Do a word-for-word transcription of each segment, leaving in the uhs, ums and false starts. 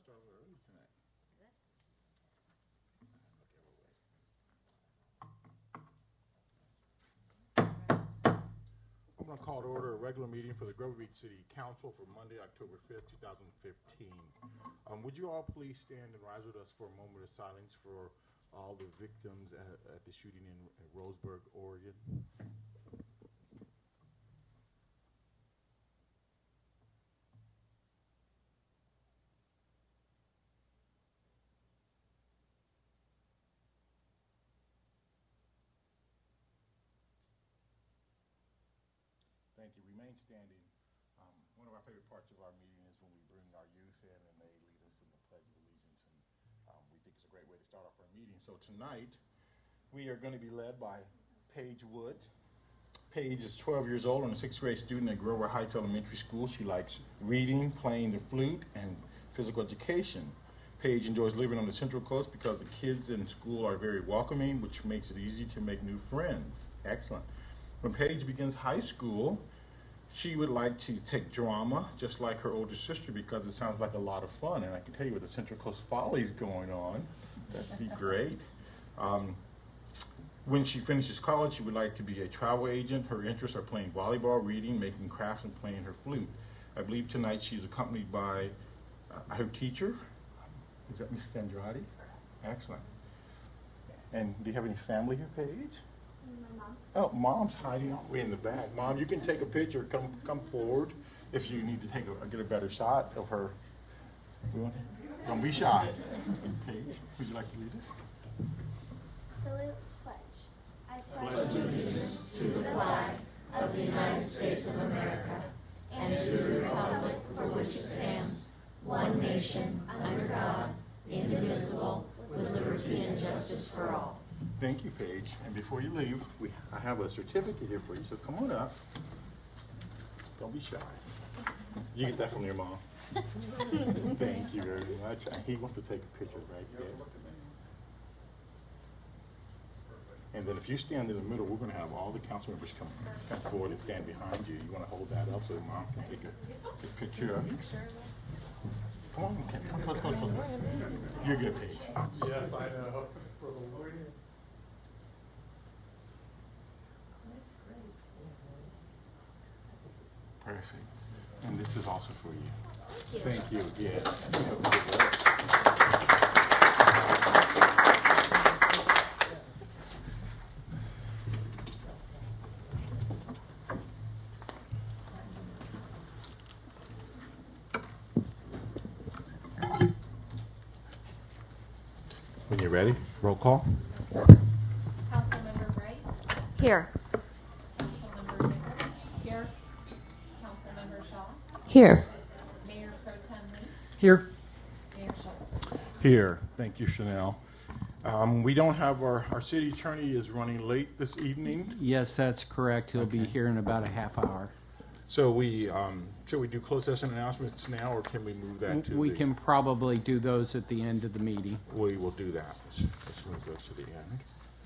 started early tonight. I'm going to call to order a regular meeting for the Grover Beach City Council for Monday, October fifth, two thousand fifteen. Um, would you all please stand and rise with us for a moment of silence for all the victims at, at the shooting in, in Roseburg, Oregon? Thank you. Remain standing. Um, one of our favorite parts of our meeting is when we bring our youth in and they lead us in the Pledge of Allegiance, and um, we think it's a great way to start off our meeting. So tonight, we are going to be led by Paige Wood. Paige is twelve years old and a sixth grade student at Grover Heights Elementary School. She likes reading, playing the flute, and physical education. Paige enjoys living on the Central Coast because the kids in school are very welcoming, which makes it easy to make new friends. Excellent. When Paige begins high school, she would like to take drama, just like her older sister, because it sounds like a lot of fun. And I can tell you with the Central Coast Follies going on, that'd be great. Um, when she finishes college, she would like to be a travel agent. Her interests are playing volleyball, reading, making crafts, and playing her flute. I believe tonight she's accompanied by uh, her teacher. Is that Missus Andrade? Excellent. And do you have any family here, Paige? My mom. Oh, Mom's hiding all the way in the back. Mom, you can take a picture. Come, come forward if you need to take a get a better shot of her. Don't be shy. Paige, would you like to lead us? Salute, pledge. I pledge allegiance to the flag of the United States of America and to the republic for which it stands, one nation, under God, indivisible, with liberty and justice for all. Thank you, Paige. And before you leave, we I have a certificate here for you, so come on up. Don't be shy. Did you get that from your mom? Thank you very much. He wants to take a picture right there. And then if you stand in the middle, we're going to have all the council members come, come forward and stand behind you. You want to hold that up so Mom can take a, a picture of you? Come on, come close, close, close. You're good, Paige. Yes, I know. For the Lord. That's great. Perfect. And this is also for you. Thank you. Thank you. Yes. When you're ready, roll call. Councilmember Wright? Here. Councilmember Nichols? Here. Councilmember Shaw? Here. Mayor Pro Tem Lee? Here. Mayor Schultz? Here. Thank you, Chanel. Um, we don't have our, our city attorney is running late this evening. Yes, that's correct. He'll Okay. be here in about a half hour. So we, um, should we do closed session announcements now, or can we move that to We the? can probably do those at the end of the meeting. We will do that. Let's, let's move those to the end.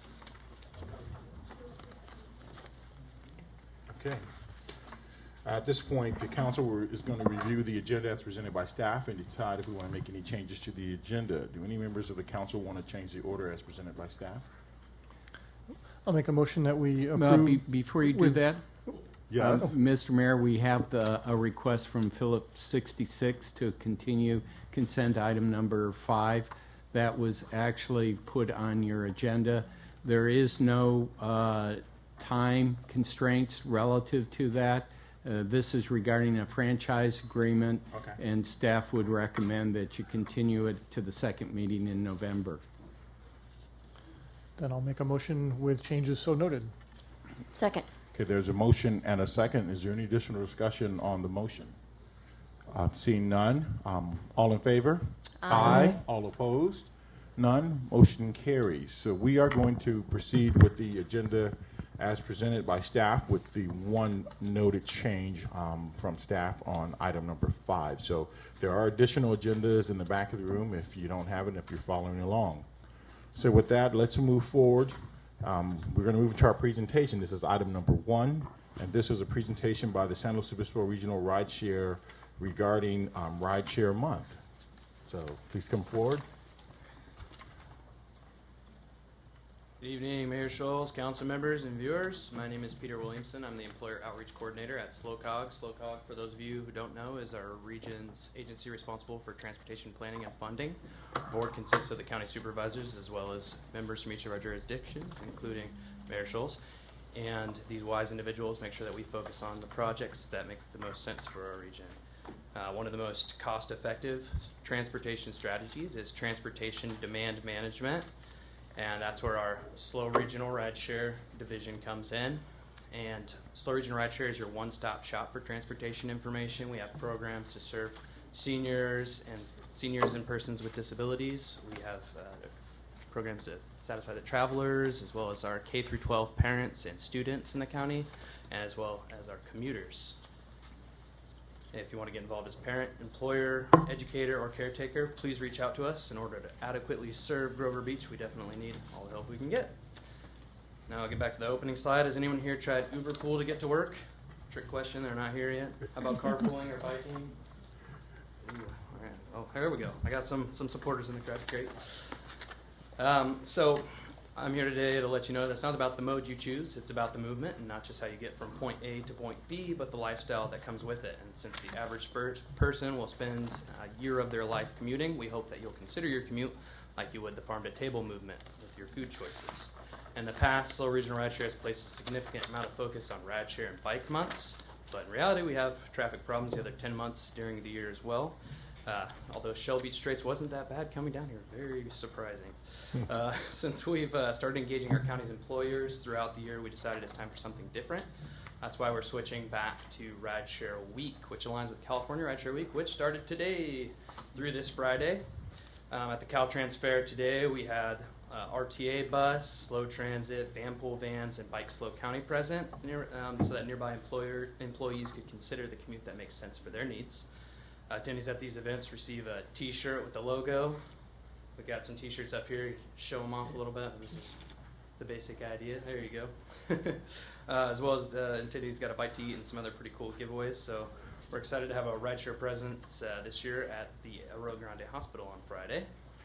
Okay. At this point, the council is going to review the agenda as presented by staff and decide if we want to make any changes to the agenda. Do any members of the council want to change the order as presented by staff? I'll make a motion that we Uh, approve. be- Before you do with- that, Yes. uh, Mister Mayor, we have the, a request from Philip sixty-six to continue consent item number five. That was actually put on your agenda. There is no uh, time constraints relative to that. Uh, This is regarding a franchise agreement, Okay. and staff would recommend that you continue it to the second meeting in November. Then I'll make a motion with changes so noted. Second. Okay, there's a motion and a second. Is there any additional discussion on the motion? Uh, seeing none, um, all in favor? Aye. All opposed? None. Motion carries. So we are going to proceed with the agenda as presented by staff with the one noted change um, from staff on item number five. So there are additional agendas in the back of the room if you don't have it, if you're following along. So with that, let's move forward. Um, we're going to move into our presentation. This is item number one, and this is a presentation by the San Luis Obispo Regional Rideshare regarding um, Rideshare Month. So please come forward. Good evening, Mayor Scholes, council members, and viewers. My name is Peter Williamson. I'm the Employer Outreach Coordinator at SLOCOG. SLOCOG, for those of you who don't know, is our region's agency responsible for transportation planning and funding. Our board consists of the county supervisors as well as members from each of our jurisdictions, including Mayor Scholes. And these wise individuals make sure that we focus on the projects that make the most sense for our region. Uh, one of the most cost-effective transportation strategies is transportation demand management. And that's where our SLO Regional Rideshare division comes in. And SLO Regional Rideshare is your one-stop shop for transportation information. We have programs to serve seniors and seniors and persons with disabilities. We have uh, programs to satisfy the travelers, as well as our K through twelve parents and students in the county, and as well as our commuters. If you want to get involved as parent, employer, educator, or caretaker, please reach out to us. In order to adequately serve Grover Beach, we definitely need all the help we can get. Now I'll get back to the opening slide. Has anyone here tried Uber Pool to get to work? Trick question, they're not here yet. How about carpooling or biking? Ooh, all right. Oh, here we go. I got some, some supporters in the crowd. Great. Um, so I'm here today to let you know that it's not about the mode you choose, it's about the movement, and not just how you get from point A to point B, but the lifestyle that comes with it. And since the average per- person will spend a year of their life commuting, we hope that you'll consider your commute like you would the farm-to-table movement with your food choices. In the past, SLO Regional Rideshare has placed a significant amount of focus on rideshare and bike months, but in reality, we have traffic problems the other ten months during the year as well. Uh, although Shell Beach Straits wasn't that bad coming down here, very surprising. Uh, since we've uh, started engaging our county's employers throughout the year, we decided it's time for something different. That's why we're switching back to Rideshare Week, which aligns with California Rideshare Week, which started today through this Friday. Um, at the Caltrans Fair today, we had uh, R T A bus, SLO Transit, Vanpool vans, and Bike SLO County present, near, um, so that nearby employer employees could consider the commute that makes sense for their needs. Uh, attendees at these events receive a T-shirt with the logo. We've got some T-shirts up here. Show them off a little bit. This is the basic idea. There you go. uh, as well as the attendees got a bite to eat and some other pretty cool giveaways. So we're excited to have a rideshare presence uh, this year at the Arroyo Grande Hospital on Friday.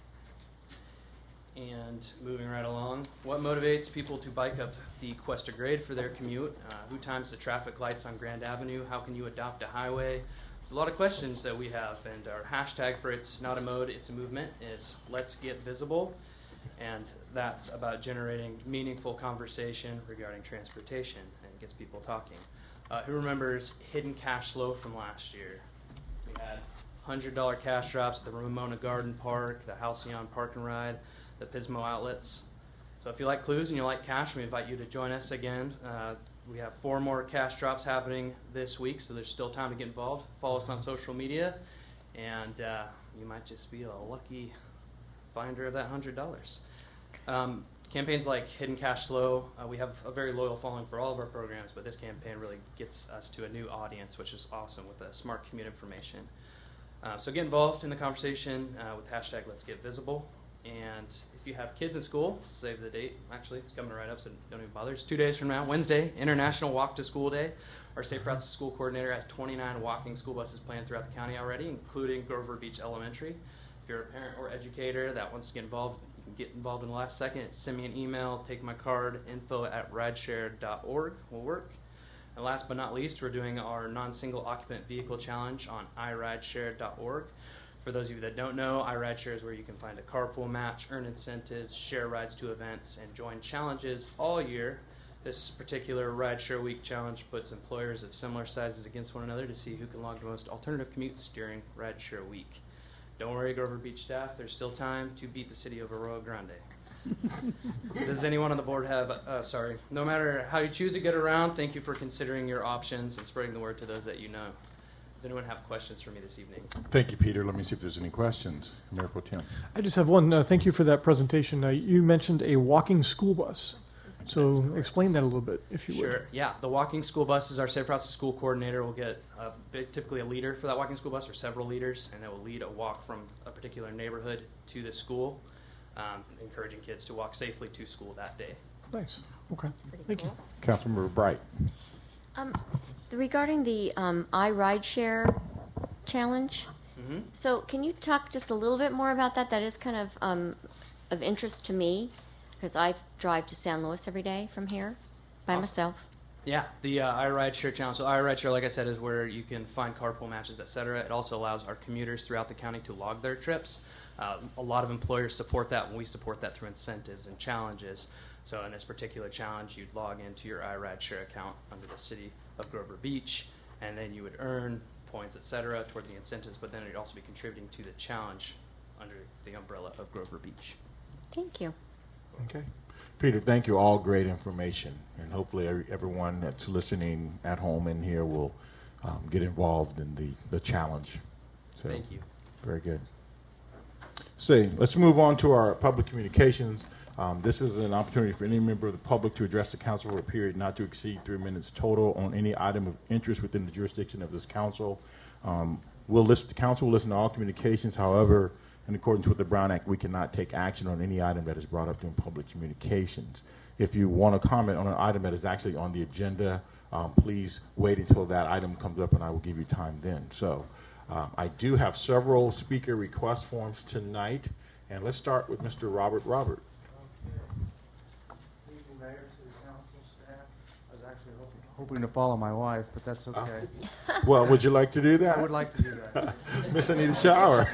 And moving right along, what motivates people to bike up the Cuesta Grade for their commute? Uh, who times the traffic lights on Grand Avenue? How can you adopt a highway? There's a lot of questions that we have, and our hashtag for It's Not a Mode, It's a Movement is Let's Get Visible, and that's about generating meaningful conversation regarding transportation and gets people talking. Uh, who remembers Hidden Cash Flow from last year? We had one hundred dollars cash drops at the Ramona Garden Park, the Halcyon Park and Ride, the Pismo outlets. So if you like clues and you like cash, we invite you to join us again. Uh, we have four more cash drops happening this week, so there's still time to get involved. Follow us on social media, and uh, you might just be a lucky finder of that one hundred dollars. Um, campaigns like Hidden Cash Flow, uh, we have a very loyal following for all of our programs, but this campaign really gets us to a new audience, which is awesome, with a smart commute information. Uh, so get involved in the conversation uh, with hashtag Let's Get Visible. And if you have kids in school, save the date. Actually, it's coming right up, so don't even bother. It's two days from now, Wednesday, International Walk to School Day. Our Safe Routes to School coordinator has twenty-nine walking school buses planned throughout the county already, including Grover Beach Elementary. If you're a parent or educator that wants to get involved, you can get involved in the last second. Send me an email, take my card, info at rideshare dot org will work. And last but not least, we're doing our non-single occupant vehicle challenge on i rideshare dot org. For those of you that don't know, iRideshare is where you can find a carpool match, earn incentives, share rides to events, and join challenges all year. This particular Rideshare Week challenge puts employers of similar sizes against one another to see who can log the most alternative commutes during Rideshare Week. Don't worry, Grover Beach staff, there's still time to beat the city of Arroyo Grande. Does anyone on the board have, uh, sorry, no matter how you choose to get around, thank you for considering your options and spreading the word to those that you know. Does anyone have questions for me this evening? Thank you, Peter. Let me see if there's any questions. Mayor Pro Tem. I just have one. Uh, thank you for that presentation. Uh, you mentioned a walking school bus. So explain that a little bit, if you would. Sure. Yeah, the walking school bus is our Safe Routes to School coordinator. Will get uh, typically a leader for that walking school bus, or several leaders, and it will lead a walk from a particular neighborhood to the school, um, encouraging kids to walk safely to school that day. Nice. Okay. Thank cool. you. Councilmember Bright. Um, regarding the um, iRideshare challenge, Mm-hmm. So can you talk just a little bit more about that? That is kind of um, of interest to me because I drive to San Luis every day from here by Awesome. myself. Yeah, the uh, iRideshare challenge. So iRideshare, like I said, is where you can find carpool matches, et cetera. It also allows our commuters throughout the county to log their trips. Uh, a lot of employers support that, and we support that through incentives and challenges. So in this particular challenge, you'd log into your iRideshare account under the city of Grover Beach, and then you would earn points, et cetera, toward the incentives, but then you'd also be contributing to the challenge under the umbrella of Grover Beach. Thank you. Okay. Peter, thank you. All great information. And hopefully every, everyone that's listening at home and here will um, get involved in the, the challenge. So, Thank you. Very good. So let's move on to our public communications. Um, this is an opportunity for any member of the public to address the council for a period not to exceed three minutes total on any item of interest within the jurisdiction of this council. Um, we'll listen, the council will listen to all communications. However, in accordance with the Brown Act, we cannot take action on any item that is brought up during public communications. If you want to comment on an item that is actually on the agenda, um, please wait until that item comes up and I will give you time then. So uh, I do have several speaker request forms tonight, and let's start with Mister Robert Robert. Mayor, City Council, staff. I was actually hoping, hoping to follow my wife, but that's okay. Uh, well, would you like to do that? I would like to do that. Miss Anita Shower.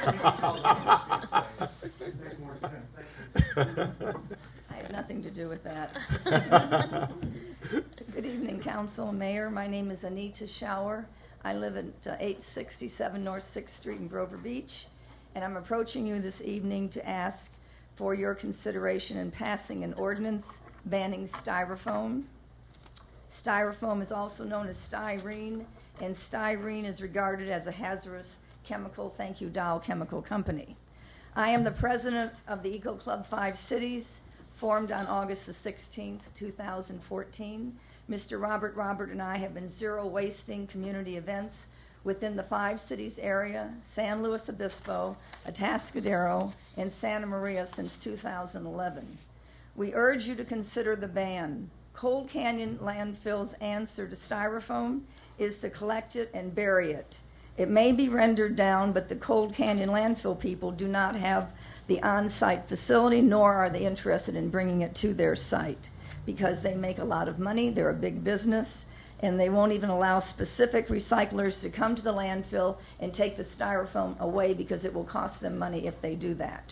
Makes more sense. Thank you. I have nothing to do with that. Good evening, Council, Mayor. My name is Anita Shower. I live at uh, eight sixty-seven North sixth Street in Grover Beach, and I'm approaching you this evening to ask for your consideration in passing an ordinance banning styrofoam. Styrofoam is also known as styrene, and styrene is regarded as a hazardous chemical. Thank you, Dow Chemical Company. I am the president of the Eco Club Five Cities, formed on August the sixteenth, two thousand fourteen. Mister Robert Robert and I have been zero wasting community events within the Five Cities area, San Luis Obispo, Atascadero, and Santa Maria since two thousand eleven. We urge you to consider the ban. Cold Canyon Landfill's answer to styrofoam is to collect it and bury it. It may be rendered down, but the Cold Canyon Landfill people do not have the on-site facility, nor are they interested in bringing it to their site because they make a lot of money, they're a big business, and they won't even allow specific recyclers to come to the landfill and take the styrofoam away because it will cost them money if they do that.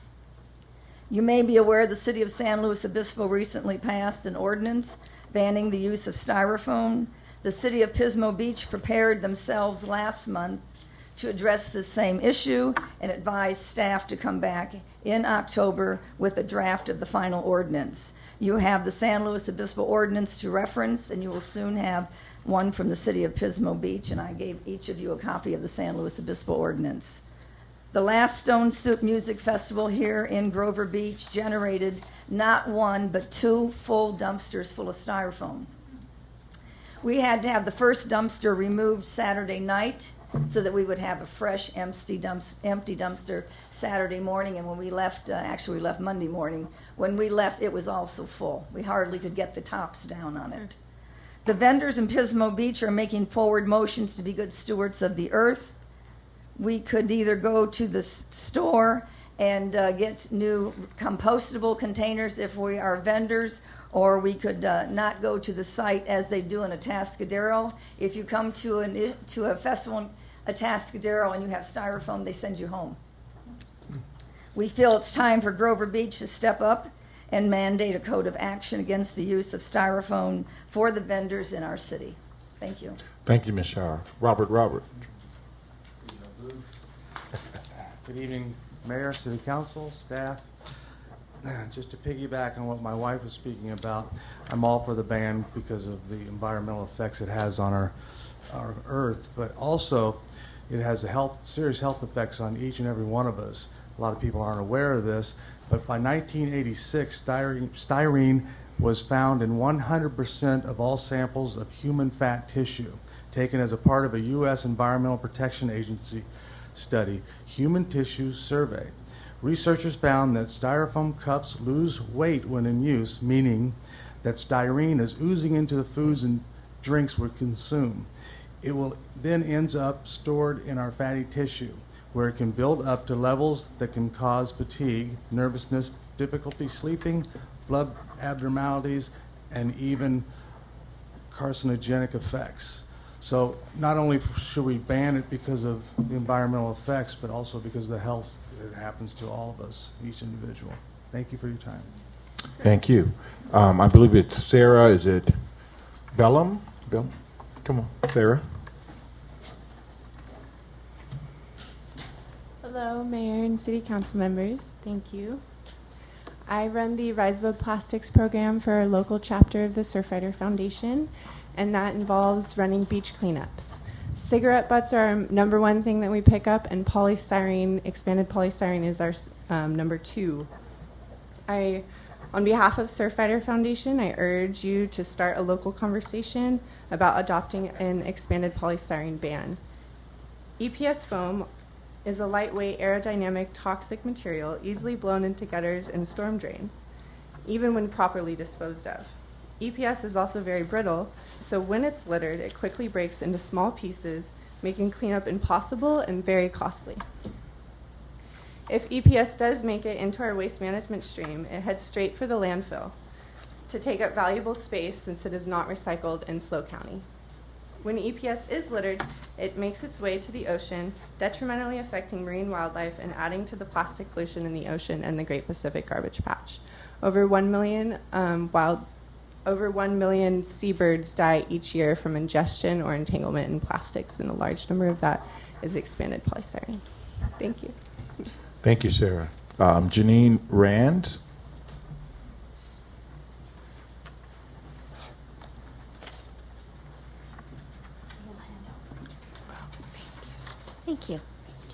You may be aware the city of San Luis Obispo recently passed an ordinance banning the use of styrofoam. The city of Pismo Beach prepared themselves last month to address this same issue and advised staff to come back in October with a draft of the final ordinance. You have the San Luis Obispo ordinance to reference, and you will soon have one from the city of Pismo Beach, and I gave each of you a copy of the San Luis Obispo ordinance. The last Stone Soup Music Festival here in Grover Beach generated not one but two full dumpsters full of styrofoam. We had to have the first dumpster removed Saturday night so that we would have a fresh empty, dumps, empty dumpster Saturday morning, and when we left, uh, actually we left Monday morning, when we left it was also full. We hardly could get the tops down on it. The vendors in Pismo Beach are making forward motions to be good stewards of the earth. We could either go to the s- store and uh, get new compostable containers if we are vendors, or we could uh, not go to the site as they do in Atascadero. If you come to, an, to a festival in Atascadero and you have styrofoam, they send you home. We feel it's time for Grover Beach to step up and mandate a code of action against the use of styrofoam for the vendors in our city. Thank you. Thank you, Miz Shower. Robert Robert. Good evening, Mayor, City Council, staff. Just to piggyback on what my wife was speaking about, I'm all for the ban because of the environmental effects it has on our our earth, but also it has a health, serious health effects on each and every one of us. A lot of people aren't aware of this, but by nineteen eighty-six, styrene, styrene was found in one hundred percent of all samples of human fat tissue taken as a part of a U S Environmental Protection Agency study, Human Tissue Survey. Researchers found that styrofoam cups lose weight when in use, meaning that styrene is oozing into the foods and drinks we consume. It will then ends up stored in our fatty tissue. where it can build up to levels that can cause fatigue, nervousness, difficulty sleeping, blood abnormalities, and even carcinogenic effects. So not only should we ban it because of the environmental effects, but also because of the health that happens to all of us, each individual. Thank you for your time. Thank you. Um, I believe it's Sarah. Is it Bellum? Bellum? Come on, Sarah. Hello, Mayor and City Council members. Thank you. I run the Rise Above Plastics program for our local chapter of the Surfrider Foundation, and that involves running beach cleanups. Cigarette butts are our number one thing that we pick up, and polystyrene, expanded polystyrene, is our um, number two. I, on behalf of Surfrider Foundation, I urge you to start a local conversation about adopting an expanded polystyrene ban. E P S foam is a lightweight, aerodynamic, toxic material easily blown into gutters and storm drains, even when properly disposed of. E P S is also very brittle, so when it's littered, it quickly breaks into small pieces, making cleanup impossible and very costly. If E P S does make it into our waste management stream, it heads straight for the landfill to take up valuable space since it is not recycled in SLO County. When E P S is littered, it makes its way to the ocean, detrimentally affecting marine wildlife and adding to the plastic pollution in the ocean and the Great Pacific Garbage Patch. Over one million um, wild, over one million seabirds die each year from ingestion or entanglement in plastics, and a large number of that is expanded polystyrene. Thank you. Thank you, Sarah. Um, Janine Rand. Thank you.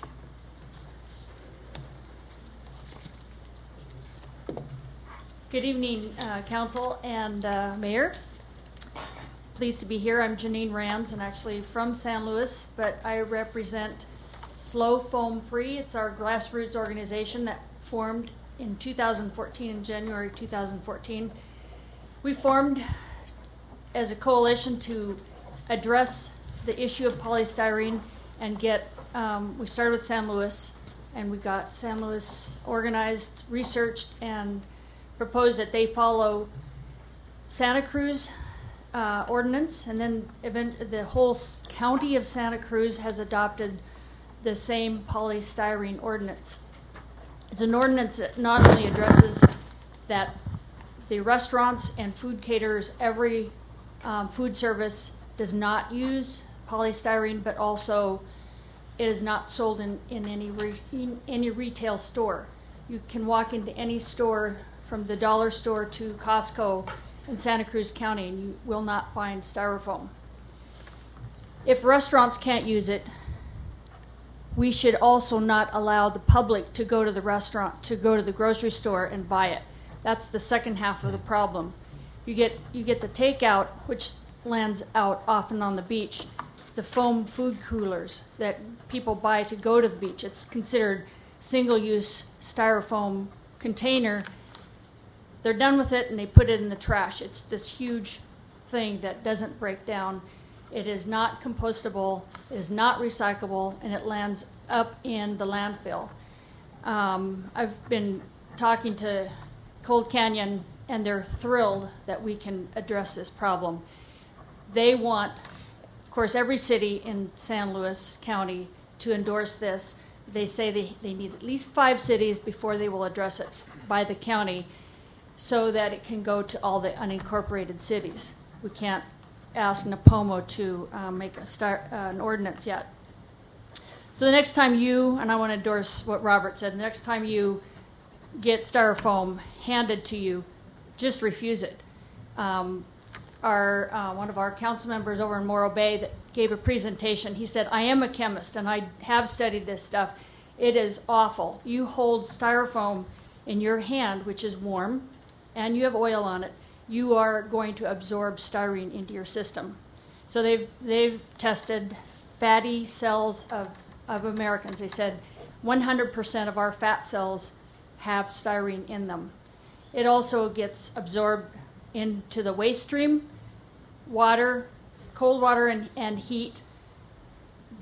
Good evening, uh, Council and uh, Mayor. Pleased to be here. I'm Janine Rands, and actually from San Luis, but I represent Slow Foam Free. It's our grassroots organization that formed in two thousand fourteen, in January two thousand fourteen. We formed as a coalition to address the issue of polystyrene and get, um, we started with San Luis, and we got San Luis organized, researched, and proposed that they follow Santa Cruz uh, ordinance, and then event, the whole county of Santa Cruz has adopted the same polystyrene ordinance. It's an ordinance that not only addresses that the restaurants and food caterers, every um, food service does not use polystyrene, but also it is not sold in, in any re, in any retail store. You can walk into any store, from the dollar store to Costco in Santa Cruz County, and you will not find styrofoam. If restaurants can't use it, we should also not allow the public to go to the restaurant, to go to the grocery store and buy it. That's the second half of the problem. You get you get the takeout, which lands out often on the beach, the foam food coolers that people buy to go to the beach. It's considered single-use styrofoam container. They're done with it and they put it in the trash. It's this huge thing that doesn't break down. It is not compostable, it is not recyclable, and it lands up in the landfill. Um, I've been talking to Cold Canyon, and they're thrilled that we can address this problem. They want, of course, every city in San Luis County to endorse this. They say they, they need at least five cities before they will address it by the county, so that it can go to all the unincorporated cities. We can't ask Napomo to uh, make a start, uh, an ordinance yet. So the next time you, and I want to endorse what Robert said, the next time you get styrofoam handed to you, just refuse it. Um, our uh, one of our council members over in Morro Bay that gave a presentation, he said, I am a chemist and I have studied this stuff. It is awful. You hold styrofoam in your hand, which is warm, and you have oil on it, you are going to absorb styrene into your system. So they've they've tested fatty cells of, of Americans. They said one hundred percent of our fat cells have styrene in them. It also gets absorbed into the waste stream, water, cold water and, and heat.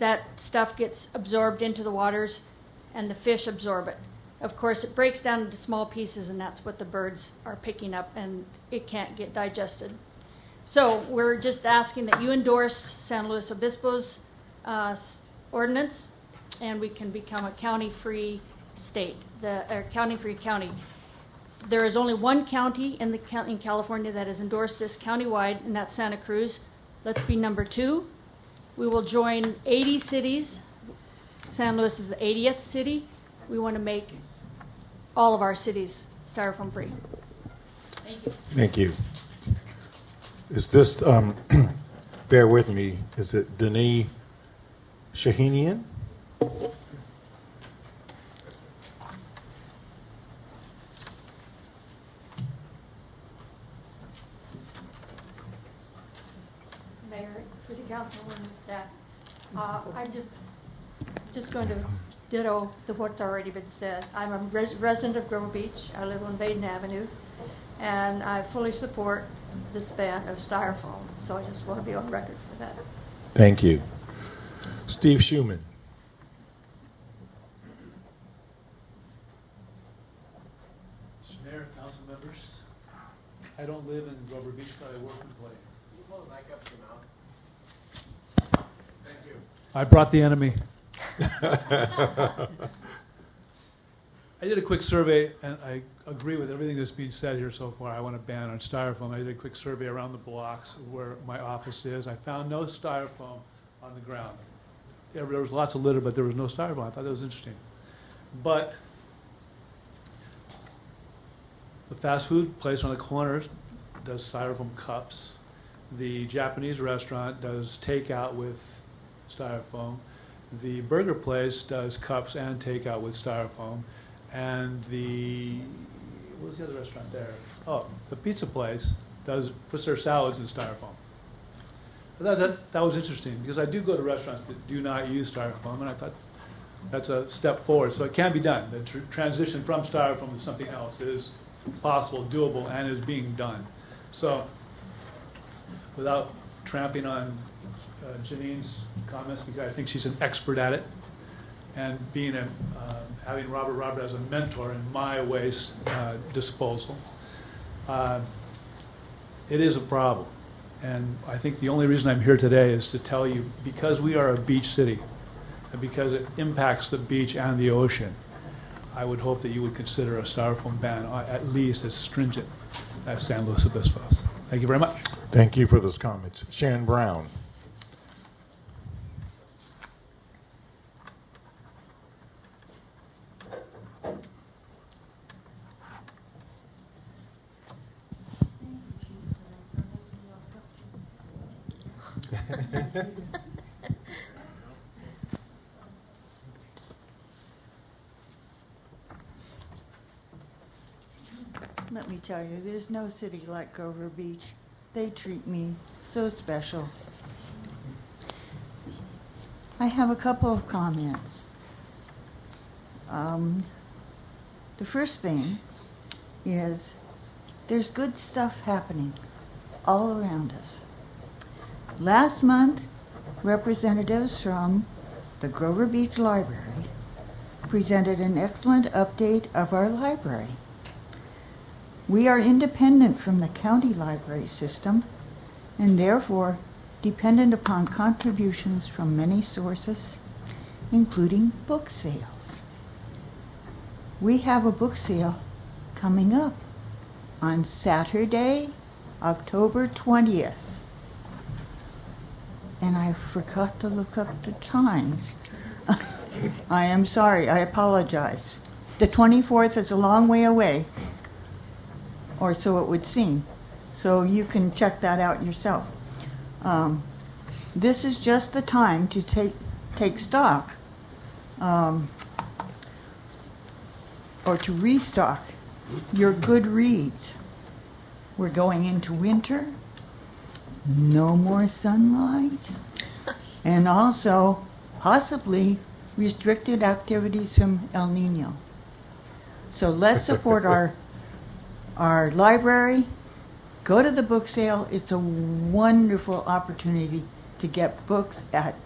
that stuff gets absorbed into the waters and the fish absorb it. Of course, it breaks down into small pieces, and that's what the birds are picking up, and it can't get digested. So we're just asking that you endorse San Luis Obispo's uh, ordinance, and we can become a county-free state, the uh, county-free county. There is only one county in the in California that has endorsed this countywide, and that's Santa Cruz. Let's be number two. We will join eighty cities. San Luis is the eightieth city. We want to make all of our cities styrofoam free. Thank you. Thank you. Is this, um, bear with me, is it Denis Shahinian? Mayor, City Councilwoman, staff, uh, I'm just just going to ditto the what's already been said. I'm a res- resident of Grover Beach. I live on Baden Avenue, and I fully support this ban of styrofoam. So I just want to be on record for that. Thank you. Steve Schuman. Mister Mayor, council members, I don't live in Grover Beach, but I work and play. Can you pull the mic up to your mouth? Thank you. I brought the enemy. I did a quick survey, and I agree with everything that's being said here so far. I want to ban on styrofoam. I did a quick survey around the blocks where my office is. I found no styrofoam on the ground. Yeah, there was lots of litter, but there was no styrofoam. I thought that was interesting. But the fast food place on the corner does styrofoam cups. The Japanese restaurant does takeout with styrofoam. The burger place does cups and takeout with styrofoam. And the, what was the other restaurant there? Oh, the pizza place does puts their salads in styrofoam. That, that, that was interesting, because I do go to restaurants that do not use styrofoam, and I thought that's a step forward. So it can be done. The tr- transition from styrofoam to something else is possible, doable, and is being done. So without tramping on uh, Janine's comments, because I think she's an expert at it, and being a, uh, having Robert Robert as a mentor in my waste uh, disposal, uh, it is a problem. And I think the only reason I'm here today is to tell you, because we are a beach city, and because it impacts the beach and the ocean, I would hope that you would consider a styrofoam ban at least as stringent as San Luis Obispo's. Thank you very much. Thank you for those comments. Sharon Brown. Let me tell you, there's no city like Grover Beach. They treat me so special. I have a couple of comments. Um, the first thing is there's good stuff happening all around us. Last month, representatives from the Grover Beach Library presented an excellent update of our library. We are independent from the county library system and therefore dependent upon contributions from many sources, including book sales. We have a book sale coming up on Saturday, October twentieth. And I forgot to look up the times. I am sorry, I apologize. The twenty-fourth is a long way away, or so it would seem. So you can check that out yourself. Um, this is just the time to take take stock, um, or to restock your good reads. We're going into winter. No more sunlight, and also possibly restricted activities from El Nino. So let's support our our library. Go to the book sale. It's a wonderful opportunity to get books at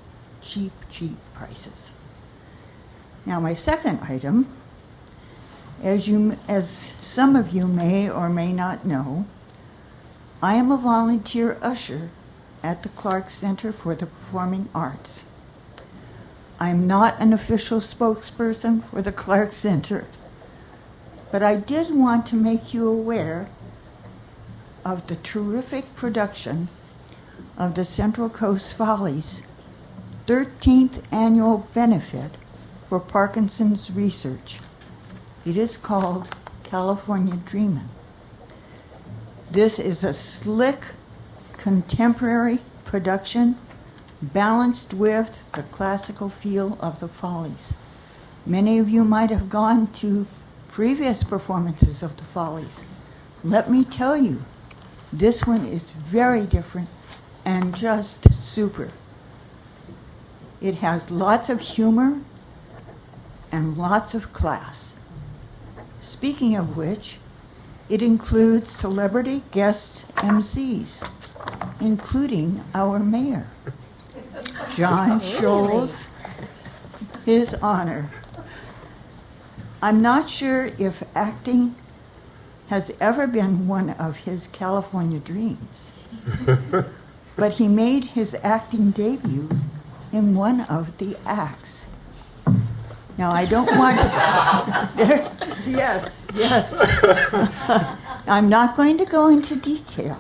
cheap, cheap prices. Now, my second item, as you, as some of you may or may not know, I am a volunteer usher at the Clark Center for the Performing Arts. I am not an official spokesperson for the Clark Center, but I did want to make you aware of the terrific production of the Central Coast Follies thirteenth annual benefit for Parkinson's research. It is called California Dreamin'. This is a slick, contemporary production balanced with the classical feel of the Follies. Many of you might have gone to previous performances of the Follies. Let me tell you, this one is very different and just super. It has lots of humor and lots of class. Speaking of which, it includes celebrity guest M Cs, including our mayor, John Scholes, his honor. I'm not sure if acting has ever been one of his California dreams, but he made his acting debut in one of the acts. Now, I don't want to... yes, yes. I'm not going to go into detail.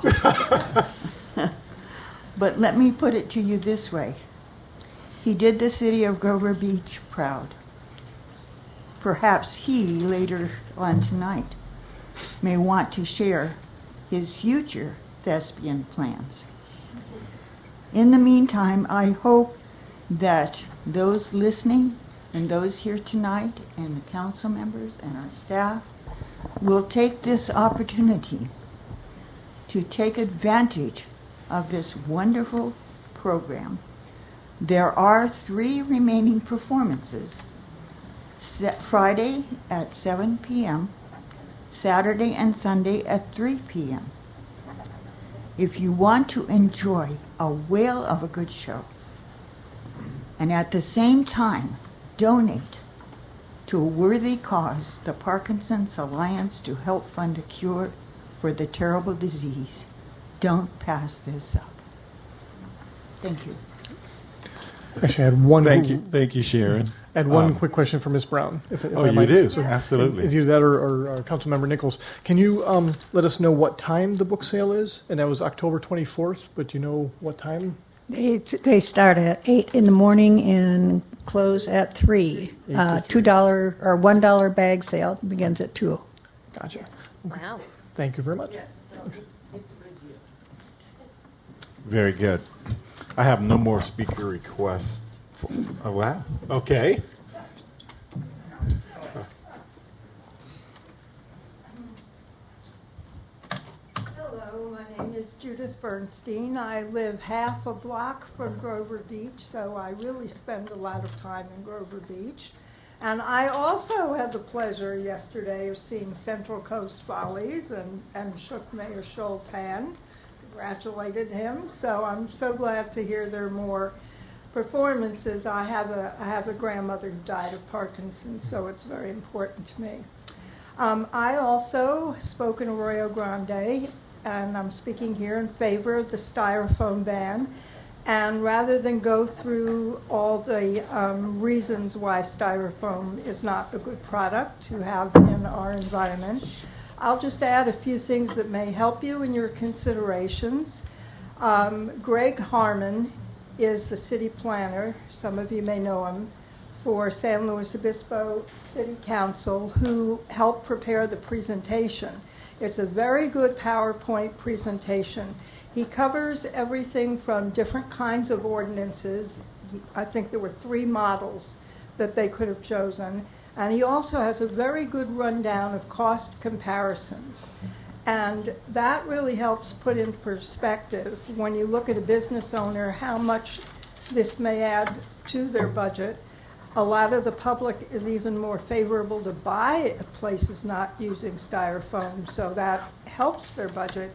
But let me put it to you this way. He did the city of Grover Beach proud. Perhaps he, later on tonight, may want to share his future thespian plans. In the meantime, I hope that those listening and those here tonight and the council members and our staff will take this opportunity to take advantage of this wonderful program. There are three remaining performances, Friday at seven p.m., Saturday and Sunday at three p.m. If you want to enjoy a whale of a good show and at the same time donate to a worthy cause, the Parkinson's Alliance to help fund a cure for the terrible disease, don't pass this up. Thank you. Actually, I had one. Thank you, thank you, Sharon. I had one Um, quick question for Miz Brown. If, if oh, I you might. do? So, Absolutely. Is either that or, or, or Councilmember Nichols. Can you um, let us know what time the book sale is? And that was October twenty-fourth, but do you know what time? They, they start at eight in the morning and close at three. Eight Uh, to three. two dollar or one dollar bag sale begins at two. Gotcha. Wow. Thank you very much. Thanks. Very good. I have no more speaker requests. For, oh, wow. Okay. Hello, my name is Judith Bernstein. I live half a block from Grover Beach, so I really spend a lot of time in Grover Beach. And I also had the pleasure yesterday of seeing Central Coast Follies and, and shook Mayor Scholl's hand, congratulated him. So I'm so glad to hear there are more performances. I have a, I have a grandmother who died of Parkinson's, so it's very important to me. Um, I also spoke in Arroyo Grande, and I'm speaking here in favor of the styrofoam ban. And rather than go through all the um, reasons why styrofoam is not a good product to have in our environment, I'll just add a few things that may help you in your considerations. Um, Greg Harmon is the city planner, some of you may know him, for San Luis Obispo City Council, who helped prepare the presentation. It's a very good PowerPoint presentation. He covers everything from different kinds of ordinances. I think there were three models that they could have chosen. And he also has a very good rundown of cost comparisons. And that really helps put in perspective, when you look at a business owner, how much this may add to their budget. A lot of the public is even more favorable to buy places not using styrofoam, so that helps their budget.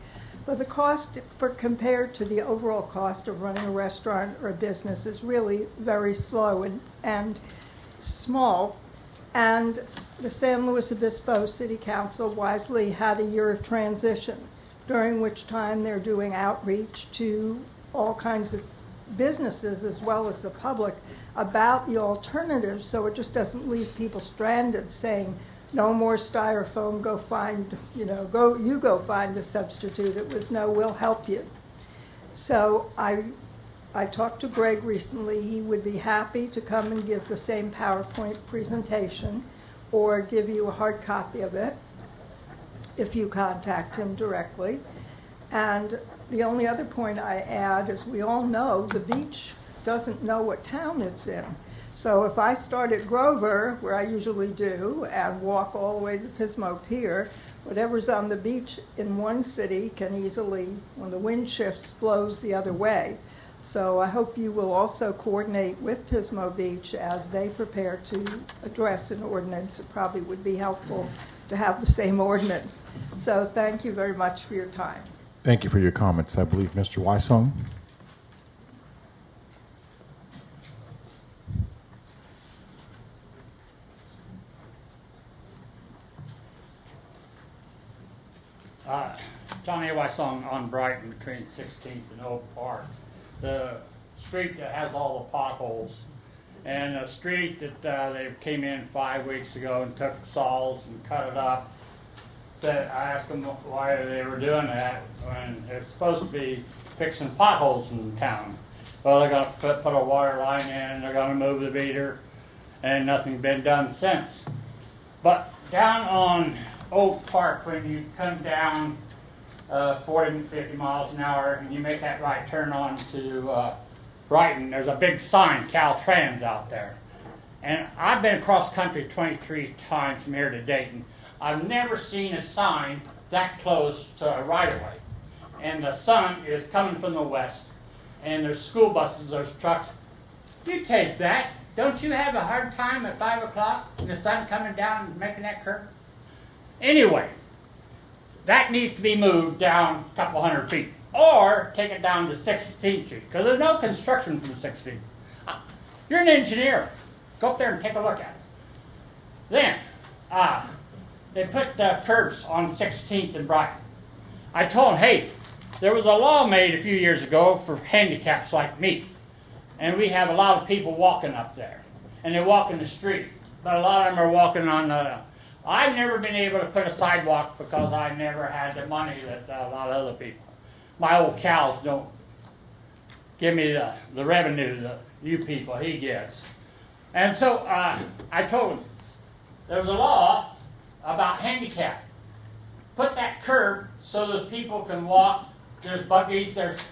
but the cost for compared to the overall cost of running a restaurant or a business is really very slow and, and small. And the San Luis Obispo City Council wisely had a year of transition, during which time they're doing outreach to all kinds of businesses as well as the public about the alternatives, so it just doesn't leave people stranded saying, no more styrofoam, go find, you know, go, you go find a substitute. It was no, we'll help you. So I, I talked to Greg recently. He would be happy to come and give the same PowerPoint presentation or give you a hard copy of it if you contact him directly. And the only other point I add is we all know the beach doesn't know what town it's in. So if I start at Grover, where I usually do, and walk all the way to Pismo Pier, whatever's on the beach in one city can easily, when the wind shifts, blows the other way. So I hope you will also coordinate with Pismo Beach as they prepare to address an ordinance. It probably would be helpful to have the same ordinance. So thank you very much for your time. Thank you for your comments. I believe Mister Wysong. Uh, Johnny Wysong on Brighton between sixteenth and Oak Park. The street that has all the potholes, and a street that uh, they came in five weeks ago and took saws and cut it up. Said, I asked them why they were doing that when they're supposed to be fixing potholes in town. Well, they're going to put, put a water line in, they're going to move the meter, and nothing's been done since. But down on Oak Park, when you come down uh, forty, fifty miles an hour and you make that right turn on to uh, Brighton, there's a big sign, Caltrans, out there. And I've been across country twenty-three times from here to Dayton. I've never seen a sign that close to a right-of-way. And the sun is coming from the west, and there's school buses, there's trucks. You take that. Don't you have a hard time at five o'clock and the sun coming down and making that curve? Anyway, that needs to be moved down a couple hundred feet, or take it down to sixteenth Street, because there's no construction from sixteenth. You're an engineer. Go up there and take a look at it. Then, uh, they put the curbs on sixteenth and Brighton. I told them, hey, there was a law made a few years ago for handicaps like me, and we have a lot of people walking up there, and they walk in the street, but a lot of them are walking on the... I've never been able to put a sidewalk because I never had the money that uh, a lot of other people. My old cows don't give me the, the revenue that you people he gets. And so uh, I told him, there was a law about handicap. Put that curb so that people can walk. There's buggies, there's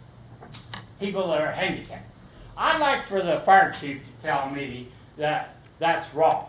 people that are handicapped. I'd like for the fire chief to tell me that that's wrong.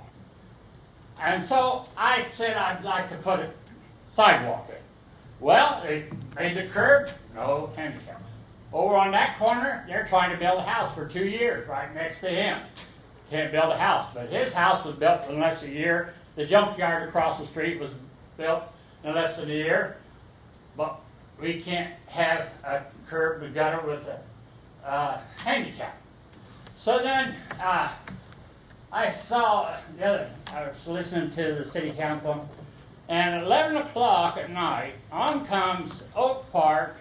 And so I said I'd like to put a sidewalk in. Well, they made the curb, no handicap. Over on that corner, they're trying to build a house for two years right next to him. Can't build a house, but his house was built in less than a year. The junkyard across the street was built in less than a year. But we can't have a curb and gutter with a uh, handicap. So then, uh, I saw the other, I was listening to the city council, and at eleven o'clock at night, on comes Oak Park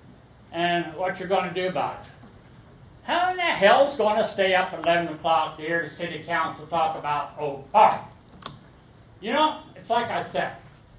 and what you're going to do about it. How in the hell's going to stay up at eleven o'clock to hear the city council talk about Oak Park? You know, it's like I said,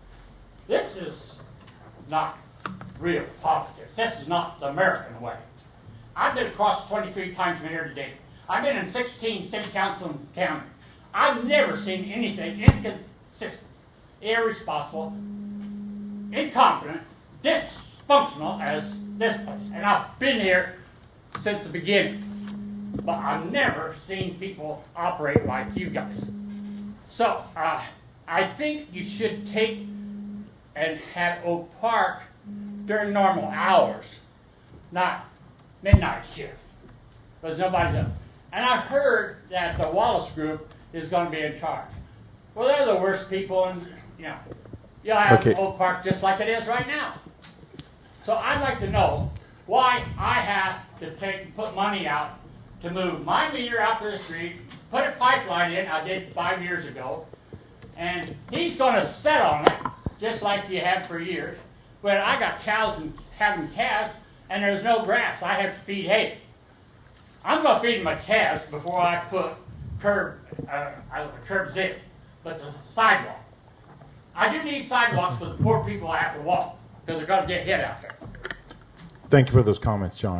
this is not real politics. This is not the American way. I've been across twenty-three times from here today. I've been in sixteen city council and county. I've never seen anything inconsistent, irresponsible, incompetent, dysfunctional as this place. And I've been here since the beginning. But I've never seen people operate like you guys. So, uh, I think you should take and have Oak Park during normal hours, not midnight shift. Because nobody's done. And I heard that the Wallace Group is going to be in charge. Well, they're the worst people, and you know, you'll have Okay. Oak Park just like it is right now. So I'd like to know why I have to take put money out to move my meter out to the street, put a pipeline in, I did five years ago, and he's going to sit on it, just like you have for years. But I got cows and having calves, and there's no grass. I have to feed hay. I'm going to feed my calves before I put curb, uh, curbs in, but the sidewalk. I do need sidewalks for the poor people I have to walk, because they're going to get hit out there. Thank you for those comments, John.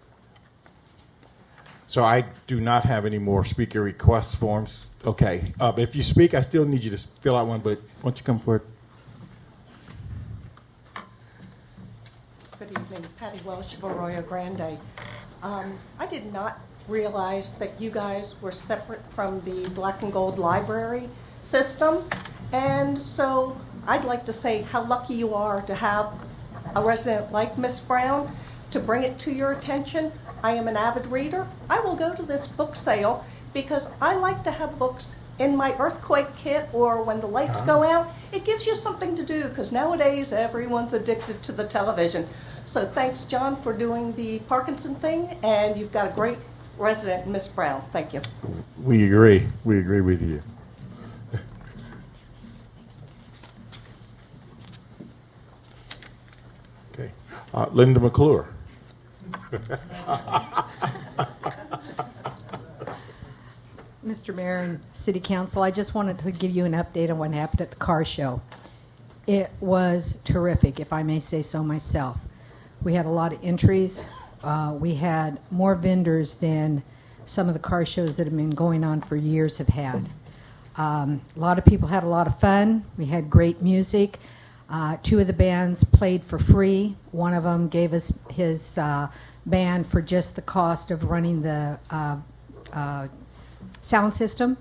So I do not have any more speaker request forms. Okay. Uh, if you speak, I still need you to fill out one, but why don't you come forward? Good evening. Patty Welsh of Arroyo Grande. Um, I did not realize that you guys were separate from the Black and Gold Library system. And so I'd like to say how lucky you are to have a resident like Miss Brown to bring it to your attention. I am an avid reader. I will go to this book sale because I like to have books in my earthquake kit or when the lights go out. It gives you something to do because nowadays everyone's addicted to the television. So thanks, John, for doing the Parkinson thing, and you've got a great resident, Miss Brown. Thank you. We agree. We agree with you. Okay. Uh, Linda McClure. Mister Mayor and City Council, I just wanted to give you an update on what happened at the car show. It was terrific, if I may say so myself. We had a lot of entries. Uh, we had more vendors than some of the car shows that have been going on for years have had. Um, a lot of people had a lot of fun. We had great music. Uh, two of the bands played for free. One of them gave us his uh, band for just the cost of running the uh, uh, sound system.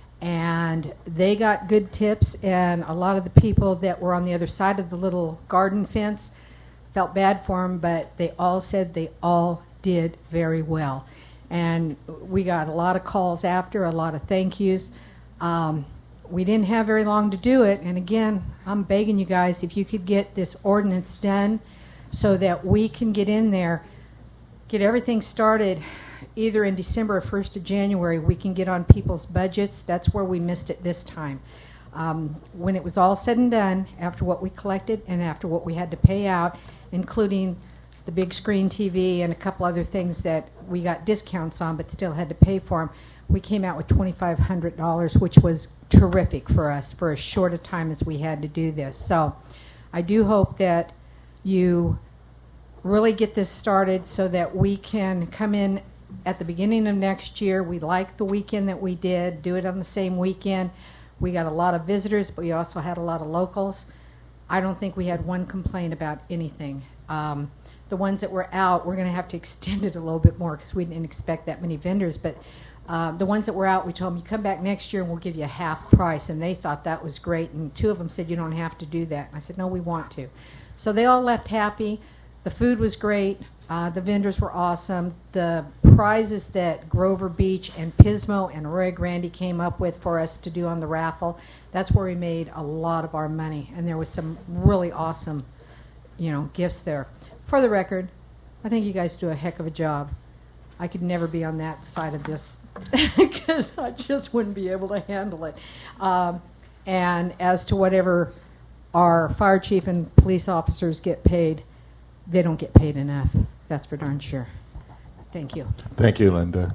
And they got good tips, and a lot of the people that were on the other side of the little garden fence felt bad for them, but they all said they all did very well. And we got a lot of calls after, a lot of thank yous. Um, we didn't have very long to do it, and again, I'm begging you guys, if you could get this ordinance done so that we can get in there, get everything started either in December or first of January, we can get on people's budgets. That's where we missed it this time. Um, when it was all said and done, after what we collected and after what we had to pay out, including the big screen T V and a couple other things that we got discounts on but still had to pay for them, we came out with twenty-five hundred dollars, which was terrific for us for as short a time as we had to do this. So I do hope that you really get this started so that we can come in at the beginning of next year. We like the weekend that we did, do it on the same weekend. We got a lot of visitors, but we also had a lot of locals. I don't think we had one complaint about anything. Um, the ones that were out, we're going to have to extend it a little bit more because we didn't expect that many vendors. But uh, the ones that were out, we told them, you come back next year and we'll give you a half price. And they thought that was great. And two of them said, you don't have to do that. And I said, no, we want to. So they all left happy. The food was great. Uh, the vendors were awesome. The prizes that Grover Beach and Pismo and Arroyo Grande came up with for us to do on the raffle, that's where we made a lot of our money. And there was some really awesome, you know, gifts there. For the record, I think you guys do a heck of a job. I could never be on that side of this because I just wouldn't be able to handle it. Um, and as to whatever our fire chief and police officers get paid, they don't get paid enough. That's for darn sure. Thank you. Thank you, Linda.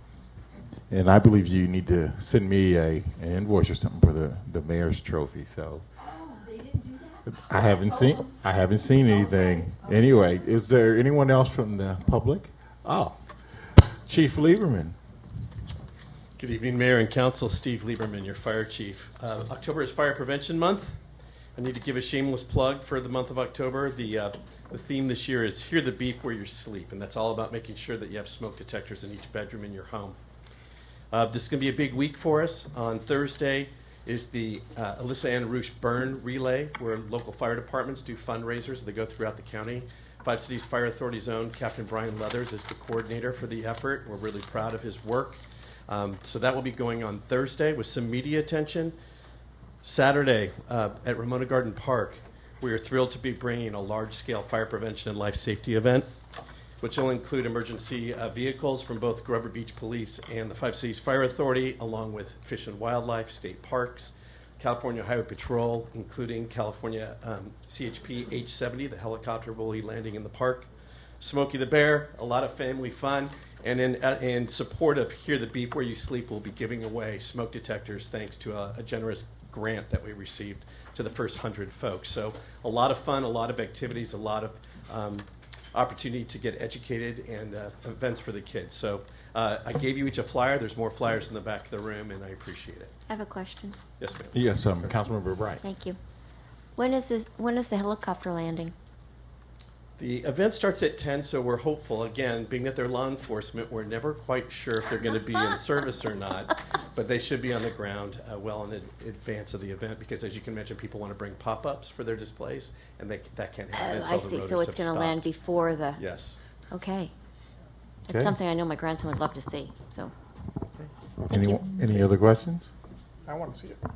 And I believe you need to send me a an invoice or something for the, the mayor's trophy. So I haven't seen I haven't seen anything. Anyway, is there anyone else from the public? Oh, Chief Lieberman. Good evening, Mayor and Council. Steve Lieberman, your fire chief. Uh, October is Fire Prevention Month. I need to give a shameless plug for the month of October. The uh, the theme this year is Hear the Beep Where You Sleep, and that's all about making sure that you have smoke detectors in each bedroom in your home. Uh, this is going to be a big week for us. On Thursday is the uh, Alyssa Ann Roosh Burn Relay, where local fire departments do fundraisers. They go throughout the county. Five Cities Fire Authority's own Captain Brian Leathers is the coordinator for the effort. We're really proud of his work. Um, so that will be going on Thursday with some media attention. Saturday uh, at Ramona Garden Park, We are thrilled to be bringing a large-scale fire prevention and life safety event, which will include emergency uh, vehicles from both Grover Beach Police and the Five Cities Fire Authority, along with Fish and Wildlife, state parks, California Highway Patrol, including California um, C H P H seventy, the helicopter will be landing in the park, Smokey the Bear, a lot of family fun, and in, uh, in support of Hear the Beep Where You Sleep, we'll be giving away smoke detectors thanks to a, a generous grant that we received to the first hundred folks. So a lot of fun, a lot of activities, a lot of um, opportunity to get educated and uh, events for the kids. So uh, I gave you each a flyer. There's more flyers in the back of the room, and I appreciate it. I have a question. Yes, ma'am. Yes, um, Councilmember Bright. Thank you. When is this? When is the helicopter landing? The event starts at ten, so we're hopeful. Again, being that they're law enforcement, we're never quite sure if they're going to be in service or not, but they should be on the ground uh, well in ad- advance of the event because, as you can imagine, people want to bring pop-ups for their displays, and they, that can't happen Uh, until I the see. rotors So it's have going to stopped. land before the. Yes. Okay. It's Okay. something I know my grandson would love to see. So. Any, you. any other questions? I want to see it.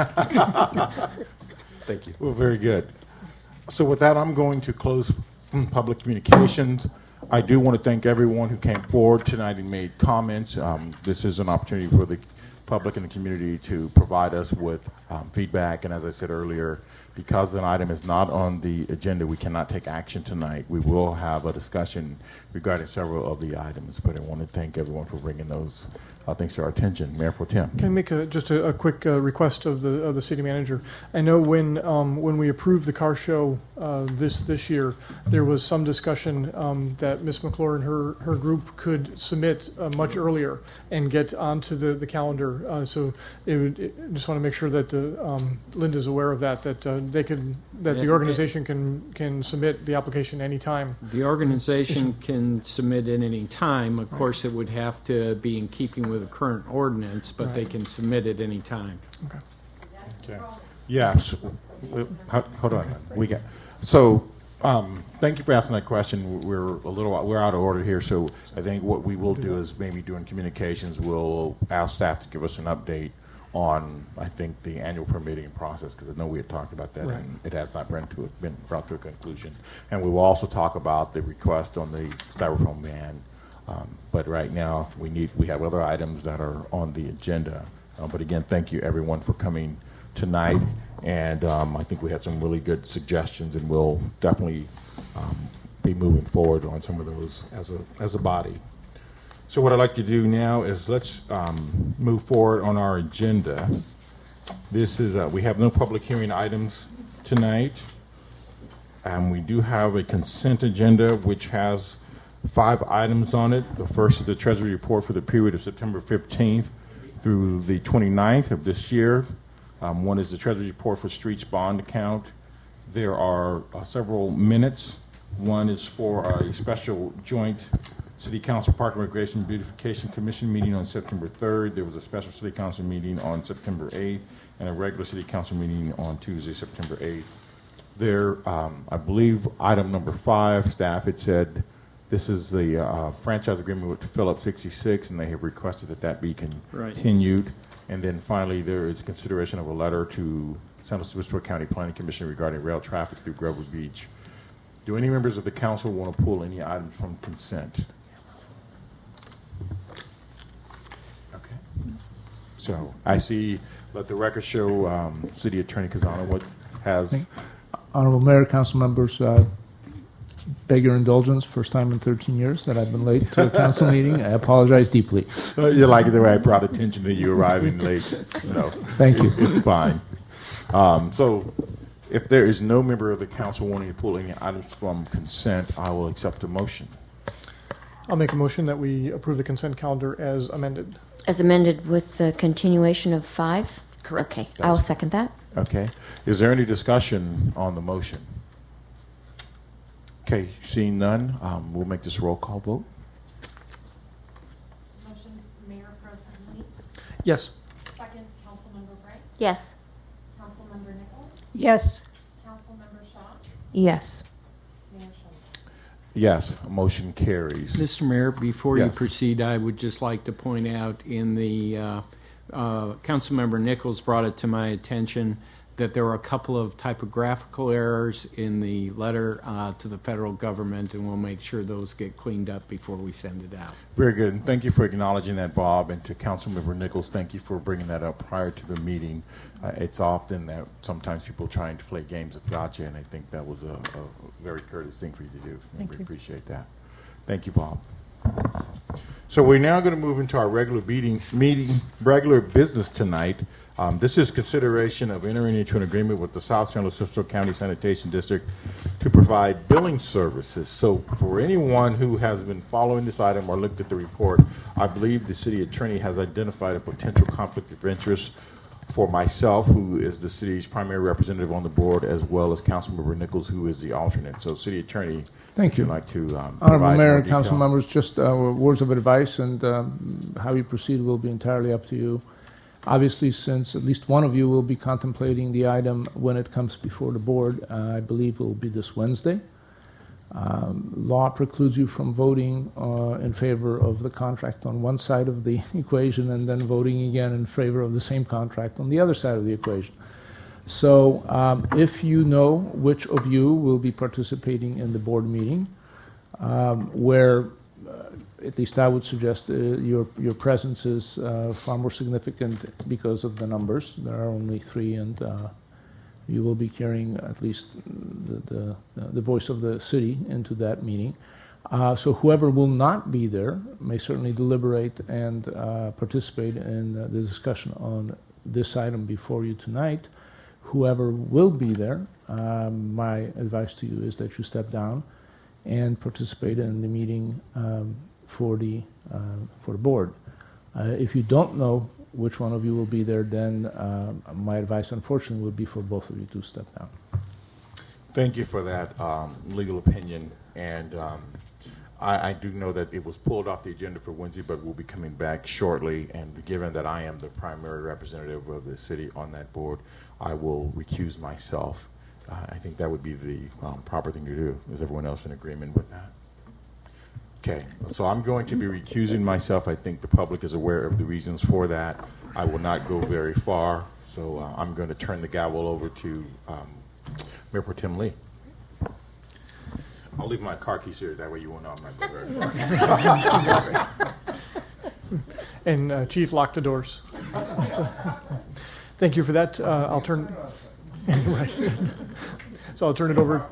Thank you. Well, very good. So with that, I'm going to close mm, public communications. I do want to thank everyone who came forward tonight and made comments. Um, this is an opportunity for the public and the community to provide us with um, feedback. And as I said earlier, because an item is not on the agenda, we cannot take action tonight. We will have a discussion regarding several of the items, but I want to thank everyone for bringing those uh, things to our attention. Mayor Pro Tem. Can I make a, just a, a quick uh, request of the of the city manager? I know when um, when we approved the car show uh, this this year, there was some discussion um, that Miz McClure and her her group could submit uh, much earlier and get onto the the calendar. Uh, so it would it, just want to make sure that uh, um, Linda's aware of that. That uh, they could that the Yeah. organization can can submit the application anytime. The organization can submit at any time. Of course, it would have to be in keeping with the current ordinance, but they Right. can submit at any time. Okay. Okay. Yeah. So, uh, ho- hold on. We got. So, um, thank you for asking that question. We're a little. We're out of order here. So, I think what we will do is maybe during communications, we'll ask staff to give us an update on, I think, the annual permitting process, because I know we had talked about that, Right. and it has not been, to, been brought to a conclusion. And we will also talk about the request on the styrofoam ban. Um, but right now, we need we have other items that are on the agenda. Uh, but again, thank you everyone for coming tonight, and um, I think we had some really good suggestions, and we'll definitely um, be moving forward on some of those as a as a body. So what I'd like to do now is let's um, move forward on our agenda. This is uh, we have no public hearing items tonight, and we do have a consent agenda which has five items on it. The first is the Treasury report for the period of September fifteenth through the twenty-ninth of this year. Um, one is the Treasury report for streets bond account. There are uh, several minutes. One is for a special joint City Council Park and Recreation Beautification Commission meeting on September third. There was a special City Council meeting on September eighth and a regular City Council meeting on Tuesday, September eighth. There, um, I believe, item number five, staff had said this is the uh, franchise agreement with Phillips sixty-six, and they have requested that that be continued. Right. And then finally, there is consideration of a letter to San Luis Obispo County Planning Commission regarding rail traffic through Grover Beach. Do any members of the council want to pull any items from consent? Okay. So I see, let the record show, um, City Attorney Kazana what has. Honorable Mayor, council members, uh, beg your indulgence, first time in thirteen years that I've been late to a council meeting. I apologize deeply. Uh, you like the way I brought attention to you arriving late. No, Thank you. It, it's fine. Um, so if there is no member of the council wanting to pull any items from consent, I will accept a motion. I'll make a motion that we approve the consent calendar as amended. As amended with the continuation of five? Correct. Okay, I will second that. Okay. Is there any discussion on the motion? Okay, seeing none, um, we'll make this roll call vote. Motion, Mayor Pro Tem Lee. Yes. Second, Councilmember Bright. Yes. Councilmember Nichols. Yes. Councilmember Shaw. Yes. Mayor Schultz. Yes, motion carries. Mister Mayor, before you Yes. proceed, I would just like to point out in the, uh, uh, Councilmember Nichols brought it to my attention that there were a couple of typographical errors in the letter uh, to the federal government, and we'll make sure those get cleaned up before we send it out. Very good. And thank you for acknowledging that, Bob. And to Councilmember Nichols, thank you for bringing that up prior to the meeting. Uh, it's often that sometimes people trying to play games of gotcha, and I think that was a, a very courteous thing for you to do. Thank we you. appreciate that. Thank you, Bob. So we're now going to move into our regular meeting, meeting regular business tonight. Um, this is consideration of entering into an agreement with the South San Luis Obispo County Sanitation District to provide billing services. So for anyone who has been following this item or looked at the report, I believe the city attorney has identified a potential conflict of interest for myself, who is the city's primary representative on the board, as well as Councilmember Nichols, who is the alternate. So, City Attorney, thank you. Would like to um, Honorable provide Mayor more and detail? council members, just uh, words of advice, and um, how you proceed will be entirely up to you. Obviously, since at least one of you will be contemplating the item when it comes before the board, uh, I believe it will be this Wednesday. Um, law precludes you from voting uh, in favor of the contract on one side of the equation and then voting again in favor of the same contract on the other side of the equation. So um, if you know which of you will be participating in the board meeting, um, where uh, at least I would suggest uh, your, your presence is uh, far more significant because of the numbers. There are only three, and uh, you will be carrying at least the, the, the voice of the city into that meeting. Uh, so whoever will not be there may certainly deliberate and uh, participate in uh, the discussion on this item before you tonight. Whoever will be there, um, my advice to you is that you step down and participate in the meeting um, for the uh, for the board. Uh, if you don't know which one of you will be there, then uh, my advice, unfortunately, would be for both of you to step down. Thank you for that um, legal opinion. And um, I, I do know that it was pulled off the agenda for Wednesday, but we'll be coming back shortly. And given that I am the primary representative of the city on that board, I will recuse myself. Uh, I think that would be the um, proper thing to do. Is everyone else in agreement with that? Okay, so I'm going to be recusing myself. I think the public is aware of the reasons for that. I will not go very far, so uh, I'm going to turn the gavel over to um, Mayor Pro Tem Lee. I'll leave my car keys here. That way you won't know I'm not going very far. And uh, Chief, lock the doors. So, thank you for that. Uh, I'll turn. Right. So I'll turn it over.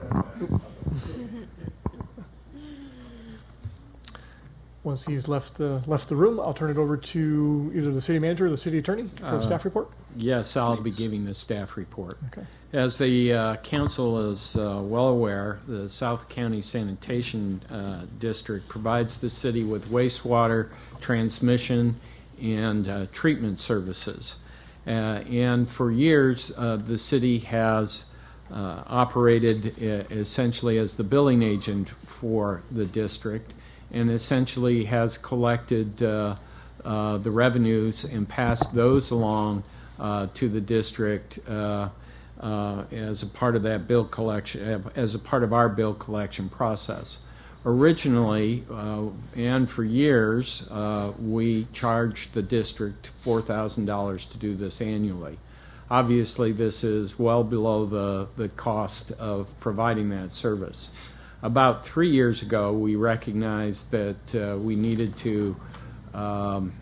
Once he's left uh, left the room, I'll turn it over to either the city manager or the city attorney for Uh, a staff report. Yes, I'll be giving the staff report. Okay. As the uh, council is uh, well aware, the South County Sanitation uh, District provides the city with wastewater transmission and uh, treatment services. Uh, and for years, uh, the city has uh, operated uh, essentially as the billing agent for the district, and essentially has collected uh, uh, the revenues and passed those along uh, to the district uh, uh, as a part of that bill collection, as a part of our bill collection process. Originally, uh, and for years, uh, we charged the district four thousand dollars to do this annually. Obviously, this is well below the, the cost of providing that service. About three years ago, we recognized that uh, we needed to um,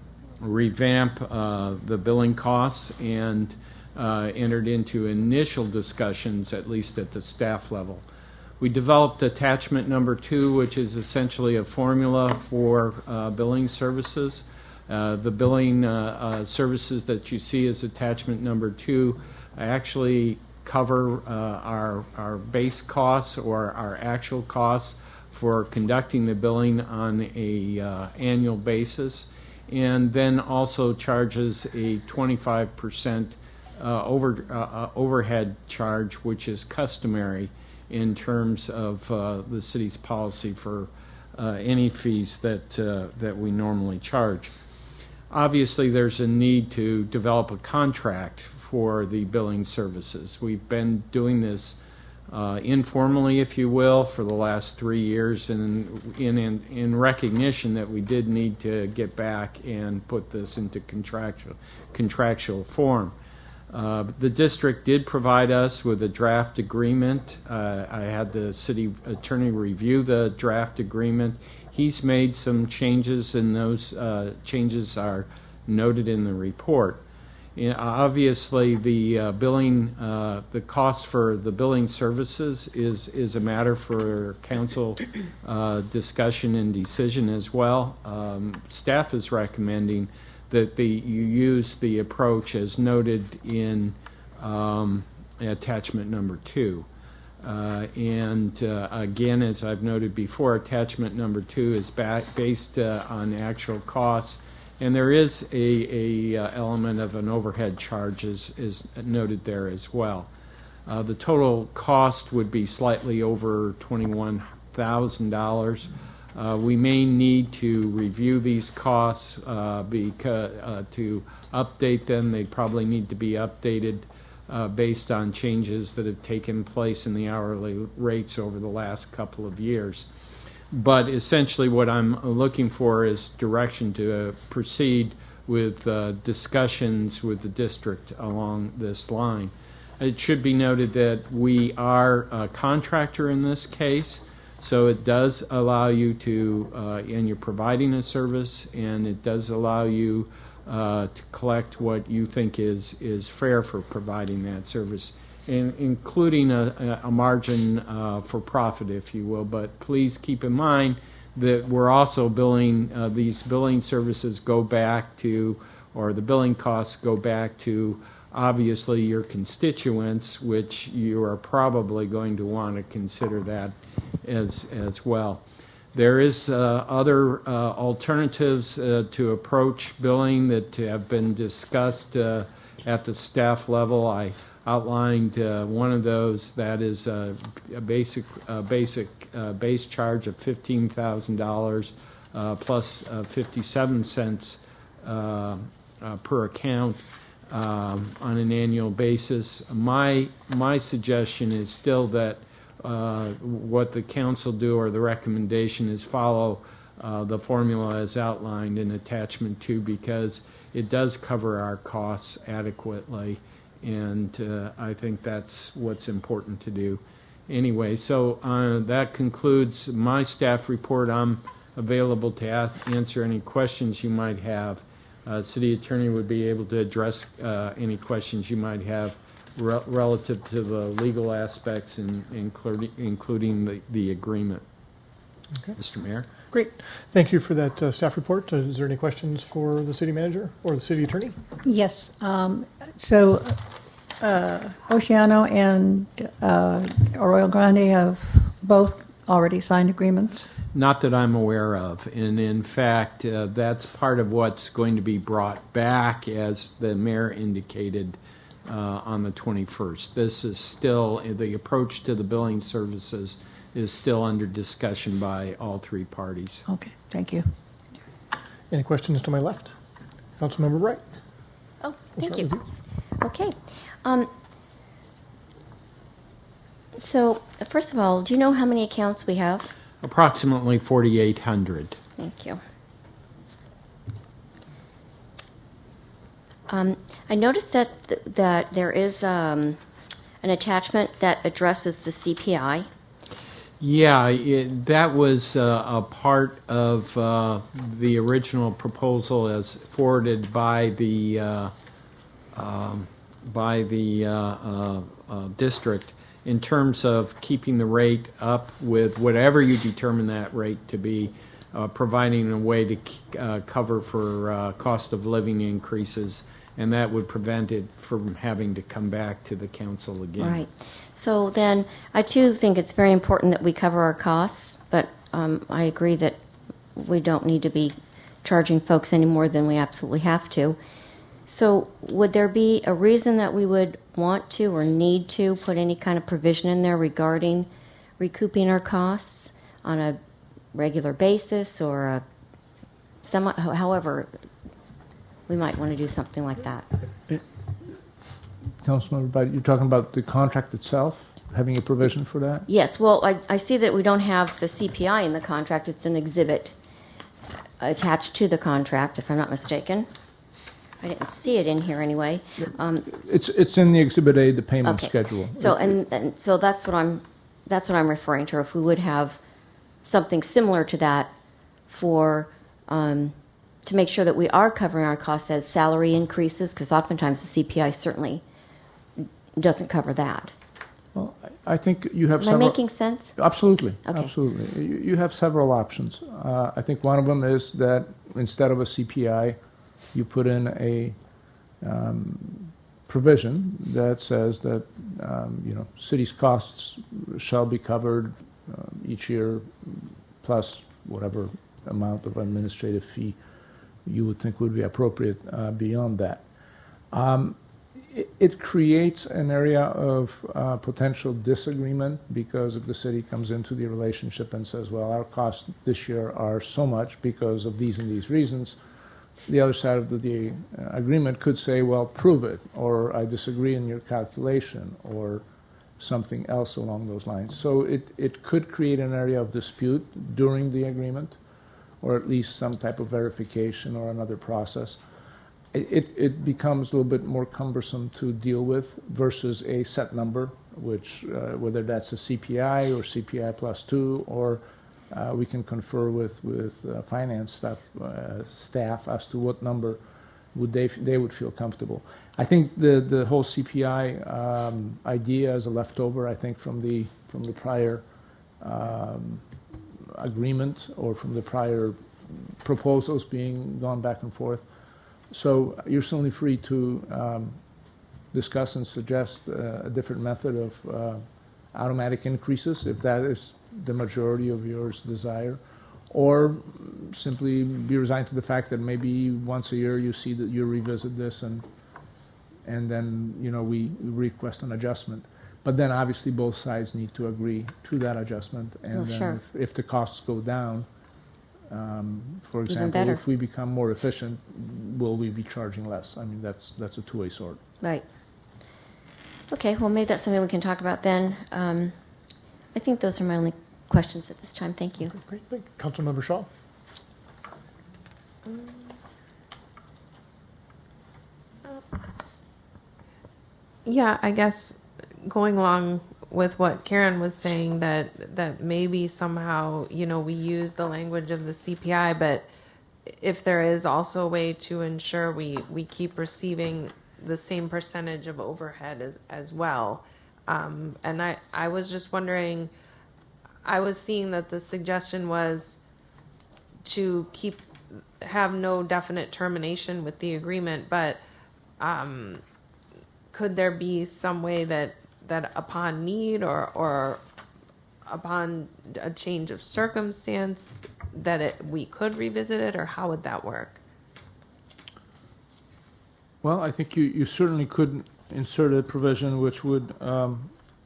revamp uh, the billing costs and uh, entered into initial discussions, at least at the staff level. We developed attachment number two, which is essentially a formula for uh, billing services. Uh, the billing uh, uh, services that you see as attachment number two actually cover uh, our, our base costs or our actual costs for conducting the billing on a uh, annual basis, and then also charges a twenty-five percent uh, over, uh, overhead charge, which is customary in terms of uh, the city's policy for uh, any fees that uh, that we normally charge. Obviously, there's a need to develop a contract for the billing services. We've been doing this uh, informally, if you will, for the last three years, and in, in in recognition that we did need to get back and put this into contractual contractual form. Uh, the district did provide us with a draft agreement. Uh, I had the city attorney review the draft agreement. He's made some changes, and those uh, changes are noted in the report. You know, obviously, the uh, billing, uh, the cost for the billing services is is a matter for council uh, discussion and decision as well. Um, staff is recommending that the you use the approach as noted in um, attachment number two. Uh, and uh, again, as I've noted before, attachment number two is back based uh, on actual costs. And there is a, a uh, element of an overhead charge is, is noted there as well. Uh, the total cost would be slightly over twenty-one thousand dollars. Uh, we may need to review these costs uh, because, uh, to update them. They probably need to be updated uh, based on changes that have taken place in the hourly rates over the last couple of years. But essentially what I'm looking for is direction to uh, proceed with uh, discussions with the district along this line. It should be noted that we are a contractor in this case, so it does allow you to, uh, and you're providing a service, and it does allow you uh, to collect what you think is, is fair for providing that service, in, including a, a margin uh, for profit, if you will. But please keep in mind that we're also billing, uh, these billing services go back to, or the billing costs go back to, obviously, your constituents, which you are probably going to want to consider that as, as well. There is uh, other uh, alternatives uh, to approach billing that have been discussed uh, at the staff level. I outlined uh, one of those. That is uh, a basic, uh, basic uh, base charge of fifteen thousand dollars uh, plus uh, fifty-seven cents uh, uh, per account um, on an annual basis. My my suggestion is still that uh, what the council do, or the recommendation, is follow uh, the formula as outlined in attachment two, because it does cover our costs adequately. And uh, I think that's what's important to do. Anyway, so uh, that concludes my staff report. I'm available to ask, answer any questions you might have. Uh, City Attorney would be able to address uh, any questions you might have re- relative to the legal aspects, and including, including the, the agreement. Okay. Mister Mayor? Great. Thank you for that uh, staff report. Uh, is there any questions for the City Manager or the City Attorney? Yes. Um, so uh, Oceano and uh, Arroyo Grande have both already signed agreements? Not that I'm aware of. And in fact, uh, that's part of what's going to be brought back, as the mayor indicated, uh, on the twenty-first. This is still, the approach to the billing services is still under discussion by all three parties. Okay, thank you. Any questions to my left? Councilmember Bright. Oh, We'll thank start you. with you. Okay. Um, so, first of all, do you know how many accounts we have? Approximately forty-eight hundred. Thank you. Um, I noticed that th- that there is um, an attachment that addresses the C P I. Yeah, it, that was uh, a part of uh, the original proposal as forwarded by the uh, um, by the uh, uh, uh, district, in terms of keeping the rate up with whatever you determine that rate to be, uh, providing a way to uh, cover for uh, cost of living increases, and that would prevent it from having to come back to the council again. Right. So then, I too think it's very important that we cover our costs, but um, I agree that we don't need to be charging folks any more than we absolutely have to. So would there be a reason that we would want to or need to put any kind of provision in there regarding recouping our costs on a regular basis, or a somewhat, however, we might want to do something like that? Councilmember Bright, you're talking about the contract itself, having a provision for that? Yes. Well, I, I see that we don't have the C P I in the contract. It's an exhibit attached to the contract, if I'm not mistaken. I didn't see it in here anyway. Um, It's, it's in the Exhibit A, the payment Okay. schedule. So, and, and so that's what I'm, that's what I'm referring to. If we would have something similar to that for, um, to make sure that we are covering our costs as salary increases, because oftentimes the C P I certainly doesn't cover that. Well, I I think you have Am I several... making sense? Absolutely, Okay. absolutely. You, you have several options. Uh, I think one of them is that instead of a C P I, you put in a um, provision that says that um, you know city's costs shall be covered uh, each year, plus whatever amount of administrative fee you would think would be appropriate uh, beyond that. Um, it, it creates an area of uh, potential disagreement, because if the city comes into the relationship and says, well, our costs this year are so much because of these and these reasons, the other side of the, the uh, agreement could say, well, prove it, or I disagree in your calculation, or something else along those lines. So it, it could create an area of dispute during the agreement, or at least some type of verification or another process. It, it, it becomes a little bit more cumbersome to deal with versus a set number, which uh, whether that's a C P I or C P I plus two, or uh, we can confer with, with uh, finance staff, uh, staff as to what number would they, they would feel comfortable. I think the, the whole C P I um, idea is a leftover, I think, from the, from the prior um, agreement, or from the prior proposals being gone back and forth. So you're certainly free to um, discuss and suggest uh, a different method of uh, automatic increases, if that is the majority of your desire, or simply be resigned to the fact that maybe once a year you see that you revisit this, and and then you know we request an adjustment. But then obviously both sides need to agree to that adjustment, and Well, then sure. if, if the costs go down, um, for Even example, better. if we become more efficient, will we be charging less? I mean, that's that's a two-way sword. Right. Okay, well, maybe that's something we can talk about then. Um, I think those are my only questions at this time. Thank you. Great, thank you. Councilmember Shaw. Yeah, I guess going along with what Karen was saying, that that maybe somehow, you know, we use the language of the C P I, but if there is also a way to ensure we, we keep receiving the same percentage of overhead as, as well. Um, and I, I was just wondering, I was seeing that the suggestion was to keep, have no definite termination with the agreement, but um, could there be some way that, that upon need, or, or upon a change of circumstance, that it, we could revisit it, or how would that work? Well, I think you, you certainly could insert a provision which would um,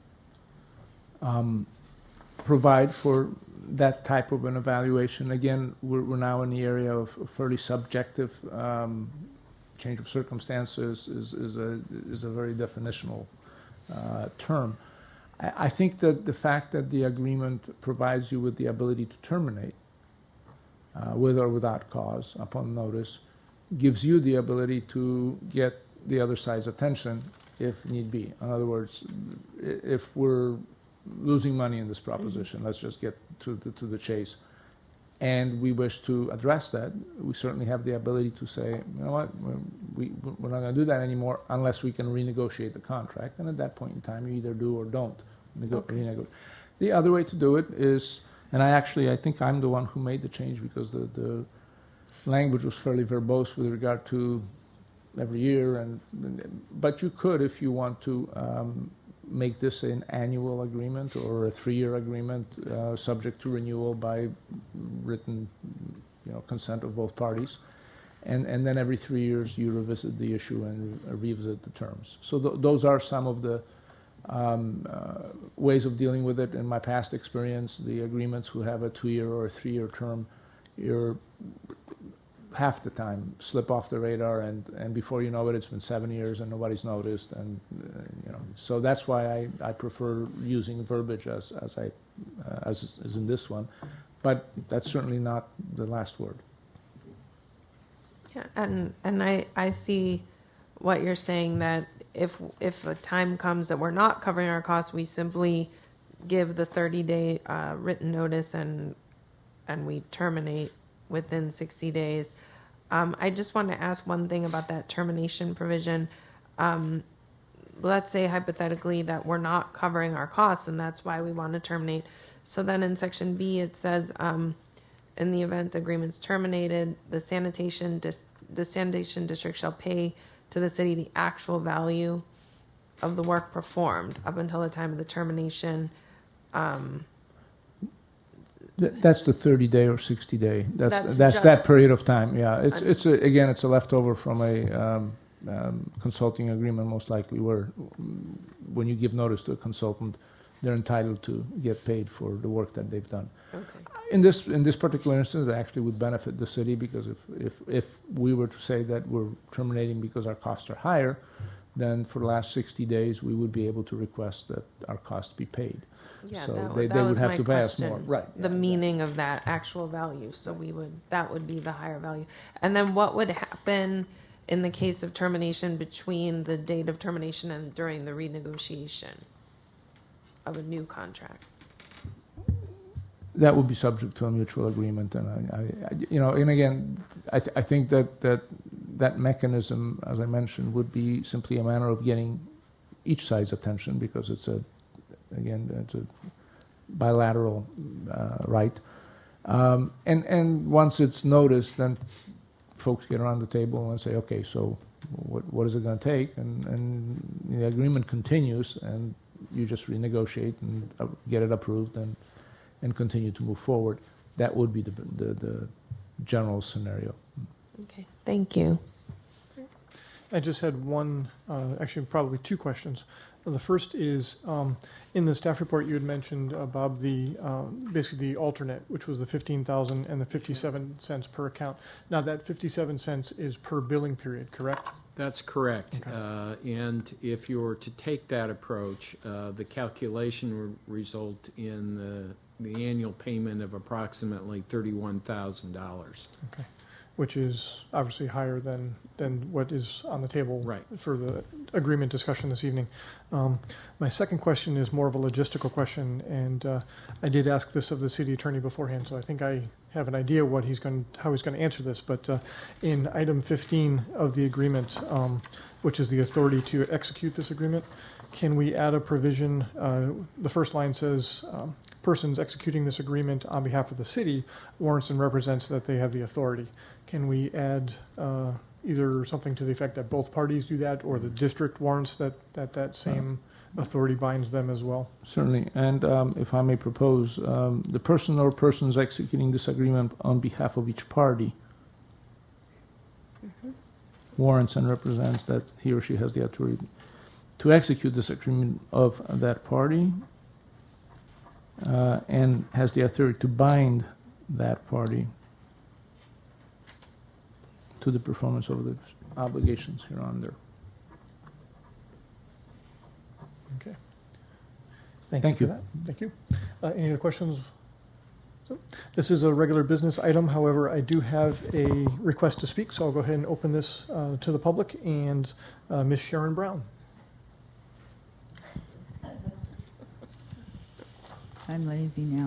um, provide for that type of an evaluation. Again, we're, we're now in the area of fairly subjective. Um, change of circumstances is, is, a, is a very definitional uh, term. I, I think that the fact that the agreement provides you with the ability to terminate uh, with or without cause upon notice gives you the ability to get the other side's attention if need be. In other words, if we're losing money in this proposition, let's just get to the, to the chase, and we wish to address that, we certainly have the ability to say, you know what, we, we're not going to do that anymore unless we can renegotiate the contract. And at that point in time, you either do or don't nego- Okay. renegotiate. The other way to do it is, and I actually, I think I'm the one who made the change, because the, the language was fairly verbose with regard to every year, and but you could, if you want to, um, make this an annual agreement or a three-year agreement, uh, subject to renewal by written, you know, consent of both parties, and and then every three years you revisit the issue and re- revisit the terms. So th- those are some of the um, uh, ways of dealing with it. In my past experience, the agreements who have a two-year or a three-year term, you're half the time slip off the radar, and, and before you know it, it's been seven years and nobody's noticed, and uh, you know. So that's why I, I prefer using verbiage as as I uh, as as in this one, but that's certainly not the last word. Yeah, and and I I see what you're saying, that if if a time comes that we're not covering our costs, we simply give the thirty day uh, written notice and and we terminate within sixty days. Um, I just want to ask one thing about that termination provision. Um, let's say hypothetically that we're not covering our costs and that's why we want to terminate. So then in section B it says, um, in the event the agreement's terminated, the sanitation dis- the sanitation district shall pay to the city the actual value of the work performed up until the time of the termination. Um, Th- That's the thirty day or sixty day. That's That's that's, that just- period of time. Yeah, it's Un- it's a, again it's a leftover from a um, um, consulting agreement, most likely, where mm, when you give notice to a consultant, they're entitled to get paid for the work that they've done. Okay. In this in this particular instance, it actually would benefit the city, because if if if we were to say that we're terminating because our costs are higher, then for the last sixty days we would be able to request that our costs be paid. Yeah, so that, they, that they was would have my to pay us question. more, right? The meaning of that actual value. So we would that would be the higher value. And then what would happen in the case of termination between the date of termination and during the renegotiation of a new contract? That would be subject to a mutual agreement, and I, I, I you know, and again, I, th- I think that, that that mechanism, as I mentioned, would be simply a matter of getting each side's attention, because it's a, again, it's a bilateral uh, right, um, and and once it's noticed, then folks get around the table and say, okay, so what what is it going to take, and and the agreement continues, and you just renegotiate and uh, get it approved and. and continue to move forward. That would be the, the, the general scenario. Okay, thank you. I just had one, uh, actually probably two questions. The first is, um, in the staff report you had mentioned, uh, Bob, the uh, basically the alternate, which was the fifteen thousand and the fifty-seven cents per account. Now that fifty-seven cents is per billing period, correct? That's correct. Okay. Uh, and if you were to take that approach, uh, the calculation would result in the, the annual payment of approximately thirty-one thousand dollars. Okay. Which is obviously higher than, than what is on the table Right. for the agreement discussion this evening. Um, my second question is more of a logistical question, and uh, I did ask this of the city attorney beforehand, so I think I have an idea what he's going, how he's going to answer this. But uh, in item fifteen of the agreement, um, which is the authority to execute this agreement, can we add a provision? Uh, the first line says, um, persons executing this agreement on behalf of the city warrants and represents that they have the authority. Can we add uh, either something to the effect that both parties do that, or the district warrants that that, that same authority binds them as well? Certainly. And um, if I may propose, um, the person or persons executing this agreement on behalf of each party Mm-hmm. warrants and represents that he or she has the authority to execute this agreement of that party, uh, and has the authority to bind that party to the performance of the obligations hereunder. Okay. Thank, Thank you you. for that. Thank you. Uh, any other questions? So, this is a regular business item. However, I do have a request to speak, so I'll go ahead and open this uh, to the public. And uh, Miz Sharon Brown. I'm lazy now.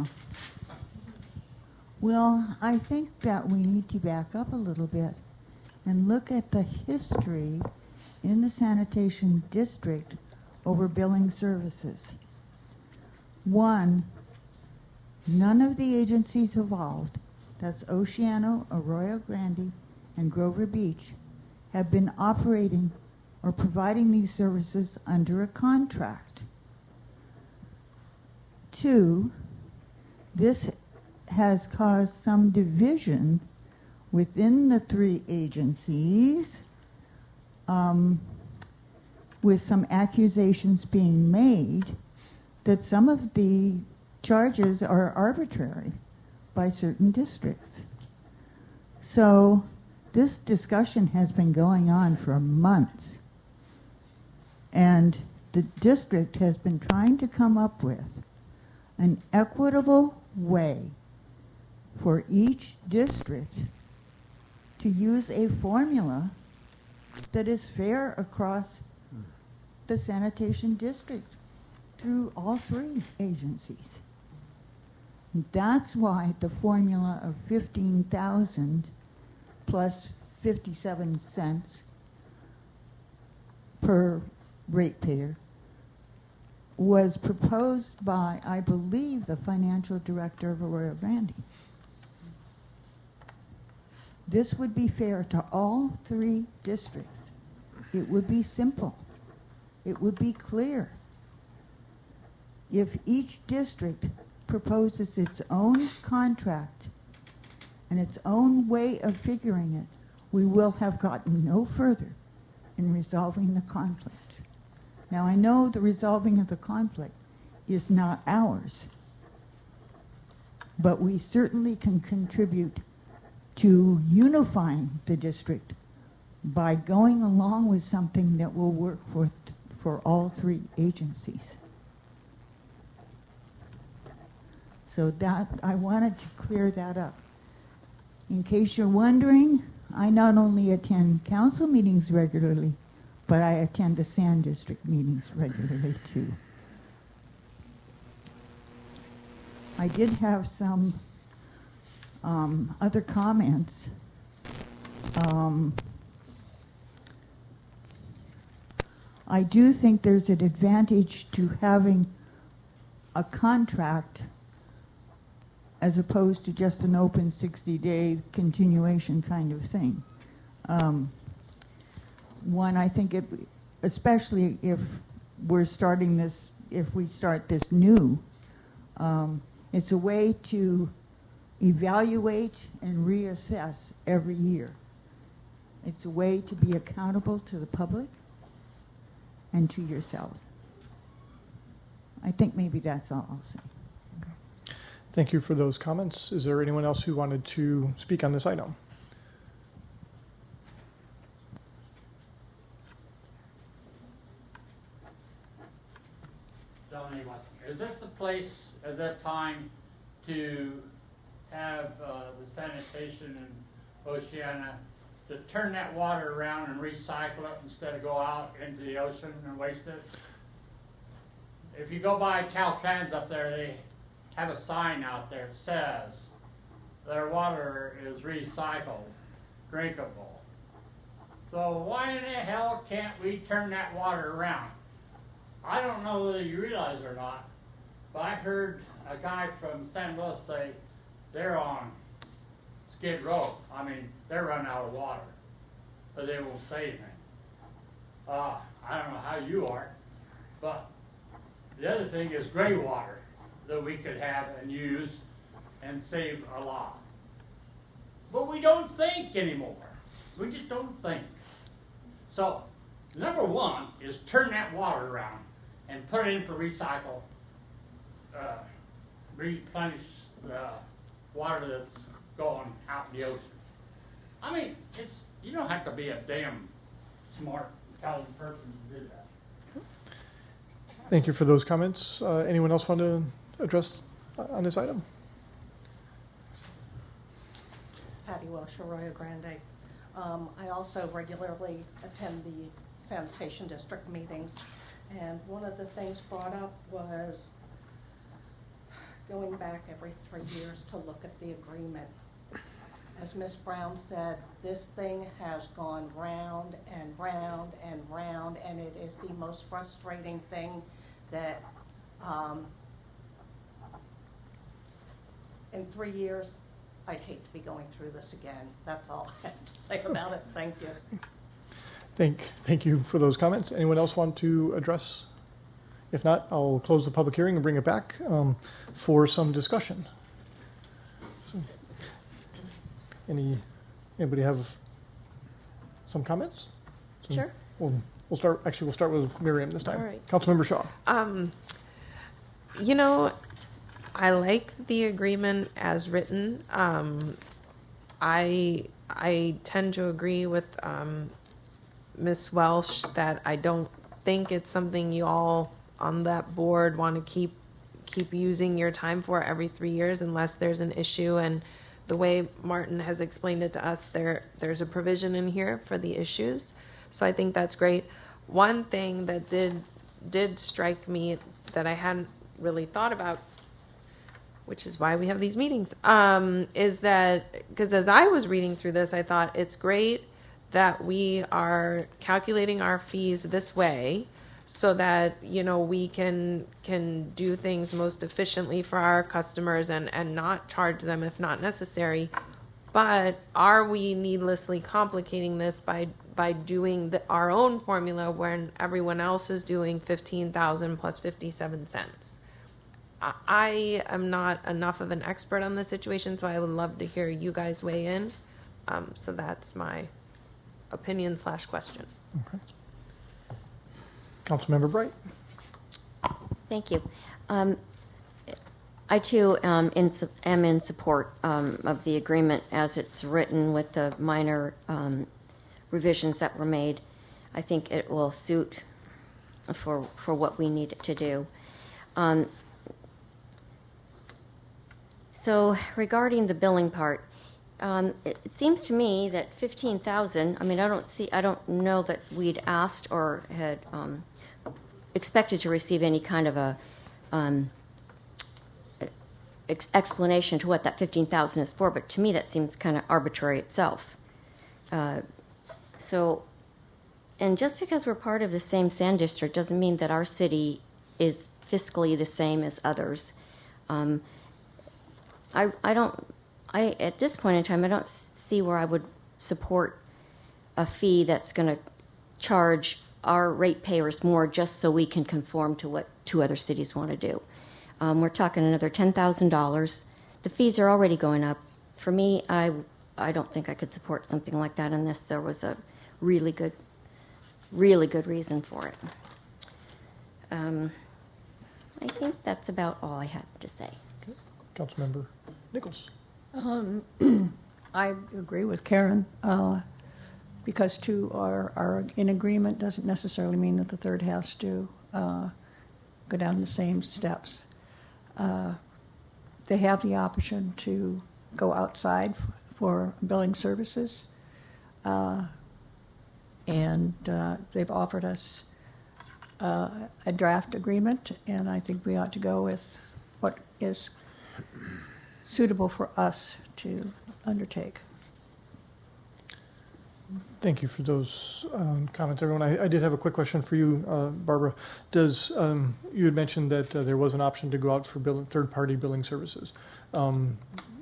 Well, I think that we need to back up a little bit and look at the history in the sanitation district over billing services. One, none of the agencies involved, that's Oceano, Arroyo Grande, and Grover Beach, have been operating or providing these services under a contract. Two, this has caused some division within the three agencies, um, with some accusations being made that some of the charges are arbitrary by certain districts. So this discussion has been going on for months, and the district has been trying to come up with an equitable way for each district to use a formula that is fair across the sanitation district through all three agencies. That's why the formula of fifteen thousand plus fifty-seven cents per ratepayer was proposed by, I believe, the financial director of Arroyo Grande. This would be fair to all three districts. It would be simple. It would be clear. If each district proposes its own contract and its own way of figuring it, we will have gotten no further in resolving the conflict. Now, I know the resolving of the conflict is not ours, but we certainly can contribute to unifying the district by going along with something that will work for, for all three agencies. So that, I wanted to clear that up. In case you're wondering, I not only attend council meetings regularly, but I attend the Sand District meetings regularly too. I did have some um, other comments. Um, I do think there's an advantage to having a contract as opposed to just an open sixty-day continuation kind of thing. Um, one, I think it, especially if we're starting this, if we start this new, um, it's a way to evaluate and reassess every year. It's a way to be accountable to the public and to yourself. I think maybe that's all I'll say. Thank you for those comments. Is there anyone else who wanted to speak on this item? Is this the place at that time to have uh, the sanitation in Oceana to turn that water around and recycle it instead of go out into the ocean and waste it? If you go by Caltrans up there, they have a sign out there that says their water is recycled, drinkable. So why in the hell can't we turn that water around? I don't know whether you realize or not, but I heard a guy from San Luis say they're on Skid Row. I mean, they're running out of water, but they won't say anything. Uh, I don't know how you are, but the other thing is gray water that we could have and use and save a lot. But we don't think anymore. We just don't think. So, number one is turn that water around and put it in for recycle, uh, replenish the water that's going out in the ocean. I mean, it's you don't have to be a damn smart, intelligent person to do that. Thank you for those comments. Uh, anyone else want to address uh, on this item? Patty Welsh, Arroyo Grande. Um, I also regularly attend the sanitation district meetings, and one of the things brought up was going back every three years to look at the agreement. As Miz Brown said, this thing has gone round and round and round, and it is the most frustrating thing that um, in three years, I'd hate to be going through this again. That's all I have to say about it. Thank you. Thank, thank you for those comments. Anyone else want to address? If not, I'll close the public hearing and bring it back um, for some discussion. So, any, anybody have some comments? So Sure. We'll, we'll start. Actually, we'll start with Miriam this time. All right. Councilmember Shaw. Um, you know, I like the agreement as written. Um, I I tend to agree with um, Miz Welsh that I don't think it's something you all on that board want to keep keep using your time for every three years unless there's an issue and the way Martin has explained it to us, there there's a provision in here for the issues. So I think that's great. One thing that did did strike me that I hadn't really thought about, which is why we have these meetings, um, is that, because as I was reading through this, I thought it's great that we are calculating our fees this way so that, you know, we can can do things most efficiently for our customers and, and not charge them if not necessary. But are we needlessly complicating this by by doing the, our own formula when everyone else is doing fifteen thousand plus fifty-seven cents? I, I am not enough of an expert on the situation, so I would love to hear you guys weigh in. Um, so that's my opinion slash question. Okay. Councilmember Bright. Thank you. Um, I too um, in, su- am in support um, of the agreement as it's written with the minor um, revisions that were made. I think it will suit for for what we need it to do. Um, so regarding the billing part, um, it, it seems to me that fifteen thousand. I mean, I don't see. I don't know that we'd asked or had um, expected to receive any kind of a um, ex- explanation to what that fifteen thousand is for. But to me, that seems kind of arbitrary itself. Uh, So, and just because we're part of the same sand district doesn't mean that our city is fiscally the same as others. Um, I, I don't, I at this point in time, I don't see where I would support a fee that's going to charge our ratepayers more just so we can conform to what two other cities want to do. Um, we're talking another ten thousand dollars. The fees are already going up. For me, I. I don't think I could support something like that unless there was a really good, really good reason for it. Um, I think that's about all I have to say. Okay. Councilmember Nichols. Um, I agree with Karen, uh, because two are, are in agreement doesn't necessarily mean that the third has to uh, go down the same steps. Uh, they have the option to go outside for billing services, uh, and uh, they've offered us uh, a draft agreement, and I think we ought to go with what is suitable for us to undertake. Thank you for those um, comments, everyone. I, I did have a quick question for you, uh, Barbara. Does um, you had mentioned that uh, there was an option to go out for bill- third-party billing services. Um,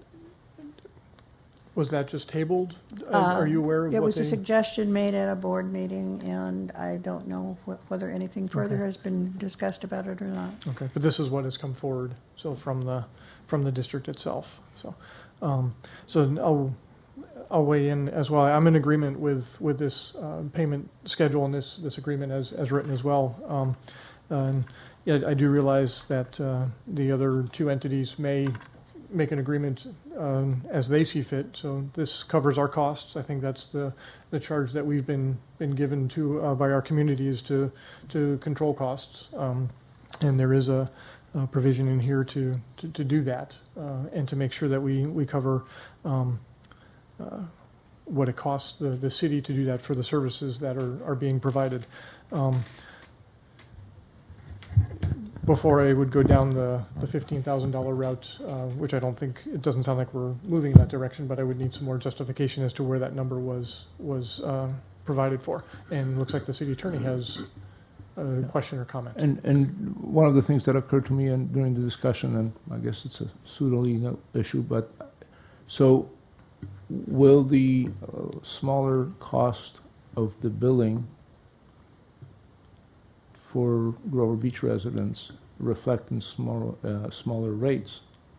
Was that just tabled? Uh, Are you aware of it what was they... a suggestion made at a board meeting, and I don't know wh- whether anything further Okay. has been discussed about it or not. Okay, but this is what has come forward, so from the from the district itself. So, um, so I'll I'll weigh in as well. I'm in agreement with with this uh, payment schedule and this this agreement as as written as well. Um, and yeah, I do realize that uh, the other two entities may make an agreement um, as they see fit. So this covers our costs. I think that's the, the charge that we've been been given to uh, by our community is to to control costs. Um, and there is a, a provision in here to to, to do that uh, and to make sure that we we cover um, uh, what it costs the, the city to do that for the services that are are being provided. Um, Before I would go down the, the fifteen thousand dollars route, uh, which I don't think, it doesn't sound like we're moving in that direction, but I would need some more justification as to where that number was was uh, provided for. And it looks like the city attorney has a question or comment. And and one of the things that occurred to me in, during the discussion, and I guess it's a pseudo-legal issue, but so will the uh, smaller cost of the billing for Grover Beach residents reflect in smaller uh, smaller rates?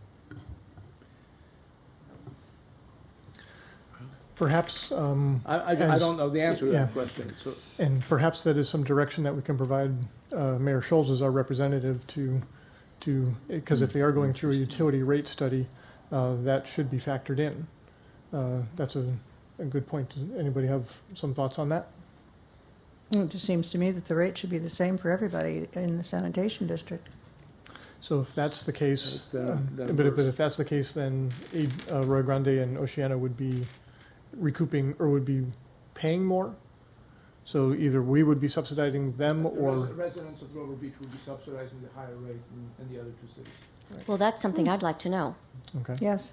Perhaps um, I, I, I don't know the answer to yeah. that question. So. And perhaps that is some direction that we can provide uh, Mayor Scholes as our representative to, to because if they are going through a utility rate study, uh, that should be factored in. Uh, that's a, a good point. Does anybody have some thoughts on that? It just seems to me that the rate should be the same for everybody in the sanitation district. So if that's the case, If that- uh, that but, if- but works. if that's the case, then uh, Rio Grande and Oceana would be recouping or would be paying more. So either we would be subsidizing them The or. res- residents of Grover Beach will be subsidizing the higher rate in, in the other two cities. Well, that's something I'd like to know. Okay. Yes.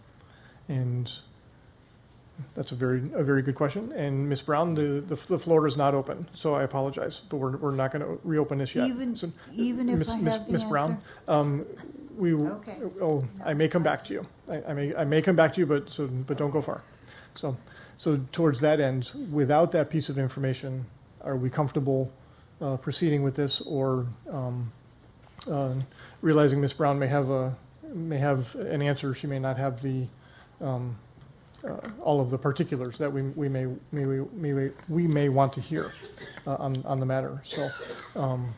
And that's a very, a very good question. And Miz Brown, the, the, the floor is not open, so I apologize, but we're, we're not going to reopen this yet. Even- So, even if Miz I Miz have the Miz Brown, answer? um, we, will- Okay. oh, I may come back to you. I, I may, I may come back to you, but, so, but don't go far. So, so towards that end, without that piece of information, are we comfortable uh, proceeding with this, or um, uh, realizing Miz Brown may have a, may have an answer, she may not have the, um, uh, all of the particulars that we, we may, may, we, may, we may want to hear uh, on, on the matter. So, um,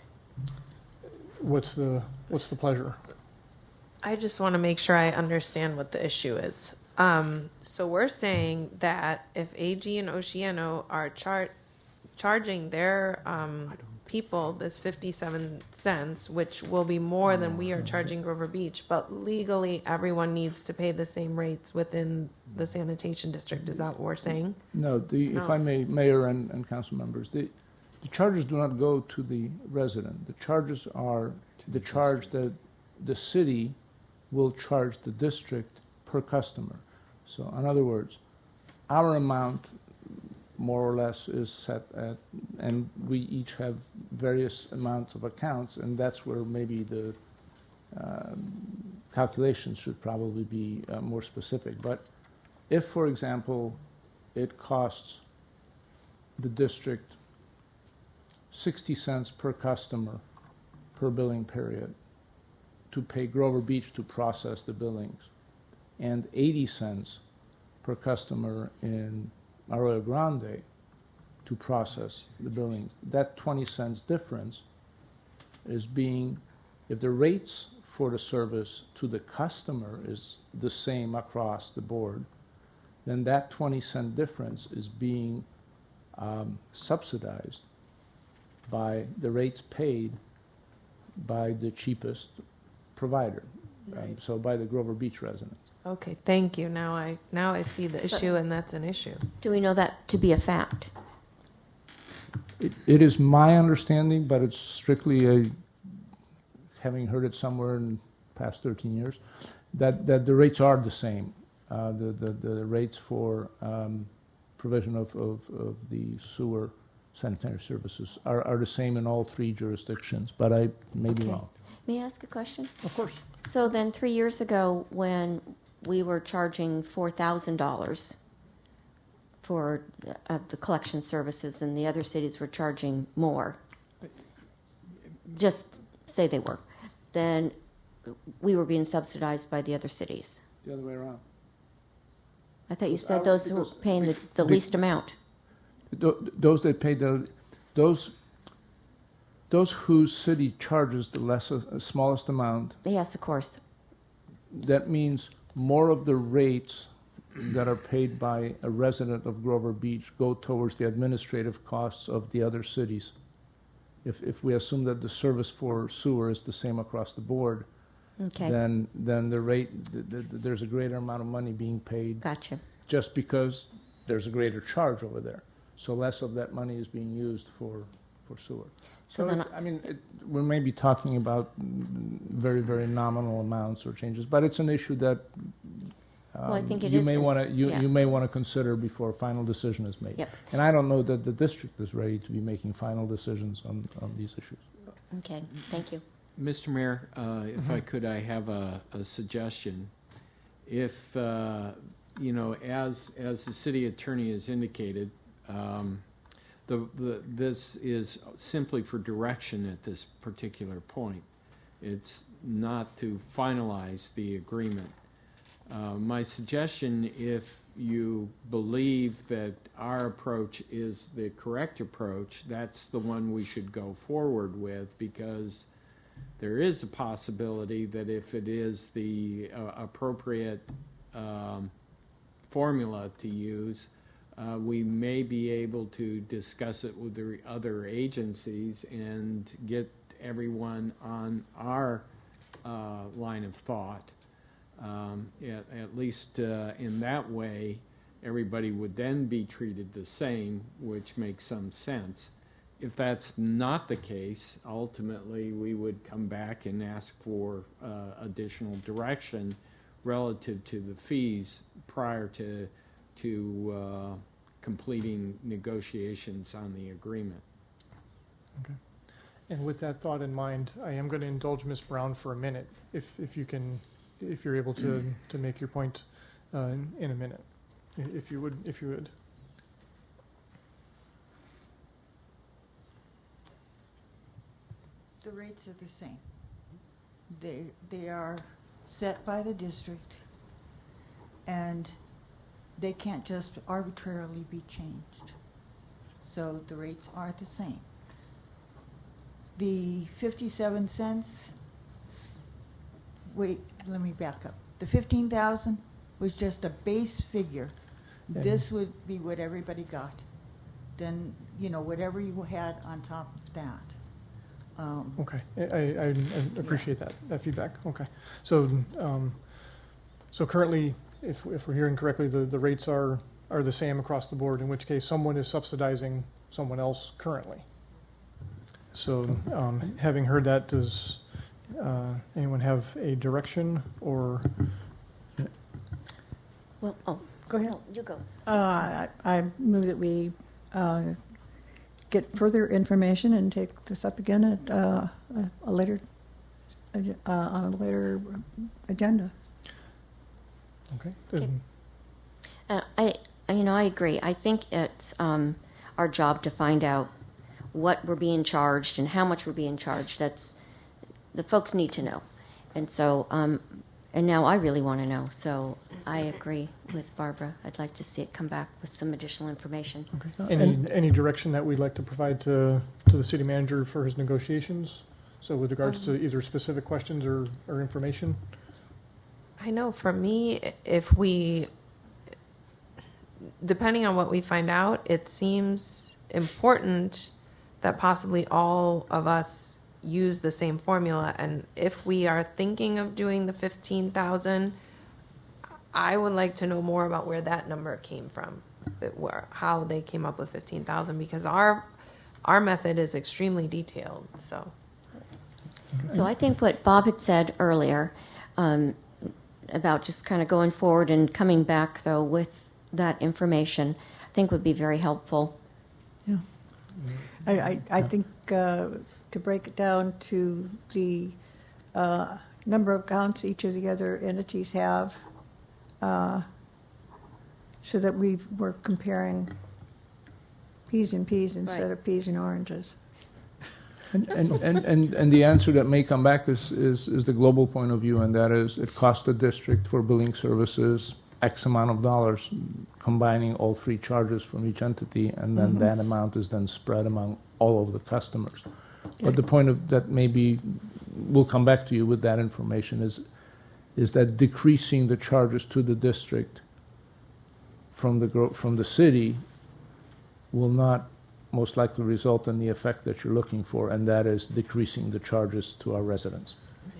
what's the, what's the pleasure? I just want to make sure I understand what the issue is. Um, so we're saying that if A G and Oceano are char- charging their um, people this fifty-seven cents, which will be more than we are charging Grover Beach, but legally everyone needs to pay the same rates within the sanitation district. Is that what we're saying? No, the, if No. I may, Mayor and, and council members, the, the charges do not go to the resident. The charges are the charge that the city will charge the district per customer. So in other words, our amount more or less is set at, and we each have various amounts of accounts, and that's where maybe the um, calculations should probably be uh, more specific. But if, for example, it costs the district sixty cents per customer per billing period to pay Grover Beach to process the billings, and eighty cents per customer in Arroyo Grande to process the billings. That twenty cents difference is being, if the rates for the service to the customer is the same across the board, then that twenty cent difference is being um, subsidized by the rates paid by the cheapest provider, um, so by the Grover Beach residents. Okay, thank you. Now I now I see the issue, and that's an issue. Do we know that to be a fact? It, it is my understanding, but it's strictly a, having heard it somewhere in the past thirteen years, that, that the rates are the same. Uh, the, the, the rates for um, provision of, of, of the sewer sanitary services are, are the same in all three jurisdictions, but I may be Okay. wrong. May I ask a question? Of course. So then, three years ago, when we were charging four thousand dollars for uh, the collection services, and the other cities were charging more, just say they were, then we were being subsidized by the other cities. The other way around. I thought you Because said our- those who were because paying the, be- the be- least amount. Tho- Those that pay the, those, those whose city charges the less, uh, smallest amount, Yes, of course. that means more of the rates that are paid by a resident of Grover Beach go towards the administrative costs of the other cities. If, if we assume that the service for sewer is the same across the board, Okay. then, then the rate, th- th- th- there's a greater amount of money being paid. Gotcha. Just because there's a greater charge over there. So less of that money is being used for, for sewer. So So, then it- I mean, it, we may be talking about mm, very, very nominal amounts or changes, but it's an issue that um, Well, I think it you is may an- want to you, yeah. you may want to consider before a final decision is made. Yep. And I don't know that the district is ready to be making final decisions on, on these issues. Okay, thank you. Mister Mayor, uh, if I could, I have a, a suggestion. If, uh, you know, as, as the city attorney has indicated, um, the, the, this is simply for direction at this particular point. It's not to finalize the agreement. Uh, my suggestion, if you believe that our approach is the correct approach, that's the one we should go forward with, because there is a possibility that if it is the uh, appropriate um, formula to use, uh, we may be able to discuss it with the other agencies and get everyone on our uh, line of thought. Um, at, at least uh, in that way, everybody would then be treated the same, which makes some sense. If that's not the case, ultimately we would come back and ask for uh, additional direction relative to the fees prior to to uh, completing negotiations on the agreement. Okay. And with that thought in mind, I am going to indulge Miz Brown for a minute, if if you can, if you're able to to make your point uh, in, in a minute, if you would, if you would. The rates are the same. They, they are set by the district, and they can't just arbitrarily be changed. So the rates are the same. The fifty-seven cents, wait, let me back up. The fifteen thousand was just a base figure. And This would be what everybody got. Then, you know, whatever you had on top of that. Um, Okay, I, I, I appreciate that, that feedback. Okay, so, um, so currently, if, if we're hearing correctly, the, the rates are, are the same across the board, in which case someone is subsidizing someone else currently. So, um, having heard that, does uh, anyone have a direction or? Well, oh, Go ahead. no, you go. Uh, I, I move that we uh, get further information and take this up again at uh, a, a later ag- uh, on a later agenda. Okay. Okay. Uh, I, I- you know, I agree. I think it's um, our job to find out what we're being charged and how much we're being charged. That's the folks need to know, and so um, and now I really want to know. So I agree with Barbara. I'd like to see it come back with some additional information. Okay. Any, any direction that we'd like to provide to, to the city manager for his negotiations? So with regards Um, to either specific questions or, or information? I know for me, if we, depending on what we find out, it seems important that possibly all of us use the same formula. And if we are thinking of doing the fifteen thousand, I would like to know more about where that number came from, that where, how they came up with fifteen thousand, because our our method is extremely detailed. So, So I think what Bob had said earlier um, about just kind of going forward and coming back, though, with that information, I think would be very helpful. Yeah. I, I, I think uh, to break it down to the uh, number of accounts each of the other entities have, uh, so that we were comparing peas and peas instead Right. of peas and oranges. And, and, and, and, and the answer that may come back is, is, is the global point of view, and that is it costs the district for billing services X amount of dollars, combining all three charges from each entity, and then Mhm. that amount is then spread among all of the customers. But the point of that maybe we'll come back to you with that information is is that decreasing the charges to the district from the gro- from the city will not most likely result in the effect that you're looking for, and that is decreasing the charges to our residents.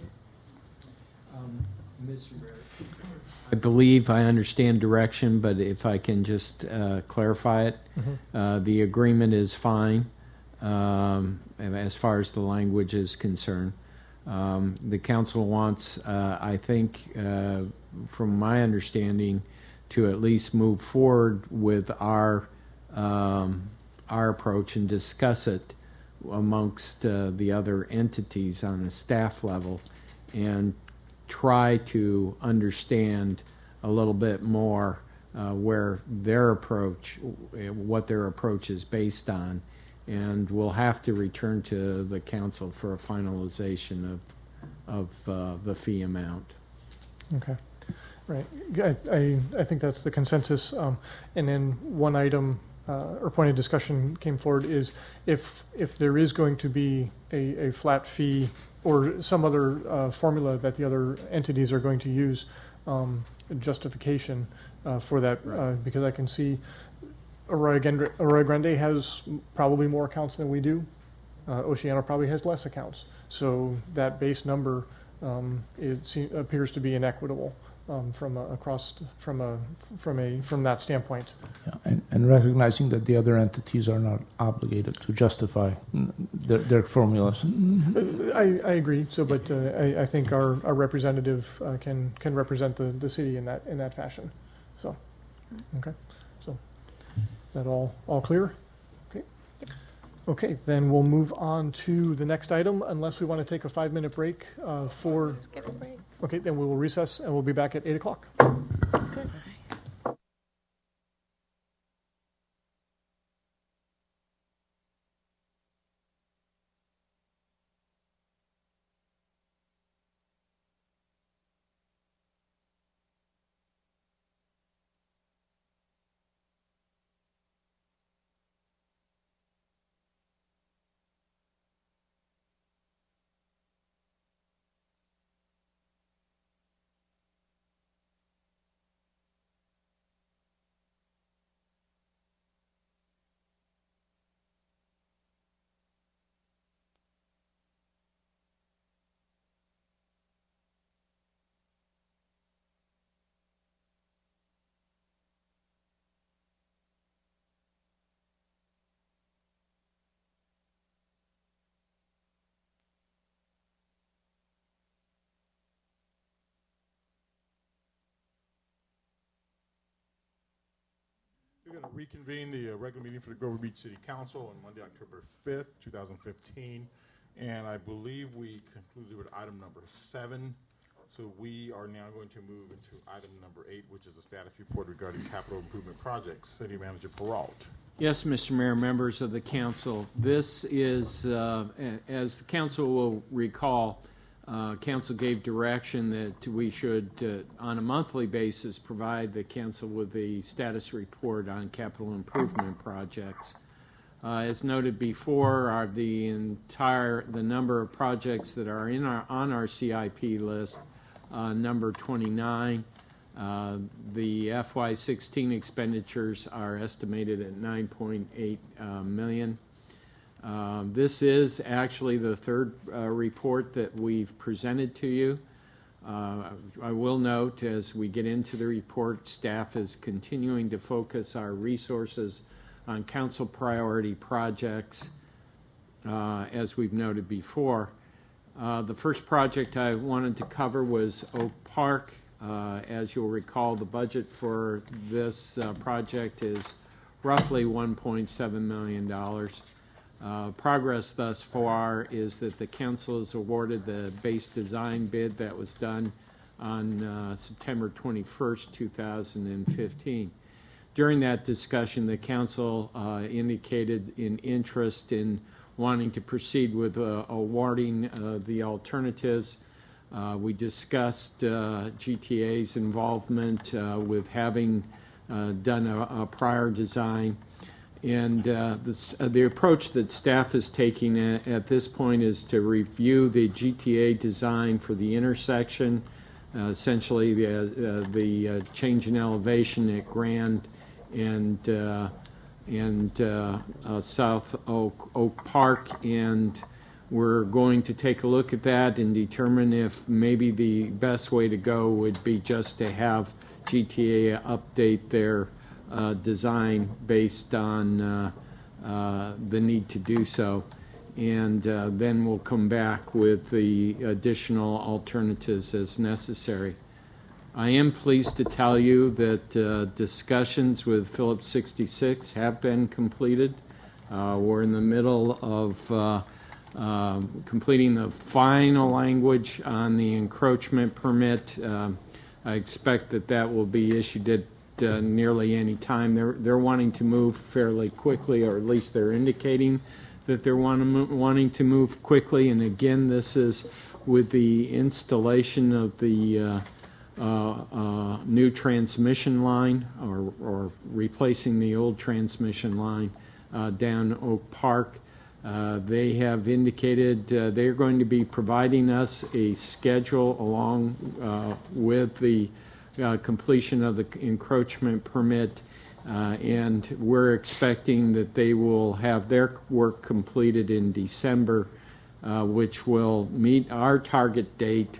Um, Mister Barrett. I believe I understand direction, but if I can just uh, clarify it, Mhm. uh, the agreement is fine um, as far as the language is concerned. Um, the council wants, uh, I think, uh, from my understanding, to at least move forward with our um, our approach and discuss it amongst uh, the other entities on a staff level, and try to understand a little bit more uh, where their approach, what their approach is based on, and we'll have to return to the council for a finalization of of uh, the fee amount. Okay, right. I, I, I think that's the consensus. Um, and then one item uh, or point of discussion came forward is if if there is going to be a, a flat fee or some other uh, formula that the other entities are going to use, um, justification uh, for that, uh, because I can see Arroyo Grande, Arroyo Grande has probably more accounts than we do. Uh, Oceano probably has less accounts. So that base number um, it se- appears to be inequitable um, from a, across from a from a from that standpoint. Yeah, and, and recognizing that the other entities are not obligated to justify their, their formulas. I, I agree. So, but uh, I, I think our, our representative uh, can can represent the, the city in that in that fashion. So, okay. So, that all all clear? Okay. Okay. Then we'll move on to the next item, unless we want to take a five minute break uh, for. Let's get a break. Okay. Then we will recess, and we'll be back at eight o'clock. Good. We're going to reconvene the uh, regular meeting for the Grover Beach City Council on Monday, October fifth, two thousand fifteen. And I believe we concluded with item number seven. So we are now going to move into item number eight, which is the status report regarding capital improvement projects. City Manager Peralt. Yes, Mister Mayor, members of the council. This is, uh, a- as the council will recall, uh, council gave direction that we should, uh, on a monthly basis, provide the council with the status report on capital improvement projects. Uh, as noted before, are the entire the number of projects that are in our on our C I P list, uh, number twenty-nine. Uh, the F Y sixteen expenditures are estimated at nine point eight uh, million. Uh, this is actually the third uh, report that we've presented to you. Uh, I will note, as we get into the report, staff is continuing to focus our resources on council priority projects, uh, as we've noted before. Uh, the first project I wanted to cover was Oak Park. Uh, as you'll recall, the budget for this uh, project is roughly one point seven million dollars. Uh, progress thus far is that the council has awarded the base design bid that was done on uh, September twenty-first, two thousand fifteen. During that discussion, the council uh, indicated an interest in wanting to proceed with uh, awarding uh, the alternatives. Uh, we discussed uh, G T A's involvement uh, with having uh, done a, a prior design. And uh, this, uh, the approach that staff is taking at, at this point is to review the G T A design for the intersection, uh, essentially the, uh, the uh, change in elevation at Grand and uh, and uh, uh, South Oak, Oak Park, and we're going to take a look at that and determine if maybe the best way to go would be just to have G T A update their uh, design based on uh, uh, the need to do so, and uh, then we'll come back with the additional alternatives as necessary. I am pleased to tell you that uh, discussions with Phillips sixty-six have been completed. Uh, we're in the middle of uh, uh, completing the final language on the encroachment permit. Uh, I expect that that will be issued at uh, nearly any time. They're, they're wanting to move fairly quickly, or at least they're indicating that they're want to mo- wanting to move quickly. And again, this is with the installation of the uh, Uh, uh, new transmission line, or, or replacing the old transmission line uh, down Oak Park. Uh, they have indicated uh, they're going to be providing us a schedule along uh, with the uh, completion of the encroachment permit, uh, and we're expecting that they will have their work completed in December, uh, which will meet our target date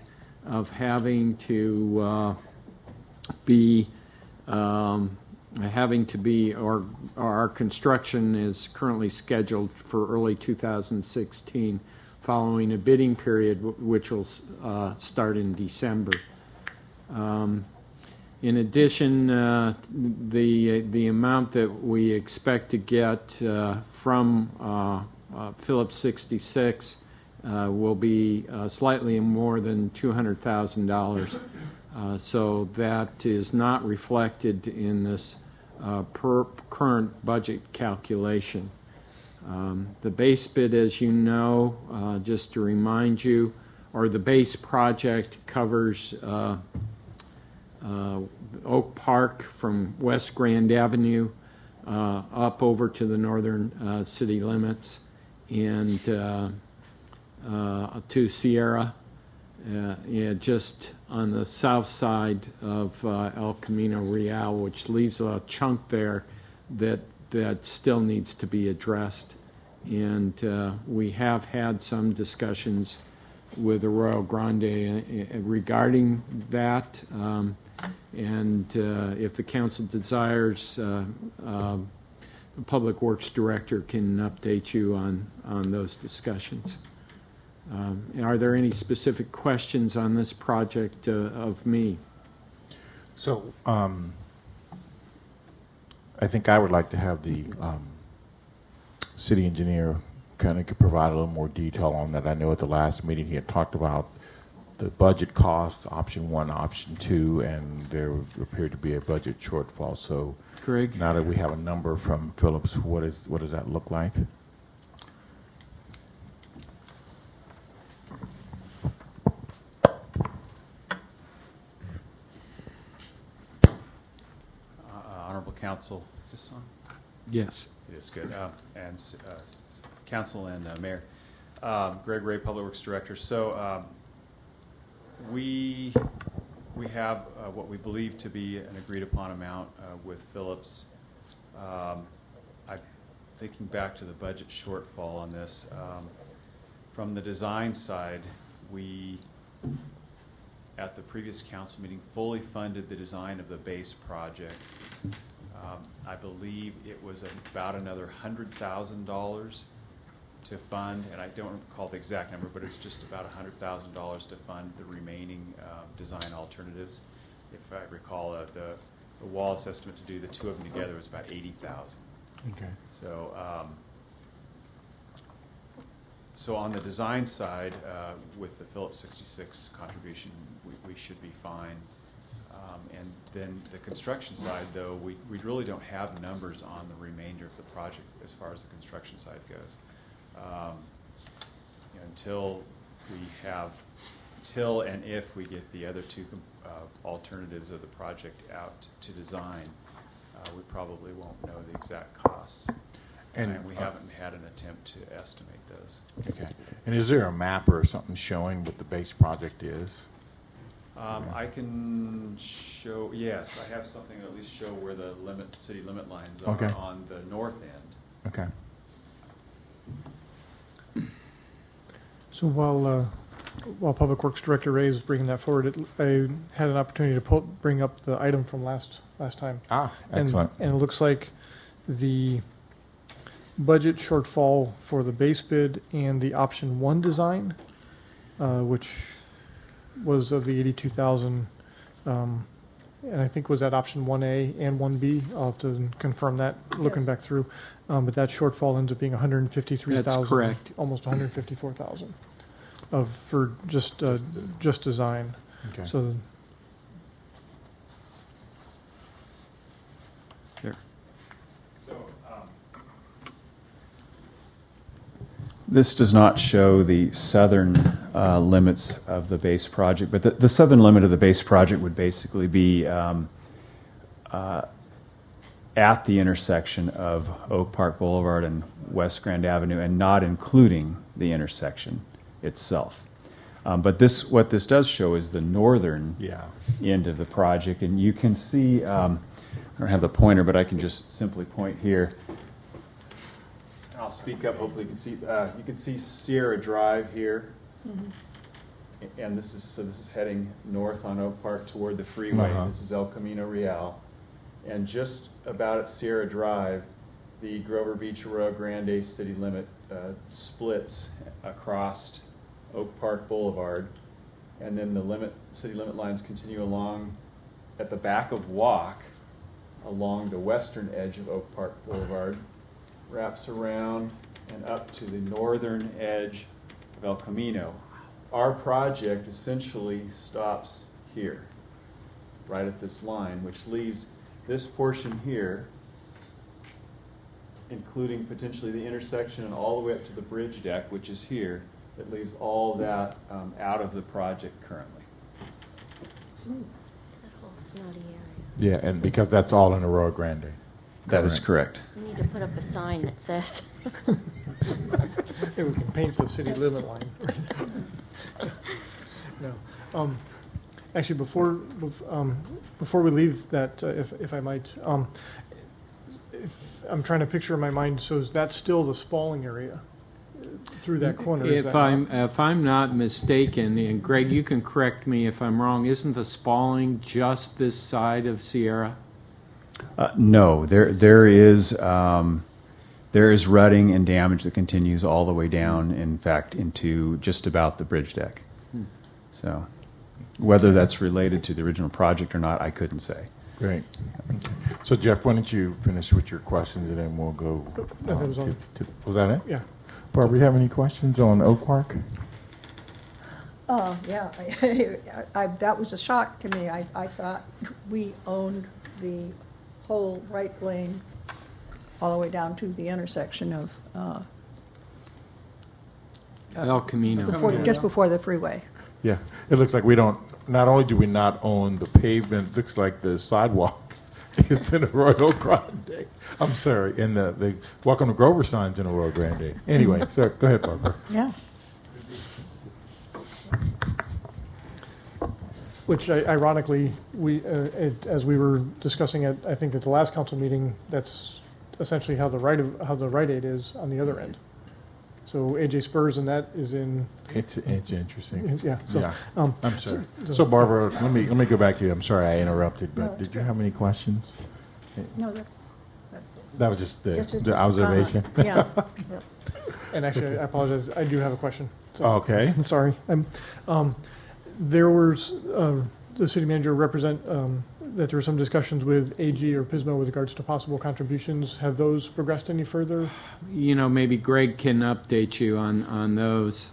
of having to uh, be um, having to be, or, or our construction is currently scheduled for early two thousand sixteen, following a bidding period w- which will uh, start in December. Um, in addition, uh, the the amount that we expect to get uh, from uh, uh, Phillips sixty-six uh, will be uh, slightly more than two hundred thousand dollars. Uh, so that is not reflected in this uh, per current budget calculation. Um, the base bid, as you know, uh, just to remind you, or the base project covers uh, uh, Oak Park from West Grand Avenue uh, up over to the northern uh, city limits and uh, uh, to Sierra, uh, yeah, just on the south side of uh, El Camino Real, which leaves a chunk there that that still needs to be addressed. And uh, we have had some discussions with Arroyo Grande uh, regarding that. Um, and uh, if the council desires, uh, uh, the Public Works Director can update you on, on those discussions. Um, are there any specific questions on this project uh, of me? So, um, I think I would like to have the um, city engineer kind of provide a little more detail on that. I know at the last meeting he had talked about the budget costs, option one, option two, and there appeared to be a budget shortfall. So, Greg? Now that we have a number from Phillips, what is what does that look like? Council, is this on? Yes. It is good. Uh, and uh, Council and uh, Mayor. Um, Greg Ray, Public Works Director. So um, we we have uh, what we believe to be an agreed upon amount uh, with Phillips. Um, I'm thinking back to the budget shortfall on this. Um, from the design side, we at the previous council meeting fully funded the design of the base project. Um, I believe it was about another one hundred thousand dollars to fund, and I don't recall the exact number, but it's just about one hundred thousand dollars to fund the remaining uh, design alternatives. If I recall, uh, the, the Wallace estimate to do the two of them together was about eighty thousand dollars. Okay. So, um, so on the design side, uh, with the Phillips sixty-six contribution, we, we should be fine. Um, and then the construction side, though, we, we really don't have numbers on the remainder of the project as far as the construction side goes. Um, you know, until we have, until and if we get the other two uh, alternatives of the project out to design, uh, we probably won't know the exact costs. And, and we uh, haven't had an attempt to estimate those. Okay. And is there a map or something showing what the base project is? Um, I can show, yes, I have something to at least show where the limit, city limit lines are okay. on the north end. Okay. So while uh, while Public Works Director Ray is bringing that forward, it, I had an opportunity to pull, bring up the item from last last time. Ah, excellent. And, and it looks like the budget shortfall for the base bid and the option one design, uh, which was of the eighty-two thousand, um, and I think was that option one A and one B. I'll have to confirm that looking Yes. back through. Um, but that shortfall ends up being one hundred fifty-three thousand. That's correct. Almost one hundred fifty-four thousand of for just uh, just design. Okay. So there. So um, this does not show the southern uh, limits of the base project, but the, the southern limit of the base project would basically be um, uh, at the intersection of Oak Park Boulevard and West Grand Avenue, and not including the intersection itself. Um, but this, what this does show is the northern yeah. end of the project, and you can see. Um, I don't have the pointer, but I can just simply point here. I'll speak up. Hopefully, you can see. Uh, you can see Sierra Drive here, Mm-hmm. and this is, so this is heading north on Oak Park toward the freeway. Uh-huh. This is El Camino Real. And just about at Sierra Drive, the Grover Beach Arroyo Grande city limit uh, splits across Oak Park Boulevard, and then the limit city limit lines continue along at the back of Walk, along the western edge of Oak Park Boulevard, wraps around and up to the northern edge of El Camino. Our project essentially stops here, right at this line, which leaves this portion here, including potentially the intersection and all the way up to the bridge deck, which is here, that leaves all that um, out of the project currently. Ooh, that whole snotty area. Yeah, and because that's all in Arroyo Grande. That is correct. We need to put up a sign that says. Yeah, we can paint the city limit line. No. Um, actually, before bef- um, before we leave that, uh, if if I might, um, if I'm trying to picture in my mind. So is that still the Spalding area uh, through that corner? Is If that I'm not? if I'm not mistaken, and Greg, you can correct me if I'm wrong. Isn't the Spalding just this side of Sierra? Uh, no, there there is um, there is rutting and damage that continues all the way down. In fact, into just about the bridge deck. Hmm. So, whether that's related to the original project or not, I couldn't say. Great. So Jeff, why don't you finish with your questions, and then we'll go. No, that um, was on. to, to, was that it? Yeah. Barbara, you have any questions on Oak Park? Uh, yeah, I, I, that was a shock to me. I, I thought we owned the whole right lane all the way down to the intersection of, uh, El Camino. before, just before the freeway. Yeah, it looks like we don't. Not only do we not own the pavement, it looks like the sidewalk is in Arroyo Grande. I'm sorry, and the, the Welcome to Grover signs in Arroyo Grande. Anyway, so go ahead, Barbara. Yeah. Which I- ironically, we, uh, it, as we were discussing at, I think at the last council meeting, that's essentially how the right of, how the Rite Aid is on the other end. So A J Spurs and that is in. It's it's interesting. It's- yeah, so, yeah. um, I'm sorry. so- So, Barbara, let me let me go back to you. I'm sorry I interrupted, but No, did that's you have any questions? No, that, That was just the, Just a- the just a observation. comment. Yeah. And actually, I apologize. I do have a question. So, Okay. I'm sorry. I'm, um, there was uh, the city manager represent um, that there were some discussions with A G or Pismo with regards to possible contributions. Have those progressed any further? You know, maybe Greg can update you on, on those.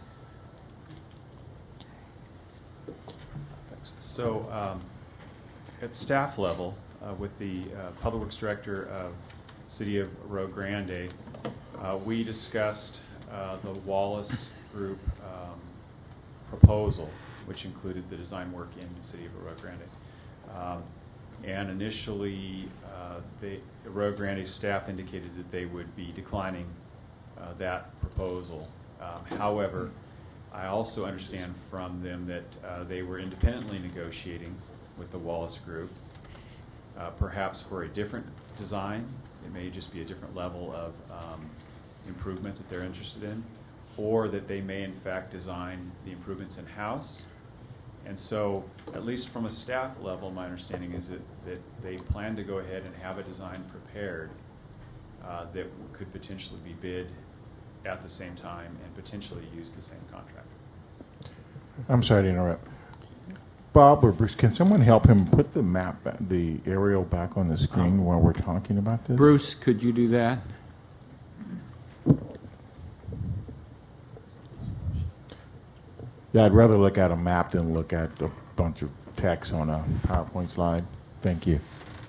So, um, at staff level, uh, with the uh, Public Works Director of City of Rio Grande, uh, we discussed uh, the Wallace Group um, proposal, which included the design work in the City of Rio Grande. Um, and initially, uh, they, the Rio Grande staff indicated that they would be declining uh, that proposal. Um, however, I also understand from them that uh, they were independently negotiating with the Wallace Group, uh, perhaps for a different design. It may just be a different level of um, improvement that they're interested in, or that they may in fact design the improvements in-house. And so, at least from a staff level, my understanding is that, that they plan to go ahead and have a design prepared uh, that could potentially be bid at the same time and potentially use the same contractor. I'm sorry to interrupt. Bob or Bruce, can someone help him put the map, ba- the aerial back on the screen while we're talking about this? Bruce, could you do that? Yeah, I'd rather look at a map than look at a bunch of text on a PowerPoint slide. Thank you.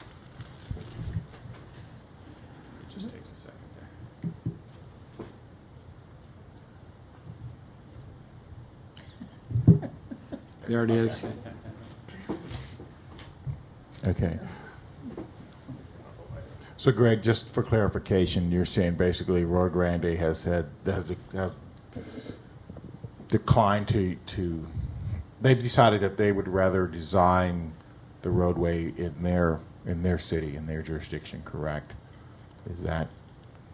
It just takes a second there. There it is. Okay. So, Greg, just for clarification, you're saying basically Rio Grande has said has, has declined to to. They've decided that they would rather design the roadway in their in their city in their jurisdiction. Correct? Is that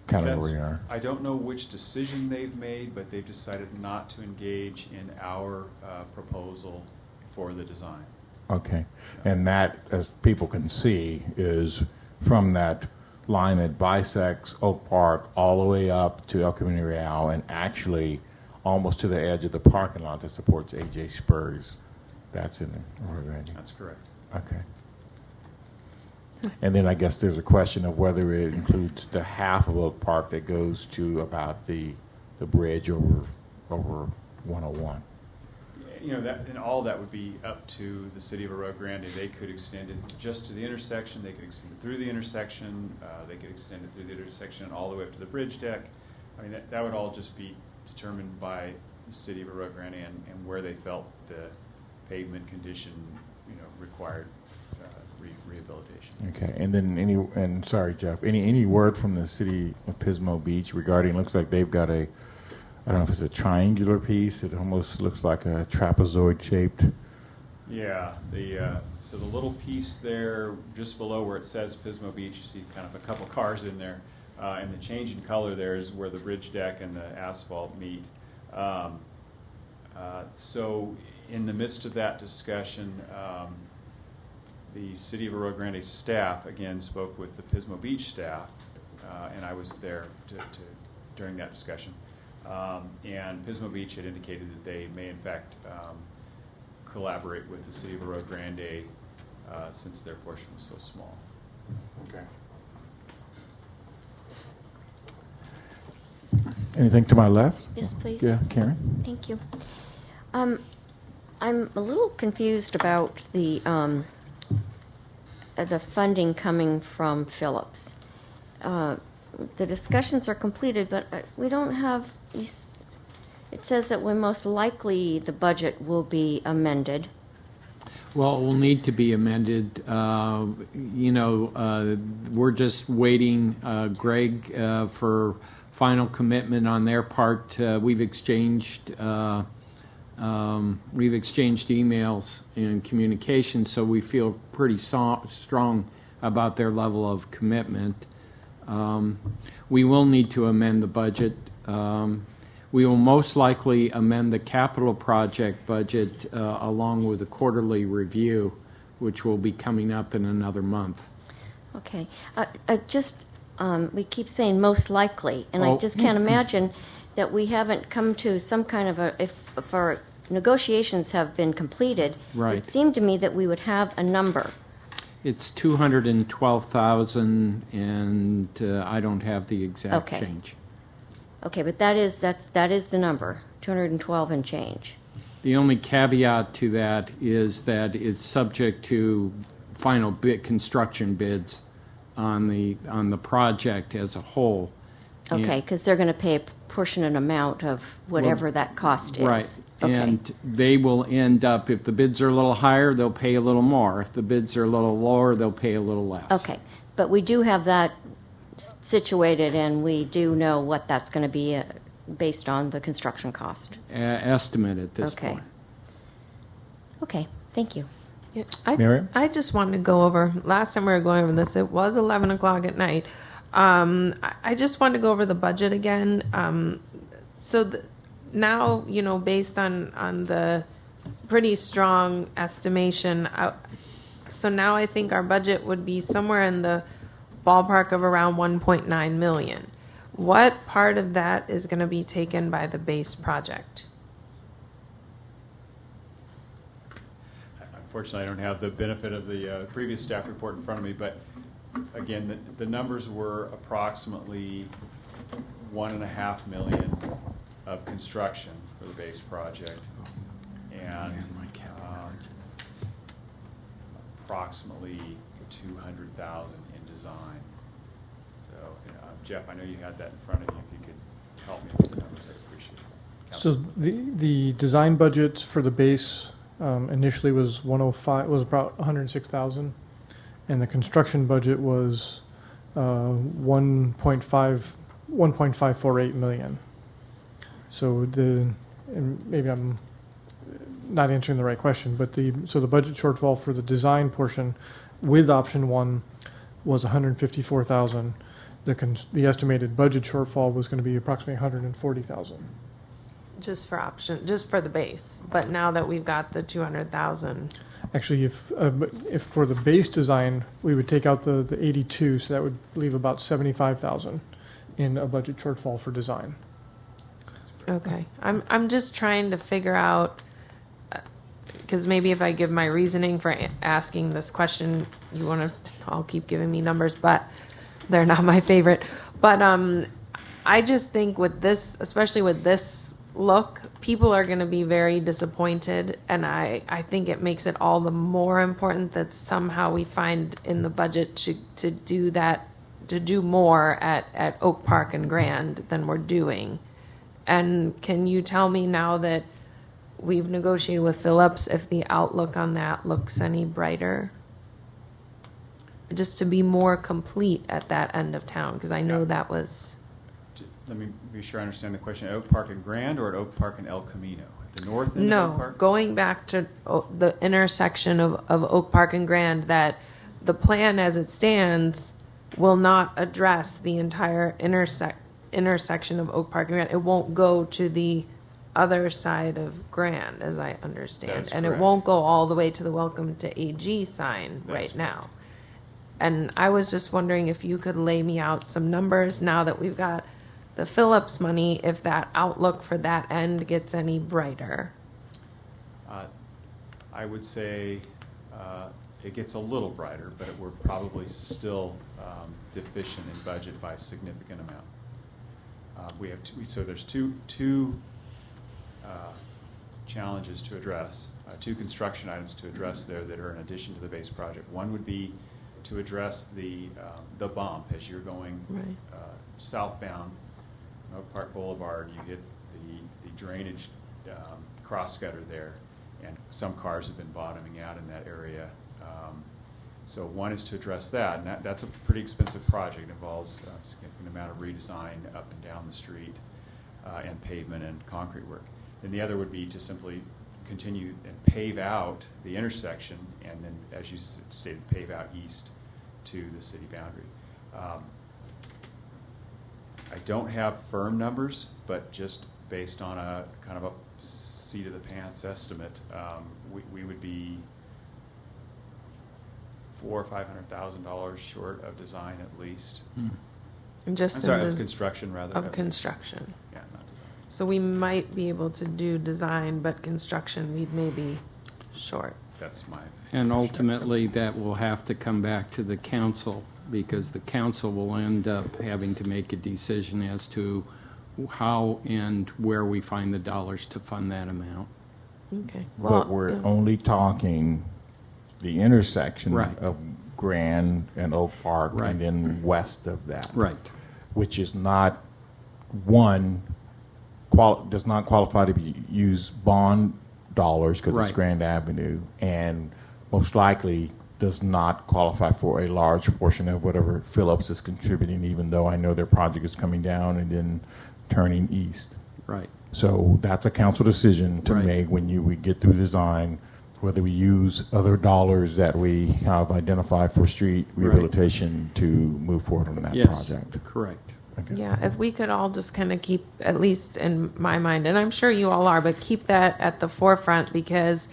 kind of That's- where we are. I don't know which decision they've made, but they've decided not to engage in our uh, proposal for the design. Okay. And that, as people can see, is from that line that bisects Oak Park all the way up to El Camino Real and actually almost to the edge of the parking lot that supports A J Spurs. That's in Arroyo Grande. That's correct. Okay. And then I guess there's a question of whether it includes the half of Oak Park that goes to about the the bridge over over one oh one. You know, that, and all that would be up to the city of Arroyo Grande. They could extend it just to the intersection, they could extend it through the intersection, uh, they could extend it through the intersection all the way up to the bridge deck. I mean, that, that would all just be determined by the city of Arroyo Grande and, and where they felt the pavement condition, you know, required uh, re- rehabilitation. Okay, and then any, and sorry, Jeff, any any word from the city of Pismo Beach regarding, looks like they've got a, I don't know if it's a triangular piece, it almost looks like a trapezoid shaped. Yeah, the uh, so the little piece there just below where it says Pismo Beach, you see kind of a couple cars in there, uh, and the change in color there is where the bridge deck and the asphalt meet. Um, uh, so in the midst of that discussion, um, the City of Arroyo Grande staff again spoke with the Pismo Beach staff, uh, and I was there to, to during that discussion. Um, and Pismo Beach had indicated that they may, in fact, um, collaborate with the City of Arroyo Grande uh, since their portion was so small. Okay. Anything to my left? Yes, please. Yeah, Karen? Thank you. Um, I'm a little confused about the um, uh, the funding coming from Phillips. Uh, the discussions are completed, but uh, we don't have. It says that we most likely the budget will be amended. Well, it will need to be amended. Uh, you know, uh, we're just waiting, uh, Greg, uh, for final commitment on their part. Uh, we've exchanged uh, um, we've exchanged emails and communication, so we feel pretty so- strong about their level of commitment. Um, we will need to amend the budget. Um, we will most likely amend the capital project budget uh, along with a quarterly review, which will be coming up in another month. Okay. Uh, uh, just, um, we keep saying most likely, and Oh. I just can't imagine that we haven't come to some kind of a, if, if our negotiations have been completed, Right. it seemed to me that we would have a number. It's two hundred twelve thousand, and uh, I don't have the exact Okay. change. Okay, but that is, that's, that is the number, two hundred twelve and change. The only caveat to that is that it's subject to final bid, construction bids on the on the project as a whole. Okay, And- because they're going to pay a proportionate amount of whatever Well, that cost is. Right. Okay. And they will end up, if the bids are a little higher, they'll pay a little more. If the bids are a little lower, they'll pay a little less. Okay, but we do have that s- situated, and we do know what that's going to be uh, based on the construction cost. Uh, estimate at this Okay. point. Okay, thank you. Yeah, I, Miriam? I just wanted to go over, last time we were going over this, it was eleven o'clock at night. Um, I, I just wanted to go over the budget again. Um, so the, now, you know, based on, on the pretty strong estimation, I, so now I think our budget would be somewhere in the ballpark of around one point nine million. What part of that is going to be taken by the base project? Unfortunately, I don't have the benefit of the uh, previous staff report in front of me, but again, the, the numbers were approximately one and a half million of construction for the base project, and um, approximately two hundred thousand in design. So, uh, Jeff, I know you had that in front of you. If you could help me with the numbers, I'd appreciate it. So the the design budget for the base um, initially was one oh five, was about one hundred six thousand, and the construction budget was uh, one point five one point five four eight million. So the, and maybe I'm not answering the right question, but the so the budget shortfall for the design portion with option one was one hundred fifty-four thousand. the cons- the estimated budget shortfall was going to be approximately one hundred forty thousand. Just for option, just for the base. But now that we've got the two hundred thousand, Actually, if uh, but if for the base design, we would take out the, the eighty-two, so that would leave about seventy-five thousand in a budget shortfall for design. okay. I'm I'm just trying to figure out, because maybe if I give my reasoning for a- asking this question, you want to, I'll keep giving me numbers, but they're not my favorite. But um, I just think with this, especially with this look, people are going to be very disappointed, and I, I think it makes it all the more important that somehow we find in the budget to, to do that, to do more at, at Oak Park and Grand than we're doing. And can you tell me now that we've negotiated with Phillips if the outlook on that looks any brighter? Just to be more complete at that end of town, because I know Yeah. that was... Let me be sure I understand the question. At Oak Park and Grand or at Oak Park and El Camino? At the north end of Oak No, Park? going back to o- the intersection of, of Oak Park and Grand, that the plan as it stands will not address the entire intersec- intersection of Oak Park and Grand. It won't go to the other side of Grand, as I understand. That's and correct. it won't go all the way to the Welcome to A G sign That's right now. And I was just wondering if you could lay me out some numbers now that we've got the Phillips money, if that outlook for that end gets any brighter. Uh, I would say uh, it gets a little brighter, but we're probably still um, deficient in budget by a significant amount. Uh, we have two, so there's two two uh, challenges to address, uh, two construction items to address there that are in addition to the base project. One would be to address the um, the bump as you're going Right. uh, southbound on Oak Park Boulevard. You hit the, the drainage um, cross gutter there, and some cars have been bottoming out in that area. Um, so one is to address that, and that, that's a pretty expensive project. It involves a significant amount of redesign up and down the street, uh, and pavement and concrete work. And the other would be to simply continue and pave out the intersection, and then, as you s- stated, pave out east to the city boundary. Um, I don't have firm numbers, but just based on a kind of a seat of the pants estimate, um, we, we would be four or five hundred thousand dollars short of design at least. And just I'm sorry, in of des- construction rather. Of construction. Yeah, not design. So we might be able to do design, but construction we'd maybe short. That's my. And ultimately, that will have to come back to the council, because the council will end up having to make a decision as to how and where we find the dollars to fund that amount. Okay. But we're only talking the intersection Right. of Grand and Oak Park, Right. and then west of that. Right. Which is not, one, qual- does not qualify to be, use bond dollars because Right. it's Grand Avenue, and most likely does not qualify for a large portion of whatever Phillips is contributing, even though I know their project is coming down and then turning east. Right. So that's a council decision to Right. make when you, we get through design, whether we use other dollars that we have identified for street Right. rehabilitation to move forward on that Yes, project. correct. Okay. Yeah, if we could all just kind of keep, at least in my mind, and I'm sure you all are, but keep that at the forefront, because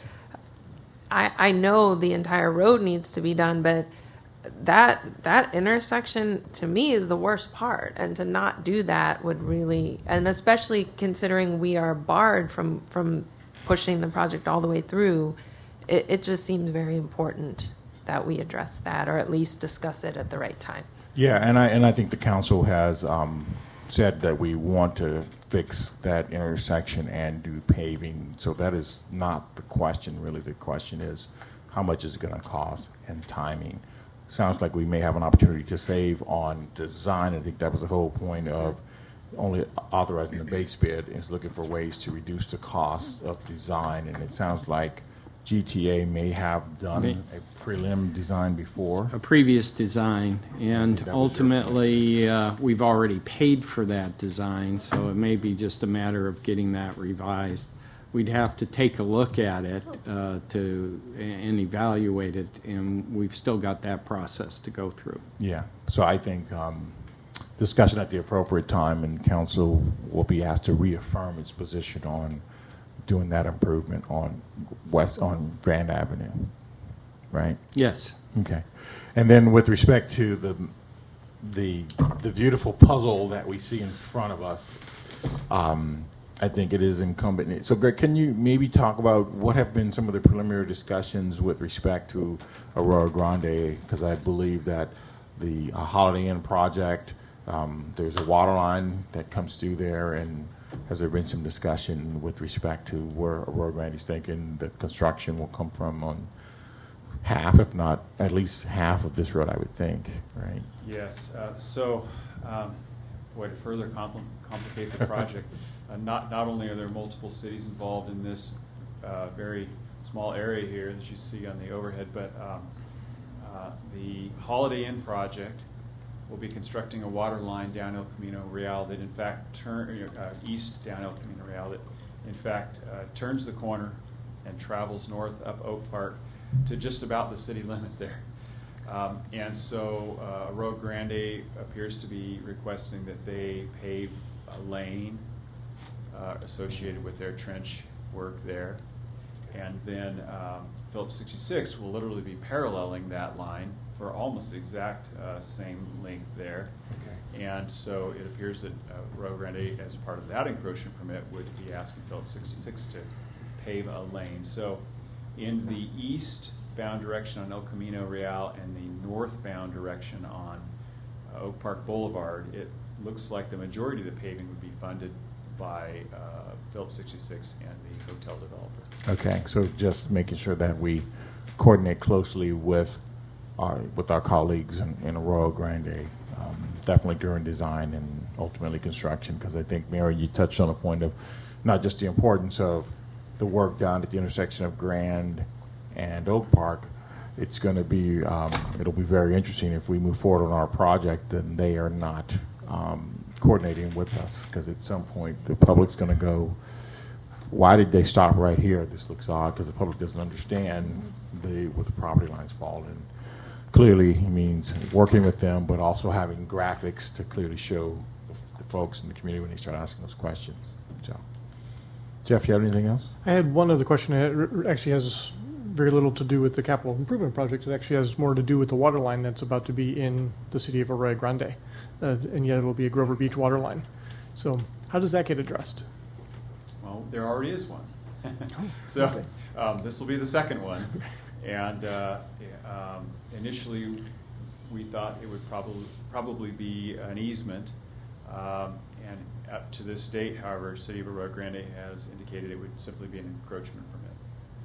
I, I know the entire road needs to be done, but that that intersection to me is the worst part, and to not do that would really, and especially considering we are barred from from pushing the project all the way through, it, it just seems very important that we address that, or at least discuss it at the right time. Yeah, and I and I think the council has um, said that we want to fix that intersection and do paving. So that is not the question, really. The question is, how much is it going to cost and timing? Sounds like we may have an opportunity to save on design. I think that was the whole point of only authorizing the base bid, is looking for ways to reduce the cost of design. And it sounds like G T A may have done May- a prelim design before. A previous design, and That was your ultimately, uh, we've already paid for that design, so it may be just a matter of getting that revised. We'd have to take a look at it uh, to and evaluate it, and we've still got that process to go through. Yeah. So I think um, discussion at the appropriate time, and council will be asked to reaffirm its position on doing that improvement on West, on Grand Avenue, right? Yes. Okay. And then with respect to the, the, the beautiful puzzle that we see in front of us, um, I think it is incumbent. So, Greg, can you maybe talk about what have been some of the preliminary discussions with respect to Arroyo Grande? Because I believe that the uh, Holiday Inn project, um, there's a water line that comes through there, and has there been some discussion with respect to where Arroyo Grande is thinking the construction will come from on half, if not at least half of this road, I would think, right? Yes. Uh, so, um, way to further compl- complicate the project, uh, not not only are there multiple cities involved in this uh, very small area here that you see on the overhead, but um, uh, the Holiday Inn project will be constructing a water line down El Camino Real that in fact turn uh, east down El Camino Real that in fact uh, turns the corner and travels north up Oak Park to just about the city limit there. Um, and so uh, Arroyo Grande appears to be requesting that they pave a lane uh, associated with their trench work there. And then um, Phillips sixty-six will literally be paralleling that line for almost the exact uh, same length there. Okay. And so it appears that uh, Arroyo Grande, as part of that encroachment permit, would be asking Phillips sixty-six to pave a lane. So in the eastbound direction on El Camino Real and the northbound direction on uh, Oak Park Boulevard, it looks like the majority of the paving would be funded by uh, Phillips sixty-six and the hotel developer. Okay, so just making sure that we coordinate closely with our with our colleagues in, in Arroyo Grande, um, definitely during design and ultimately construction, because I think, Mary, you touched on a point of not just the importance of the work done at the intersection of Grand and Oak Park. It's going to be, um, it'll be very interesting if we move forward on our project and they are not um, coordinating with us, because at some point the public's going to go, why did they stop right here? This looks odd, because the public doesn't understand the what the property lines fall in. Clearly, he means working with them, but also having graphics to clearly show the, the folks in the community when they start asking those questions. So, Jeff, you have anything else? I had one other question. It actually has very little to do with the capital improvement project. It actually has more to do with the water line that's about to be in the city of Arroyo Grande, uh, and yet it'll be a Grover Beach water line. So, how does that get addressed? Well, there already is one. so okay. um, this will be the second one. And uh, um, initially, we thought it would probably probably be an easement. Um, and up to this date, however, City of Arroyo Grande has indicated it would simply be an encroachment permit.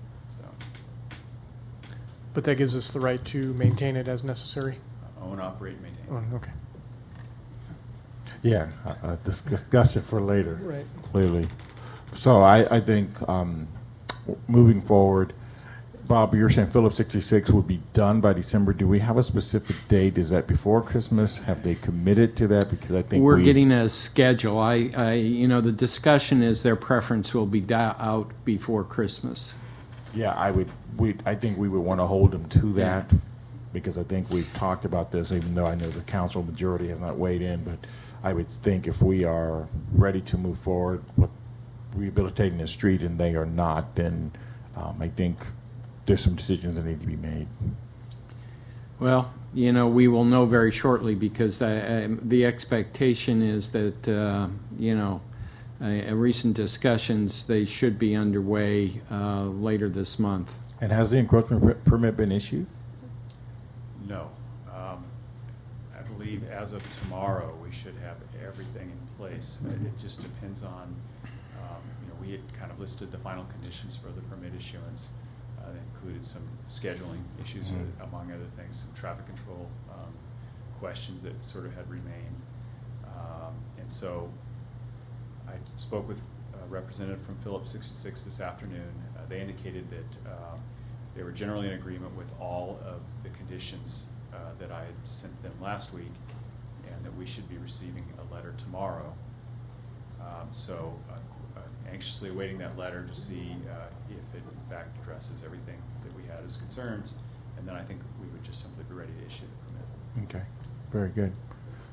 So, But that gives us the right to maintain it as necessary? Own, operate, and maintain. Oh, okay. Yeah, uh, dis- discussion for later. Right. Clearly. So I, I think um, moving forward, Bob, you're saying Phillips sixty-six would be done by December. Do we have a specific date? Is that before Christmas? Have they committed to that? Because I think we're we, getting a schedule. I, I, you know, the discussion is their preference will be da- out before Christmas. Yeah, I would. We, I think we would want to hold them to that, because I think we've talked about this, even though I know the council majority has not weighed in. But I would think if we are ready to move forward with rehabilitating the street and they are not, then um, I think there's some decisions that need to be made. Well, you know, we will know very shortly, because the, uh, the expectation is that, uh, you know, uh, recent discussions, they should be underway uh, later this month. And has the encroachment per- permit been issued? No. Um, I believe as of tomorrow, we should have everything in place. Mm-hmm. It just depends on, um, you know, we had kind of listed the final conditions for the permit issuance. Uh, that included some scheduling issues, mm-hmm. uh, among other things, some traffic control um, questions that sort of had remained. Um, and so I spoke with a representative from Phillips sixty-six this afternoon. Uh, they indicated that uh, they were generally in agreement with all of the conditions uh, that I had sent them last week, and that we should be receiving a letter tomorrow. Um, so uh, uh, anxiously awaiting that letter to see uh, if it in fact addresses everything that we had as concerns, and then I think we would just simply be ready to issue the permit. Okay, very good.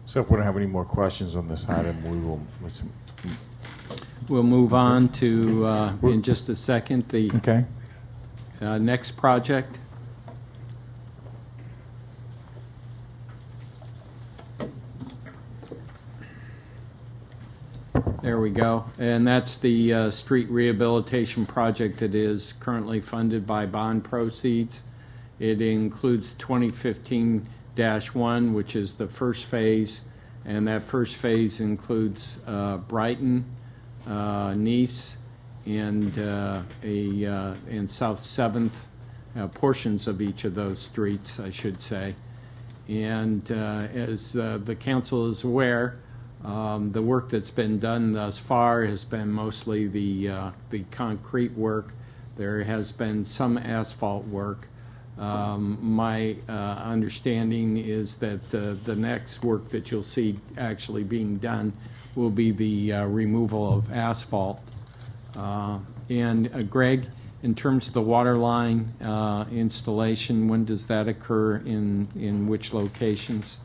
So if we don't have any more questions on this item, we will. We'll move on to, uh, in just a second, the okay. uh, next project. There we go. And that's the uh, street rehabilitation project that is currently funded by bond proceeds. It includes twenty fifteen dash one, which is the first phase, and that first phase includes uh, Brighton, uh, Nice, and uh, a uh, and South seventh, uh, portions of each of those streets, I should say. And uh, as uh, the council is aware, um, the work that's been done thus far has been mostly the uh, the concrete work. There has been some asphalt work. Um, my uh, understanding is that the, the next work that you'll see actually being done will be the uh, removal of asphalt. Uh, and uh, Greg, in terms of the water line uh, installation, when does that occur, in, in which locations?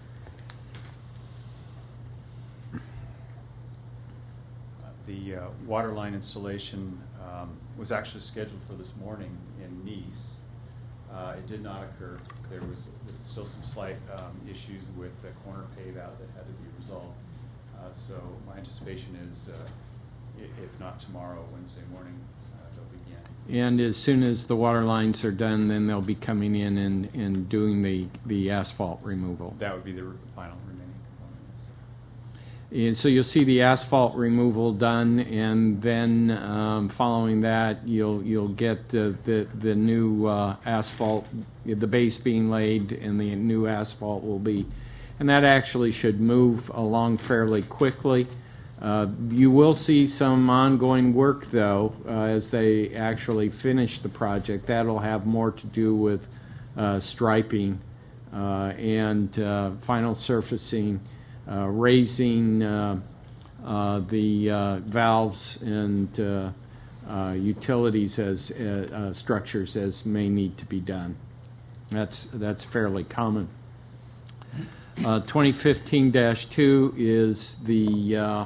The uh, water line installation um, was actually scheduled for this morning in Nice. Uh, it did not occur. There was still some slight um, issues with the corner pave out that had to be resolved. Uh, so my anticipation is, uh, if not tomorrow, Wednesday morning, uh, they'll begin. And as soon as the water lines are done, then they'll be coming in and, and doing the, the asphalt removal. That would be the final remaining component. And so you'll see the asphalt removal done, and then um, following that, you'll you'll get uh, the the new uh, asphalt, the base being laid, and the new asphalt will be, and that actually should move along fairly quickly. Uh, you will see some ongoing work, though, uh, as they actually finish the project. That'll have more to do with uh, striping uh, and uh, final surfacing. Uh, raising uh, uh, the uh, valves and uh, uh, utilities as uh, uh, structures as may need to be done. That's that's fairly common. Uh, twenty fifteen dash two is the uh,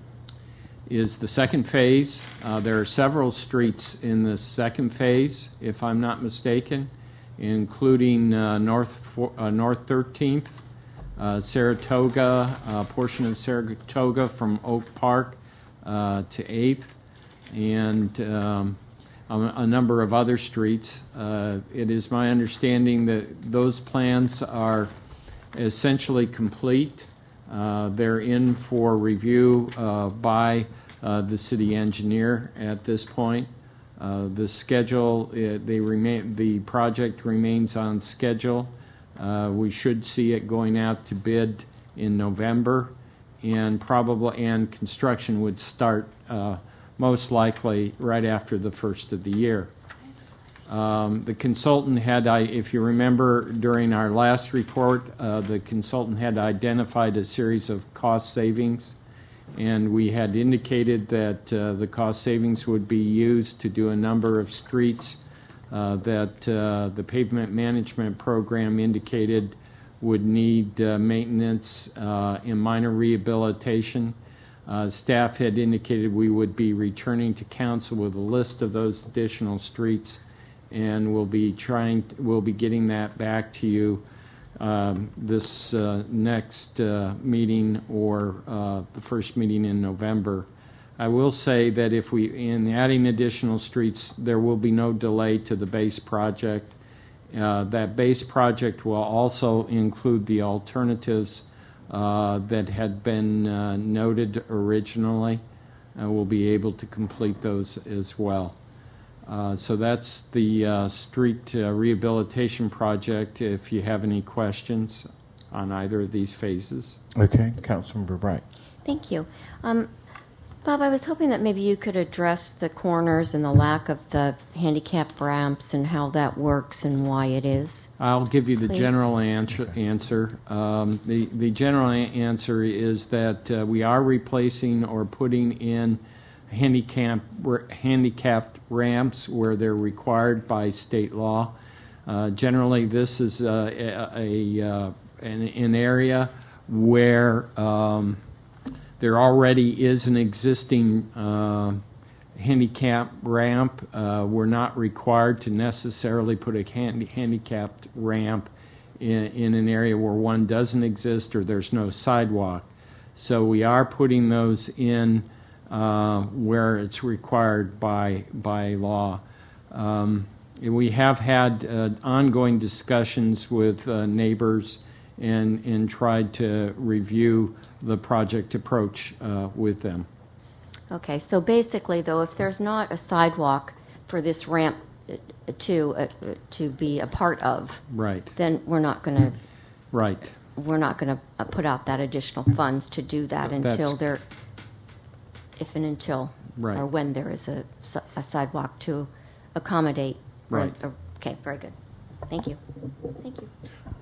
is the second phase. Uh, there are several streets in the second phase, if I'm not mistaken, including uh, North uh, North thirteenth. Uh, Saratoga, a uh, portion of Saratoga from Oak Park uh, to eighth, and um, a, a number of other streets. Uh, it is my understanding that those plans are essentially complete. Uh, they're in for review uh, by uh, the city engineer at this point. Uh, the schedule, uh, they remain. The project remains on schedule. Uh, we should see it going out to bid in November, and probably and construction would start uh, most likely right after the first of the year. Um, the consultant had, I, if you remember, during our last report, uh, the consultant had identified a series of cost savings, and we had indicated that uh, the cost savings would be used to do a number of streets Uh, that uh, the pavement management program indicated would need uh, maintenance uh, and minor rehabilitation. Uh, staff had indicated we would be returning to council with a list of those additional streets, and we'll be trying. We'll be getting that back to you um, this uh, next uh, meeting or uh, the first meeting in November. I will say that if we, in adding additional streets, there will be no delay to the base project. Uh, that base project will also include the alternatives uh, that had been uh, noted originally. Uh, we'll be able to complete those as well. Uh, so that's the uh, street uh, rehabilitation project. If you have any questions on either of these phases. Okay, Councilmember Bright. Thank you. Um, Bob, I was hoping that maybe you could address the corners and the lack of the handicap ramps and how that works and why it is. I'll give you the Please. general answer. answer. Um, the, the general answer is that uh, we are replacing or putting in handicap, handicapped ramps where they're required by state law. Uh, generally, this is uh, a, a, a, an, an area where um, there already is an existing uh, handicap ramp. Uh, we're not required to necessarily put a handi- handicapped ramp in, in an area where one doesn't exist or there's no sidewalk. So we are putting those in uh, where it's required by by law. Um, we have had uh, ongoing discussions with uh, neighbors and and tried to review the project approach uh, with them. Okay, so basically, though, if there's not a sidewalk for this ramp uh, to uh, to be a part of, right, then we're not going to, right, we're not going to uh, put out that additional funds to do that That's- until there, if and until, Right. or when there is a, si- a sidewalk to accommodate. or- Right. or- okay, very good. Thank you. Thank you.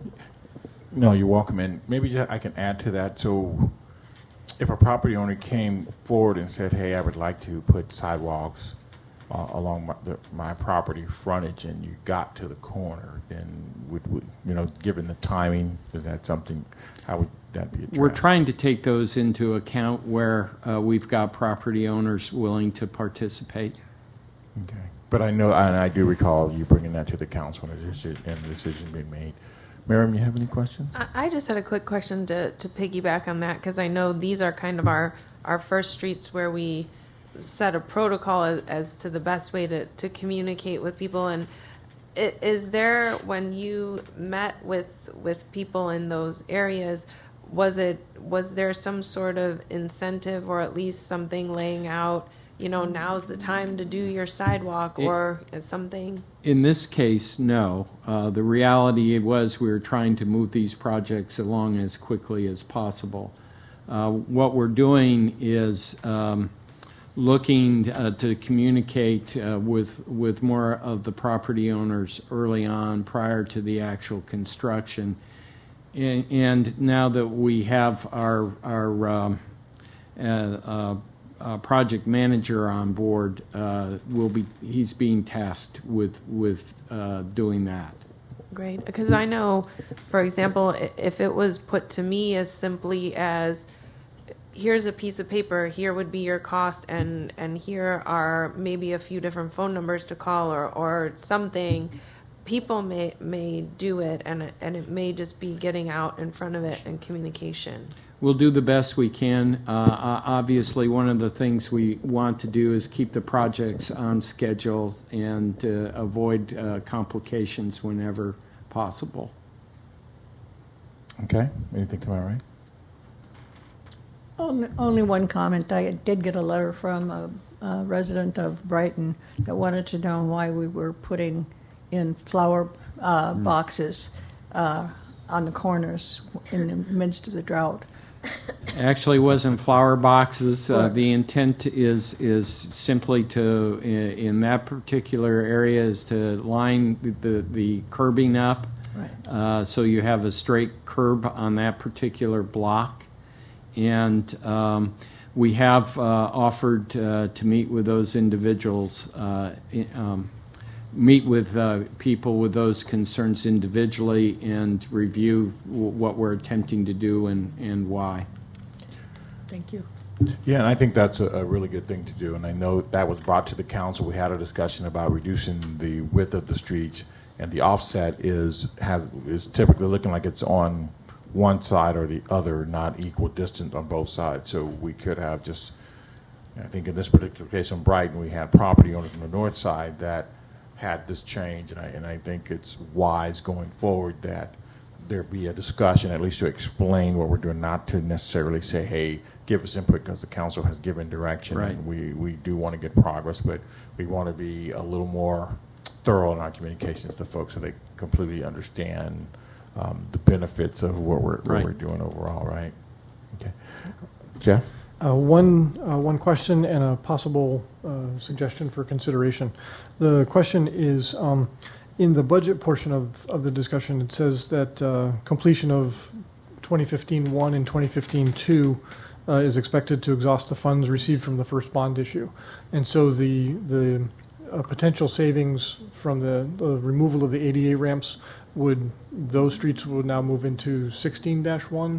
No, you're welcome. And maybe ju- I can add to that. So if a property owner came forward and said, hey, I would like to put sidewalks uh, along my, the, my property frontage, and you got to the corner, then would, would, you know, given the timing, is that something, how would that be addressed? We're trying to take those into account where uh, we've got property owners willing to participate. Okay. But I know, and I do recall you bringing that to the council and a decision, and a decision being made. Miriam, you have any questions? I- I just had a quick question to, to piggyback on that, because I know these are kind of our, our first streets where we set a protocol as, as to the best way to, to communicate with people. And i- is there, when you met with with people in those areas, was it was there some sort of incentive or at least something laying out, you know, now's the time to do your sidewalk It- or something? In this case, no. Uh, the reality was we were trying to move these projects along as quickly as possible. Uh, what we're doing is um, looking uh, to communicate uh, with with more of the property owners early on, prior to the actual construction. And, and now that we have our our um, uh, uh, Uh, project manager on board, uh, will be he's being tasked with with uh, doing that. Great, because I know, for example, i- if it was put to me as simply as, here's a piece of paper, here would be your cost, and and here are maybe a few different phone numbers to call or or something, people may may do it, and it, and it may just be getting out in front of it and communication. We'll do the best we can. Uh, uh, obviously, one of the things we want to do is keep the projects on schedule and uh, avoid uh, complications whenever possible. Okay. Anything to my right? Only, only one comment. I did get a letter from a, a resident of Brighton that wanted to know why we were putting in flower uh, Mm. boxes uh, on the corners in the midst of the drought. Actually, it wasn't flower boxes. Uh, What? the intent is is simply to, in, in that particular area, is to line the, the, the curbing up, Right. uh, so you have a straight curb on that particular block. And um, we have uh, offered uh, to meet with those individuals, uh, i- um, meet with uh, people with those concerns individually and review w- what we're attempting to do and, and why. Thank you. Yeah, and I think that's a, a really good thing to do. And I know that was brought to the council. We had a discussion about reducing the width of the streets, and the offset is has is typically looking like it's on one side or the other, not equal distance on both sides. So we could have just, I think in this particular case on Brighton, we had property owners on the north side that had this change, and I, and I think it's wise going forward that there be a discussion, at least to explain what we're doing, not to necessarily say, hey, give us input, because the council has given direction. Right. And we, we do want to get progress, but we want to be a little more thorough in our communications to folks so they completely understand um, the benefits of what we're, what Right. we're doing overall, right? Okay. Jeff? Uh, One, uh, one question and a possible uh, suggestion for consideration. The question is, um, in the budget portion of, of the discussion, it says that uh, completion of twenty fifteen one and twenty fifteen two uh, is expected to exhaust the funds received from the first bond issue. And so the, the uh, potential savings from the, the removal of the A D A ramps, would, those streets would now move into sixteen dash one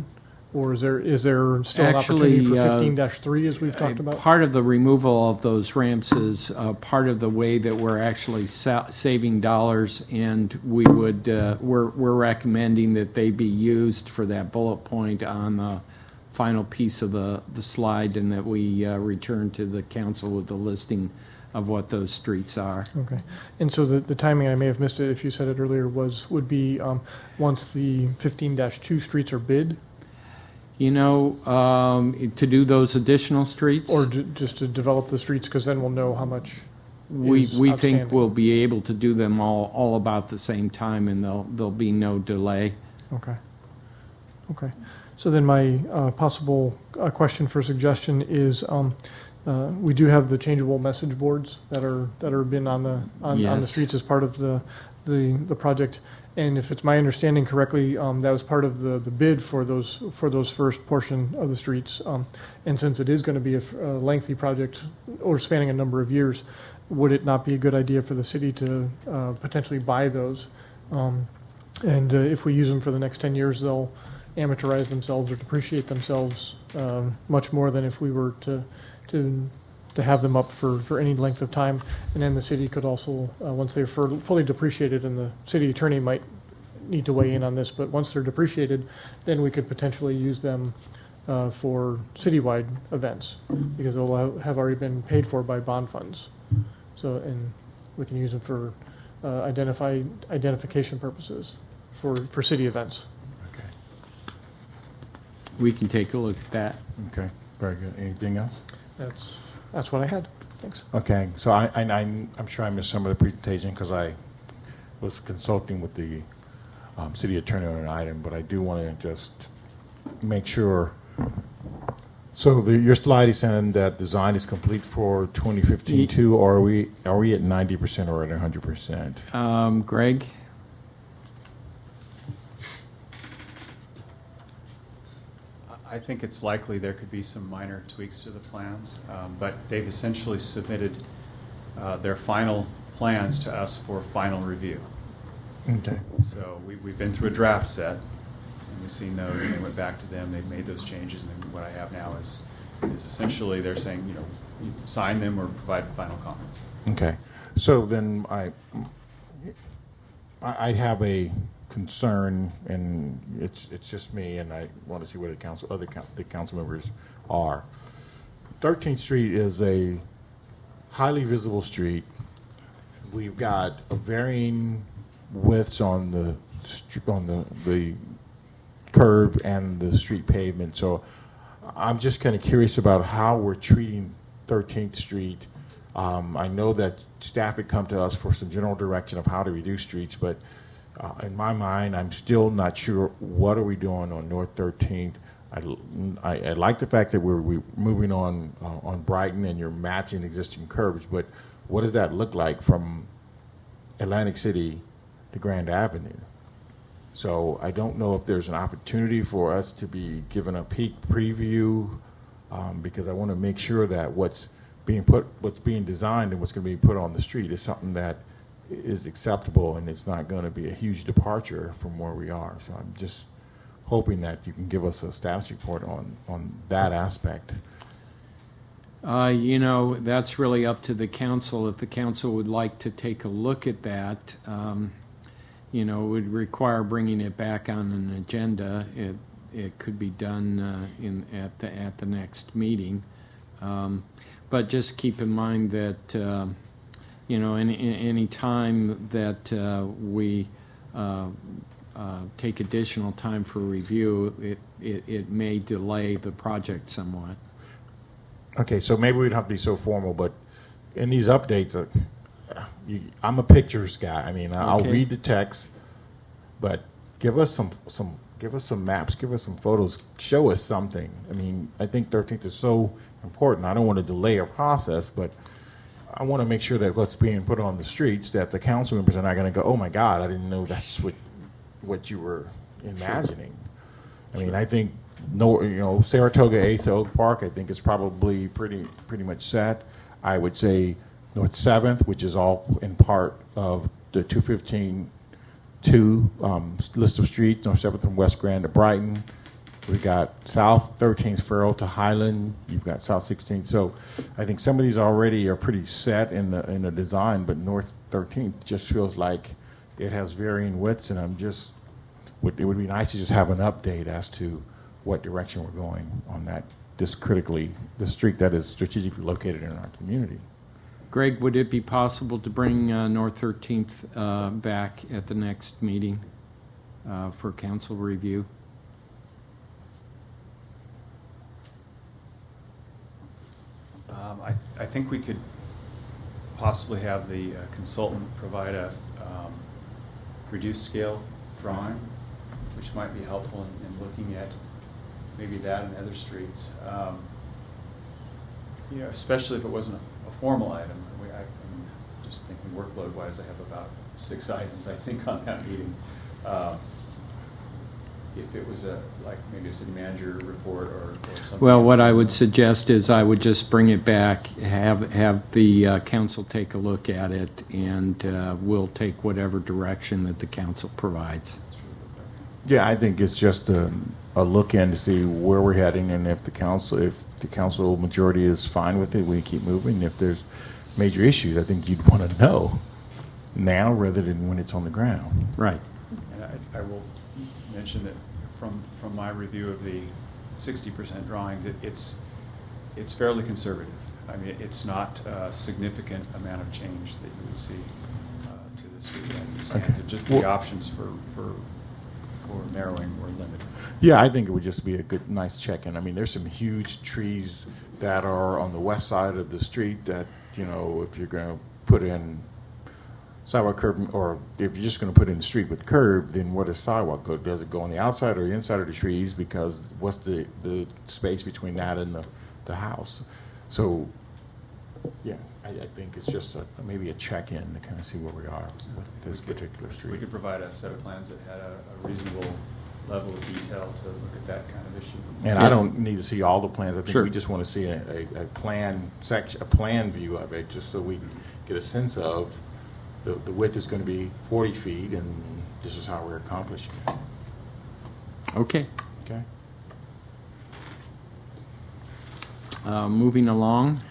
Or is there is there still an Actually, opportunity for uh, fifteen dash three as we've talked about? Part of the removal of those ramps is uh, part of the way that we're actually sa- saving dollars, and we would uh, we're we're recommending that they be used for that bullet point on the final piece of the the slide, and that we uh, return to the council with the listing of what those streets are. Okay. And so the, the timing, I may have missed it if you said it earlier, was would be um, once the fifteen dash two streets are bid? You know, um, to do those additional streets? Or d- just to develop the streets, because then we'll know how much We is we outstanding. think we'll be able to do them all, all about the same time, and there'll, there'll be no delay. Okay. Okay. So then my uh, possible uh, question for suggestion is, um, uh, we do have the changeable message boards that are that are been on the on, on the Yes. streets as part of the the, the project. And if it's my understanding correctly, um, that was part of the, the bid for those for those first portion of the streets. Um, and since it is going to be a, f- a lengthy project or spanning a number of years, would it not be a good idea for the city to uh, potentially buy those? Um, and uh, if we use them for the next ten years, they'll amortize themselves or depreciate themselves um, much more than if we were to to to have them up for, for any length of time. And then the city could also, uh, once they're fur- fully depreciated, and the city attorney might need to weigh in on this, but once they're depreciated, then we could potentially use them uh, for citywide events, because they'll ha- have already been paid for by bond funds. So, and we can use them for uh, identify identification purposes for, for city events. We can take a look at that. Okay, very good. Anything else? That's that's what I had. Thanks. Okay, so I, I, I'm I'm sure I missed some of the presentation because I was consulting with the um, city attorney on an item, but I do want to just make sure. So the, your slide is saying that design is complete for twenty fifteen too, or are we are we at ninety percent or at one hundred percent? Um, Greg? I think it's likely there could be some minor tweaks to the plans, um, but they've essentially submitted uh, their final plans to us for final review. Okay. So we, we've been through a draft set, and we've seen those, and they went back to them, they've made those changes, and then what I have now is, is essentially they're saying, you know, you sign them or provide final comments. Okay, so then I I I have a concern, and it's it's just me, and I want to see where the council other coun- the council members are. thirteenth Street is a highly visible street. We've got a varying widths on the str- on the the curb and the street pavement. So I'm just kind of curious about how we're treating thirteenth Street. Um, I know that staff had come to us for some general direction of how to reduce streets, but Uh, in my mind, I'm still not sure what are we doing on North thirteenth. I, I, I like the fact that we're, we're moving on uh, on Brighton and you're matching existing curbs, but what does that look like from Atlantic City to Grand Avenue? So I don't know if there's an opportunity for us to be given a peek preview, um, because I want to make sure that what's being put, what's being designed and what's going to be put on the street is something that is acceptable, and it's not going to be a huge departure from where we are. So I'm just hoping that you can give us a status report on, on that aspect. Uh, you know, that's really up to the council. If the council would like to take a look at that, um, you know, it would require bringing it back on an agenda. It it could be done uh, in at the at the next meeting, um, but just keep in mind that uh, you know, any any time that uh, we uh, uh, take additional time for review, it, it it may delay the project somewhat. Okay, so maybe we don't have to be so formal, but in these updates, uh, you, I'm a pictures guy. I mean, I'll Okay. read the text, but give us some some give us some maps, give us some photos, show us something. I mean, I think thirteenth is so important. I don't want to delay a process, but I want to make sure that what's being put on the streets, that the council members are not going to go, "Oh my God, I didn't know that's what what you were imagining." I mean, I think. No, you know, Saratoga Eighth Oak Park, I think is probably pretty pretty much set. I would say North Seventh, which is all in part of the two fifteen two um, list of streets, North Seventh from West Grand to Brighton. We got South thirteenth Farrell to Highland. You've got South sixteenth. So I think some of these already are pretty set in the in the design, but North thirteenth just feels like it has varying widths, and I'm just would, it would be nice to just have an update as to what direction we're going on that. This critically, the street that is strategically located in our community. Greg, would it be possible to bring uh, North thirteenth uh, back at the next meeting uh, for council review? Um, I, I think we could possibly have the uh, consultant provide a um, reduced scale drawing, which might be helpful in, in looking at maybe that and other streets. Um, you know, especially if it wasn't a, a formal item. We, I, I'm just thinking workload-wise, I have about six items, I think, on that meeting. Um, if it was a like maybe a city manager report or, or something. Well, what I would suggest is I would just bring it back, have have the uh, council take a look at it, and uh, we'll take whatever direction that the council provides. Yeah, I think it's just a, a look in to see where we're heading, and if the council, if the council majority is fine with it, we keep moving. If there's major issues, I think you'd want to know now rather than when it's on the ground. Right. And I, I will mention that from from my review of the sixty percent drawings, it, it's it's fairly conservative. I mean, it's not a significant amount of change that you would see uh, to the street as it stands. Okay. It just the Well, options for for for narrowing were limited. Yeah, I think it would just be a good, nice check-in. I mean, there's some huge trees that are on the west side of the street that, you know, if you're going to put in sidewalk curb, or if you're just going to put in the street with curb, then what does sidewalk go? Does it go on the outside or the inside of the trees? Because what's the, the space between that and the, the house? So, yeah, I, I think it's just a, maybe a check-in to kind of see where we are with this particular street. We could provide a set of plans that had a, a reasonable level of detail to look at that kind of issue. And I don't need to see all the plans. I think Sure. we just want to see a, a, a plan section, a plan view of it, just so we can get a sense of the, the width is going to be forty feet, and this is how we're accomplishing it. Okay. Okay. Uh, moving along.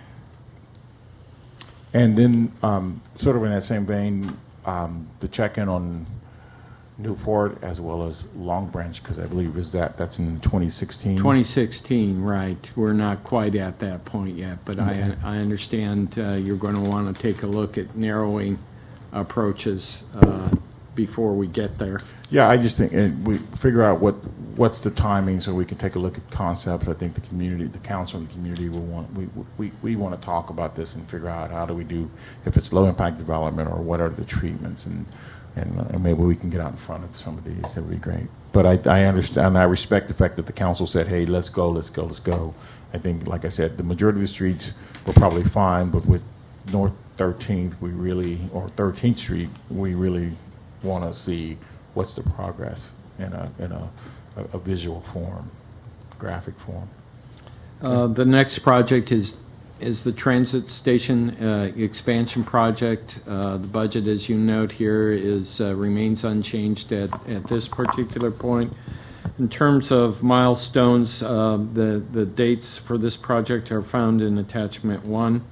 And then, um, sort of in that same vein, um, the check-in on Newport as well as Long Branch, because I believe is that that's in twenty sixteen. twenty sixteen, right. We're not quite at that point yet, but Okay. I, I understand uh, you're going to want to take a look at narrowing approaches uh, before we get there. Yeah, I just think and we figure out what what's the timing so we can take a look at concepts. I think the community, the council and the community will want, we, we, we want to talk about this and figure out how do we do, if it's low impact development or what are the treatments, and, and, uh, and maybe we can get out in front of some of these. That would be great. But I, I understand, I respect the fact that the council said, hey, let's go, let's go, let's go. I think, like I said, the majority of the streets were probably fine, but with North thirteenth, we really, or thirteenth Street, we really want to see what's the progress in a in a, a, a visual form, graphic form. Uh, the next project is is the transit station uh, expansion project. Uh, the budget, as you note here, is uh, remains unchanged at, at this particular point. In terms of milestones, uh, the the dates for this project are found in attachment one.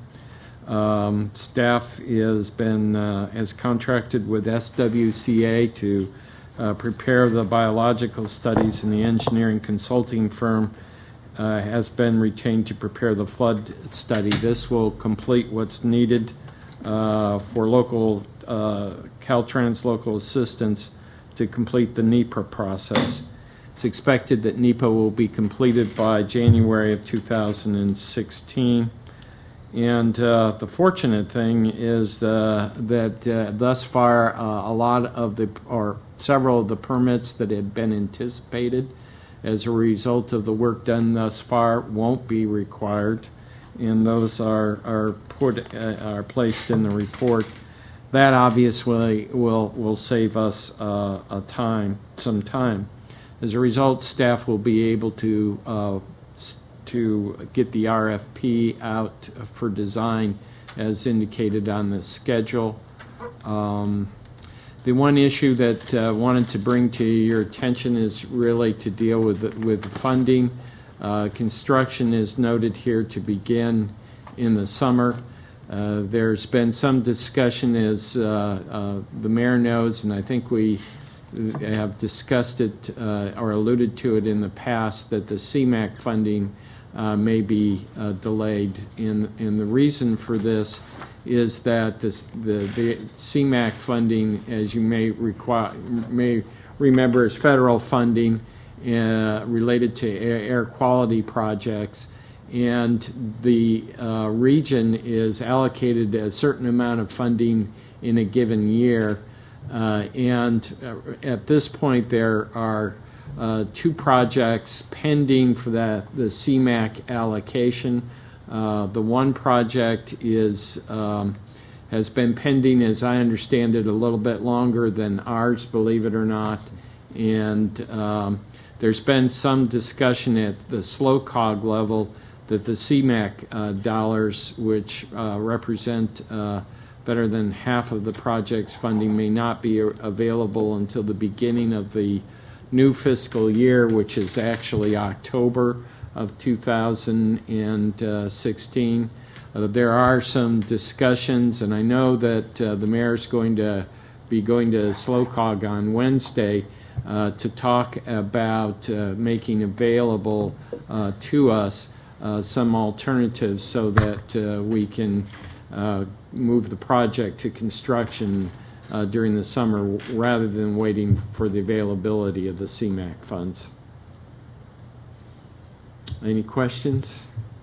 Um, staff has been uh, has contracted with S W C A to uh, prepare the biological studies, and the engineering consulting firm uh, has been retained to prepare the flood study. This will complete what's needed uh, for local uh, Caltrans local assistance to complete the NEPA process. It's expected that NEPA will be completed by January of two thousand sixteen. And uh, the fortunate thing is uh, that uh, thus far, uh, a lot of the, or several of the permits that had been anticipated as a result of the work done thus far won't be required, and those are are put uh, are placed in the report. That obviously will will save us uh, a time, some time. As a result, staff will be able to. Uh, to get the R F P out for design as indicated on the schedule. Um, The one issue that I uh, wanted to bring to your attention is really to deal with with funding. Uh, construction is noted here to begin in the summer. Uh, there's been some discussion, as uh, uh, the mayor knows, and I think we have discussed it uh, or alluded to it in the past, that the C MAC funding uh, may be uh, delayed. And, and the reason for this is that this, the, the C MAC funding, as you may, require, may remember, is federal funding uh, related to air, air quality projects. And the uh, region is allocated a certain amount of funding in a given year. Uh, and uh, at this point, there are uh, two projects pending for that, the C MAC allocation. Uh, the one project is um, has been pending, as I understand it, a little bit longer than ours, believe it or not. And um, there's been some discussion at the SLOCOG level that the C MAC uh, dollars, which uh, represent uh, better than half of the project's funding, may not be available until the beginning of the new fiscal year, which is actually October of two thousand sixteen. Uh, there are some discussions, and I know that uh, the mayor is going to be going to SLOCOG on Wednesday uh, to talk about uh, making available uh, to us uh, some alternatives so that uh, we can uh, move the project to construction uh, during the summer rather than waiting for the availability of the C MAC funds. Any questions?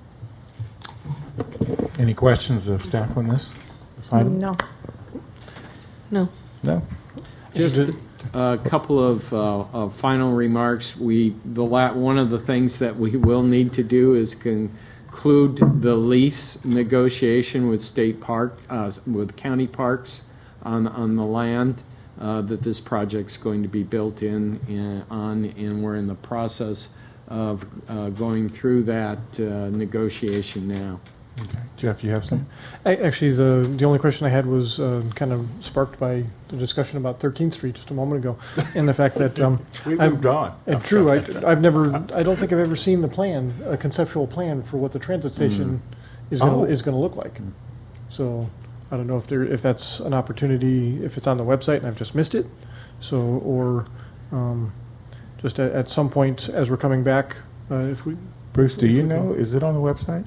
Any questions of staff on this? this item? No. No. No. Just a couple of, uh, of final remarks. We the la- one of the things that we will need to do is conclude the lease negotiation with state park, uh, with county parks on on the land uh, that this project's going to be built in, in on, and we're in the process of uh, going through that uh, negotiation now. Okay. Jeff, you have some? I, actually, the the only question I had was uh, kind of sparked by the discussion about thirteenth Street just a moment ago, and the fact that um, we I've, moved on. And true, I, I've never, I don't think I've ever seen the plan, a conceptual plan for what the transit station mm. is going to oh. is going to look like. So I don't know if there if that's an opportunity, if it's on the website and I've just missed it, so or um, just at, at some point as we're coming back, uh, if we. Bruce, do you know? Is it on the website?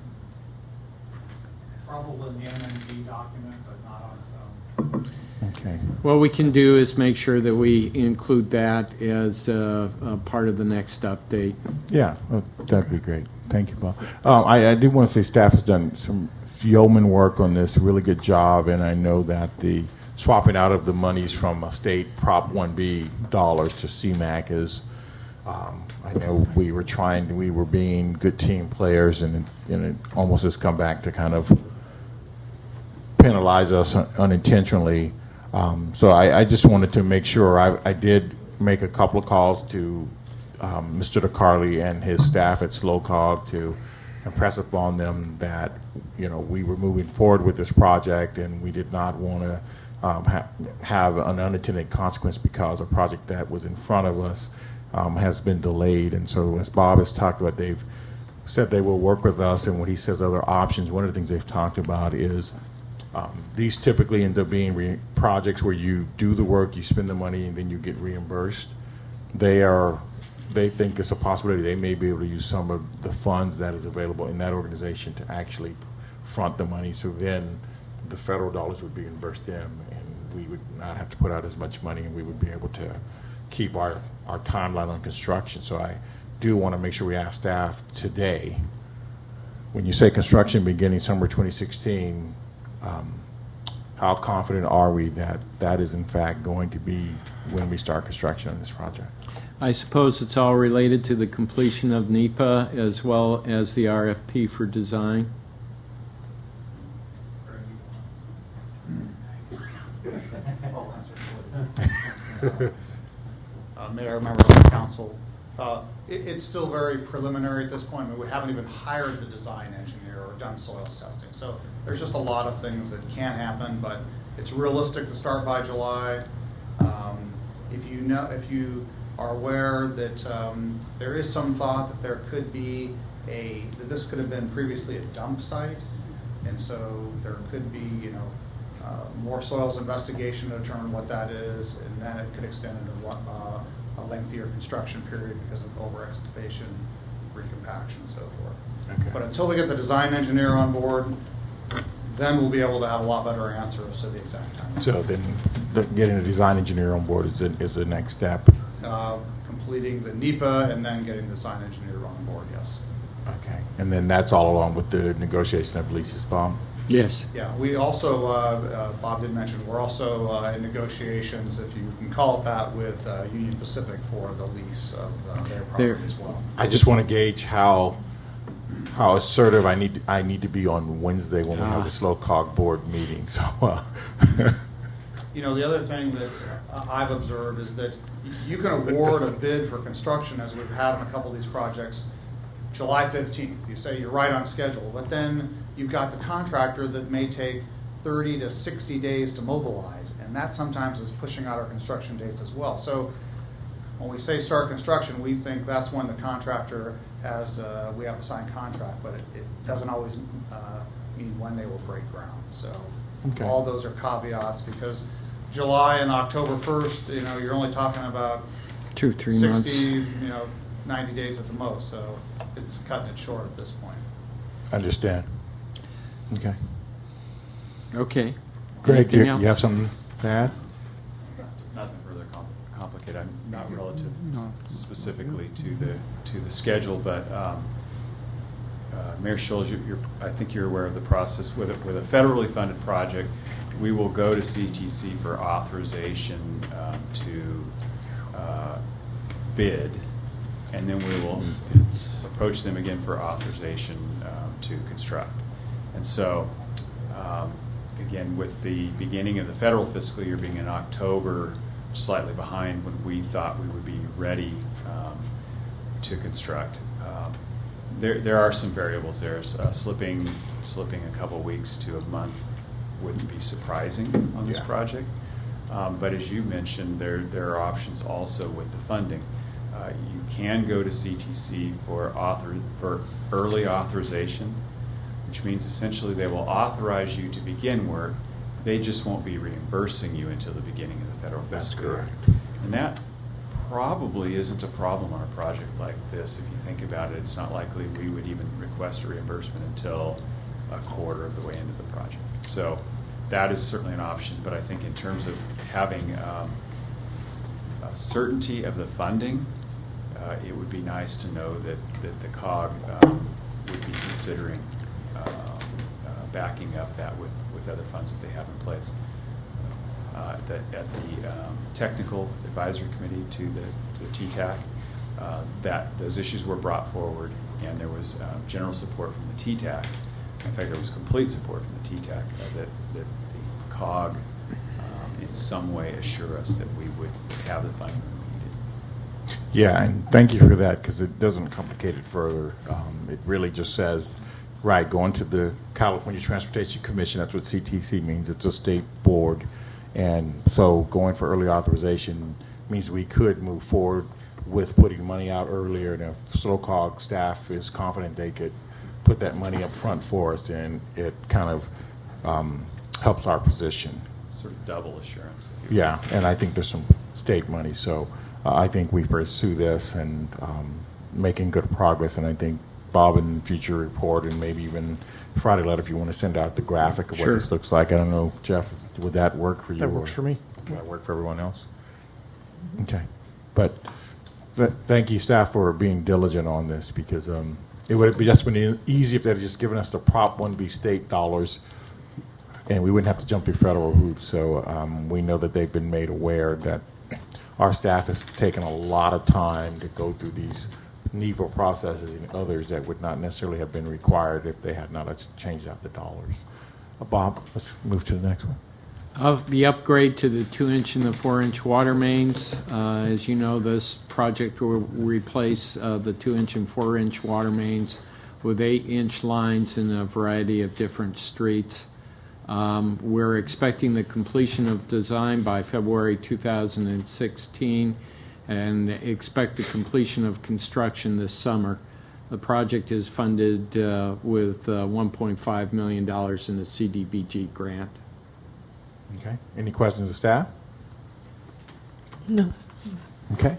Probably in the M M D document, but not on its own. Okay. What we can do is make sure that we include that as uh, a part of the next update. Yeah, well, that'd be great. Thank you, Bob. Um, I, I do want to say staff has done some yeoman work on this, really good job, and I know that the swapping out of the monies from a state Prop one B dollars to C MAC is, um, I know we were trying, we were being good team players, and, and it almost has come back to kind of penalize us unintentionally. Um, so I, I just wanted to make sure I, I did make a couple of calls to um, Mister DeCarly and his staff at SLOCOG to impress upon them that, you know, we were moving forward with this project and we did not want to um, ha- have an unintended consequence because a project that was in front of us um, has been delayed. And so as Bob has talked about, they've said they will work with us, and when he says other options, one of the things they've talked about is Um, these typically end up being re- projects where you do the work, you spend the money, and then you get reimbursed. They are, they think it's a possibility they may be able to use some of the funds that is available in that organization to actually front the money. So then the federal dollars would be reimbursed them, and we would not have to put out as much money, and we would be able to keep our, our timeline on construction. So I do want to make sure we ask staff today, when you say construction beginning summer twenty sixteen, Um, how confident are we that that is in fact going to be when we start construction on this project? I suppose it's all related to the completion of NEPA as well as the R F P for design. uh, Mayor, members of the council, uh, it, it's still very preliminary at this point. I mean, we haven't even hired the design engineer or done soils testing. So there's just a lot of things that can happen, but it's realistic to start by July. you know, if you are aware that um, there is some thought that there could be a, that this could have been previously a dump site, and so there could be, you know, uh, more soils investigation to determine what that is, and then it could extend into uh, a lengthier construction period because of over excavation, recompaction, and so forth. Okay. But until we get the design engineer on board, then we'll be able to have a lot better answers to the exact time. So then, the, getting the design engineer on board is the, is the next step. Uh, completing the N E P A and then getting the design engineer on board, yes. Okay. And then that's all along with the negotiation of leases, Bob? Yes. Yeah, we also, uh, uh, Bob did mention, we're also uh, in negotiations, if you can call it that, with uh, Union Pacific for the lease of uh, their property There. as well. I just want to gauge how how assertive I need I need to be on Wednesday when we Ah. have the Slow Cog board meeting. So, uh, You know, the other thing that uh, I've observed is that you can award a bid for construction, as we've had on a couple of these projects, July fifteenth. You say you're right on schedule, but then you've got the contractor that may take thirty to sixty days to mobilize, and that sometimes is pushing out our construction dates as well. So when we say start construction, we think that's when the contractor has, uh, we have a signed contract, but it, it doesn't always uh, mean when they will break ground. So Okay. all those are caveats, because July and October first, you know, you're only talking about Two, three sixty, months. you know, ninety days at the most. So it's cutting it short at this point. understand. Okay. Okay. Greg, Anything you, else? you have something to add? Nothing further com- complicated. I'm not relative No. specifically to the to the schedule, but um, uh, Mayor Scholes, you, you're, I think you're aware of the process. With a, with a federally funded project, we will go to C T C for authorization um, to uh, bid, and then we will approach them again for authorization um, to construct. And so, um, again, with the beginning of the federal fiscal year being in October, slightly behind when we thought we would be ready um, to construct, um, there there are some variables there. Uh, slipping slipping a couple weeks to a month wouldn't be surprising on this Yeah. project. Um, but as you mentioned, there there are options also with the funding. Uh, you can go to C T C for author for early authorization, which means essentially they will authorize you to begin work. They just won't be reimbursing you until the beginning of the federal That's fiscal year. correct. And that probably isn't a problem on a project like this. If you think about it, it's not likely we would even request a reimbursement until a quarter of the way into the project. So that is certainly an option, but I think in terms of having um, a certainty of the funding, uh, it would be nice to know that, that the C O G um, would be considering um, uh, backing up that with, with other funds that they have in place. Uh, at the, at the um, technical advisory committee to the, to the T TAC, uh, that those issues were brought forward, and there was um, general support from the T TAC. In fact, there was complete support from the T TAC uh, that, that the C O G um, in some way assure us that we would have the funding we needed. Yeah, and thank you for that, because it doesn't complicate it further. Um, it really just says, right, going to the California Transportation Commission, that's what C T C means, it's a state board. And so going for early authorization means we could move forward with putting money out earlier. And if Slow Cog staff is confident they could put that money up front for us, then it kind of um, helps our position. Sort of double assurance. if you will. Yeah, and I think there's some state money, so uh, I think we pursue this and um, making good progress. And I think Bob, in the future report, and maybe even Friday letter, if you want to send out the graphic of what Sure. this looks like. I don't know, Jeff, would that work for you? That works or for me. Would that work for everyone else? Okay, but th- thank you, staff, for being diligent on this, because um, it would have just been e- easy if they had just given us the Prop one B state dollars, and we wouldn't have to jump through federal hoops. So um, we know that they've been made aware that our staff has taken a lot of time to go through these N E P A processes and others that would not necessarily have been required if they had not changed out the dollars. Uh, Bob, let's move to the next one. Of the upgrade to the two-inch and the four-inch water mains, uh, as you know, this project will replace uh, the two-inch and four-inch water mains with eight-inch lines in a variety of different streets. Um, we're expecting the completion of design by February two thousand sixteen and expect the completion of construction this summer. The project is funded uh, with uh, one point five million dollars in a C D B G grant. Okay. Any questions of staff? No. Okay.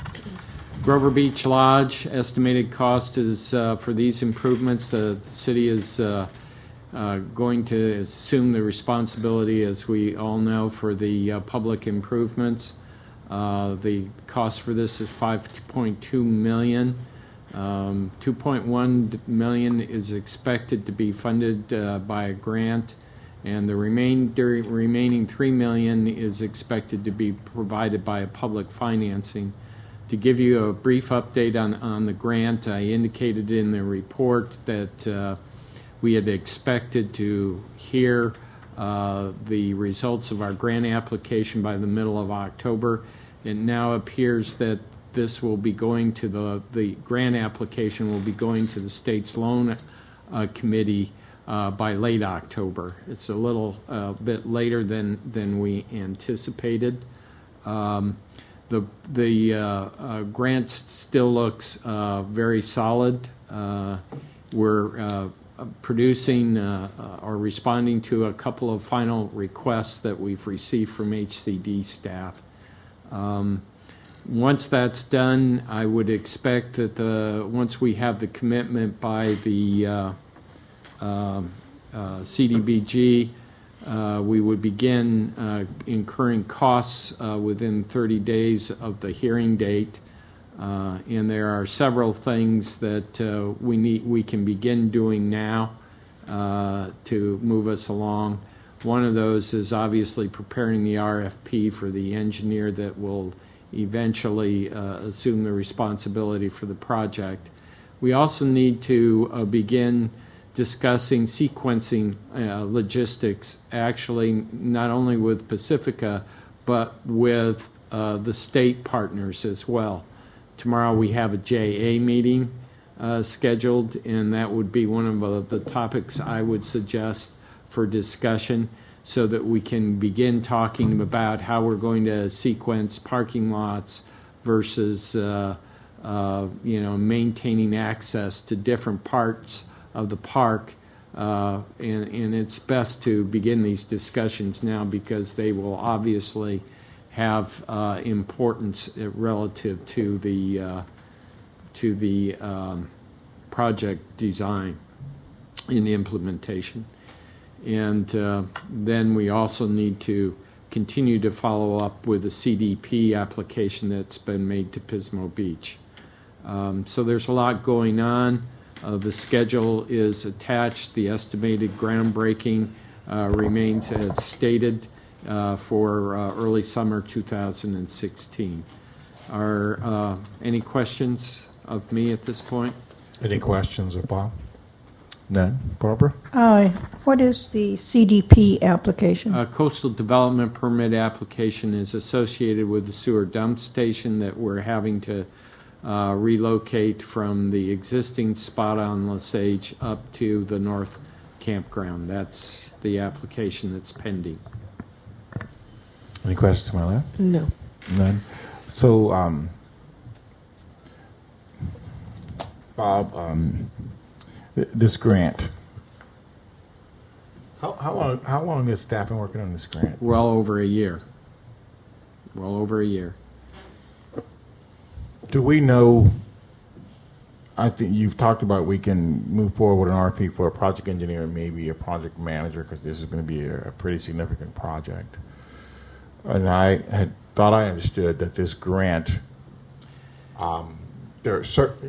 Grover Beach Lodge, estimated cost is uh, for these improvements. The city is uh, uh, going to assume the responsibility, as we all know, for the uh, public improvements. Uh, the cost for this is five point two million dollars. Um, two point one million dollars is expected to be funded uh, by a grant, and the remainder, remaining three million dollars is expected to be provided by a public financing. To give you a brief update on, on the grant, I indicated in the report that uh, we had expected to hear uh, the results of our grant application by the middle of October. It now appears that this will be going to the, the grant application will be going to the state's loan uh, committee uh, by late October. It's a little uh, bit later than, than we anticipated. Um, The the uh, uh, grant still looks uh, very solid. Uh, we're uh, producing uh, uh, or responding to a couple of final requests that we've received from H C D staff. Um, once that's done, I would expect that the once we have the commitment by the uh, uh, uh, C D B G. Uh, we would begin uh, incurring costs uh, within thirty days of the hearing date, uh, and there are several things that uh, we need we can begin doing now uh, to move us along. One of those is obviously preparing the R F P for the engineer that will eventually uh, assume the responsibility for the project. We also need to uh, begin discussing sequencing uh, logistics, actually not only with Pacifica, but with uh, the state partners as well. Tomorrow we have a J A meeting uh, scheduled, and that would be one of uh, the topics I would suggest for discussion so that we can begin talking about how we're going to sequence parking lots versus uh, uh, you know, maintaining access to different parts of the park, uh, and, and it's best to begin these discussions now because they will obviously have uh, importance relative to the uh, to the um, project design and implementation. And uh, then we also need to continue to follow up with the C D P application that's been made to Pismo Beach. Um, so there's a lot going on. Uh, the schedule is attached. The estimated groundbreaking uh, remains as stated uh, for uh, early summer two thousand sixteen. Are uh, any questions of me at this point? Any questions of Bob? None. Barbara? Uh, what is the C D P application? A coastal development permit application is associated with the sewer dump station that we're having to Uh, relocate from the existing spot on Lesage up to the north campground. That's the application that's pending. Any questions to my left? No. None. So, um, Bob, um, th- this grant. How, how long? How long has staff been working on this grant? Well over a year. Well over a year. Do we know, I think you've talked about we can move forward with an R F P for a project engineer and maybe a project manager because this is going to be a, a pretty significant project. And I had thought I understood that this grant, um, there are certain,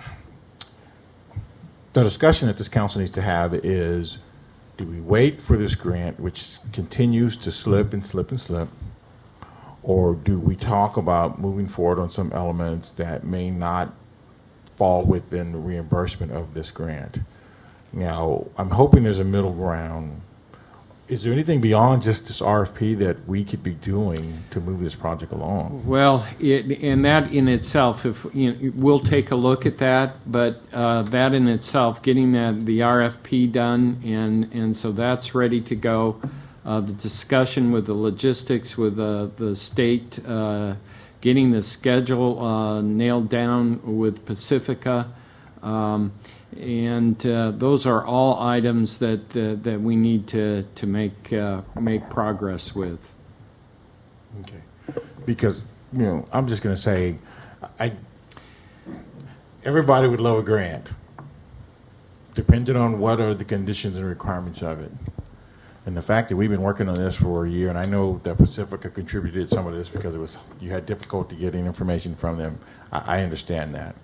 the discussion that this council needs to have is, do we wait for this grant, which continues to slip and slip and slip, or do we talk about moving forward on some elements that may not fall within the reimbursement of this grant? Now, I'm hoping there's a middle ground. is there anything beyond just this R F P that we could be doing to move this project along? Well, it, and that in itself, if you know, we'll take a look at that, but uh, that in itself, getting that the R F P done, and and so that's ready to go. Uh, the discussion with the logistics with the the state, uh, getting the schedule uh, nailed down with Pacifica. Um, And uh, those are all items that uh, that we need to to make uh, make progress with. Okay, because you know, I'm just going to say, I everybody would love a grant, depending on what are the conditions and requirements of it. And the fact that we've been working on this for a year, and I know that Pacifica contributed some of this because it was you had difficulty getting information from them. I, I understand that.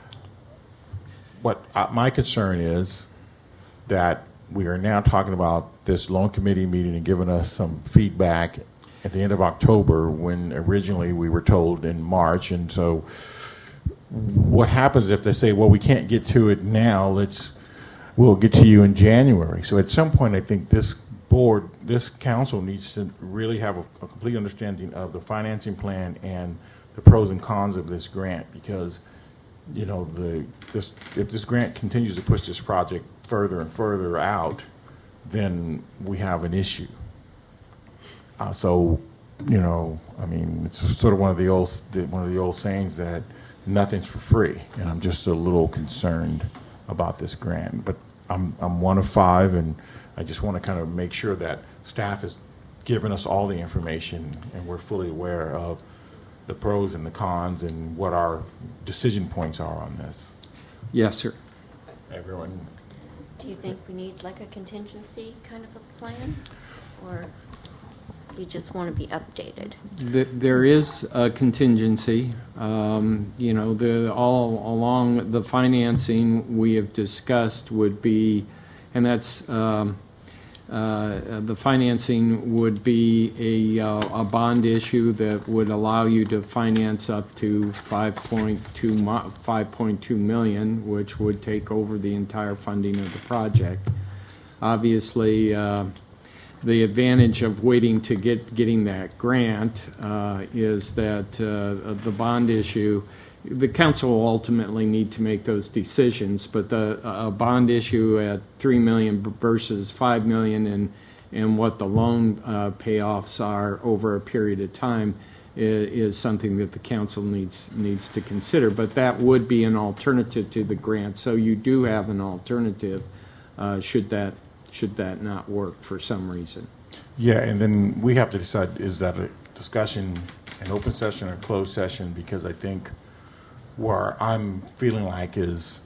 What uh, my concern is that we are now talking about this loan committee meeting and giving us some feedback at the end of October when originally we were told in March. And so what happens if they say, well, we can't get to it now, let's, we'll get to you in January. So at some point, I think this board, this council needs to really have a, a complete understanding of the financing plan and the pros and cons of this grant, because you know, the this if this grant continues to push this project further and further out, then we have an issue. Uh, so, you know, I mean, it's sort of one of the old one of the old sayings that nothing's for free, and I'm just a little concerned about this grant. But I'm I'm one of five, and I just want to kind of make sure that staff is giving us all the information, and we're fully aware of the pros and the cons and what our decision points are on this. Yes, sir. Everyone. Do you think we need like a contingency kind of a plan, or you just want to be updated? The, there is a contingency. Um, you know, the, all along the financing we have discussed would be, and that's um, uh, the financing would be a, uh, a bond issue that would allow you to finance up to five point two million, which would take over the entire funding of the project. Obviously, uh, the advantage of waiting to get getting that grant uh, is that uh, the bond issue, the council will ultimately need to make those decisions, but the a bond issue at three million versus five million, and and what the loan uh, payoffs are over a period of time is, is something that the council needs needs to consider. But that would be an alternative to the grant, so you do have an alternative uh, should that should that not work for some reason. Yeah, and then we have to decide, is that a discussion, an open session or closed session, because I think where I'm feeling like is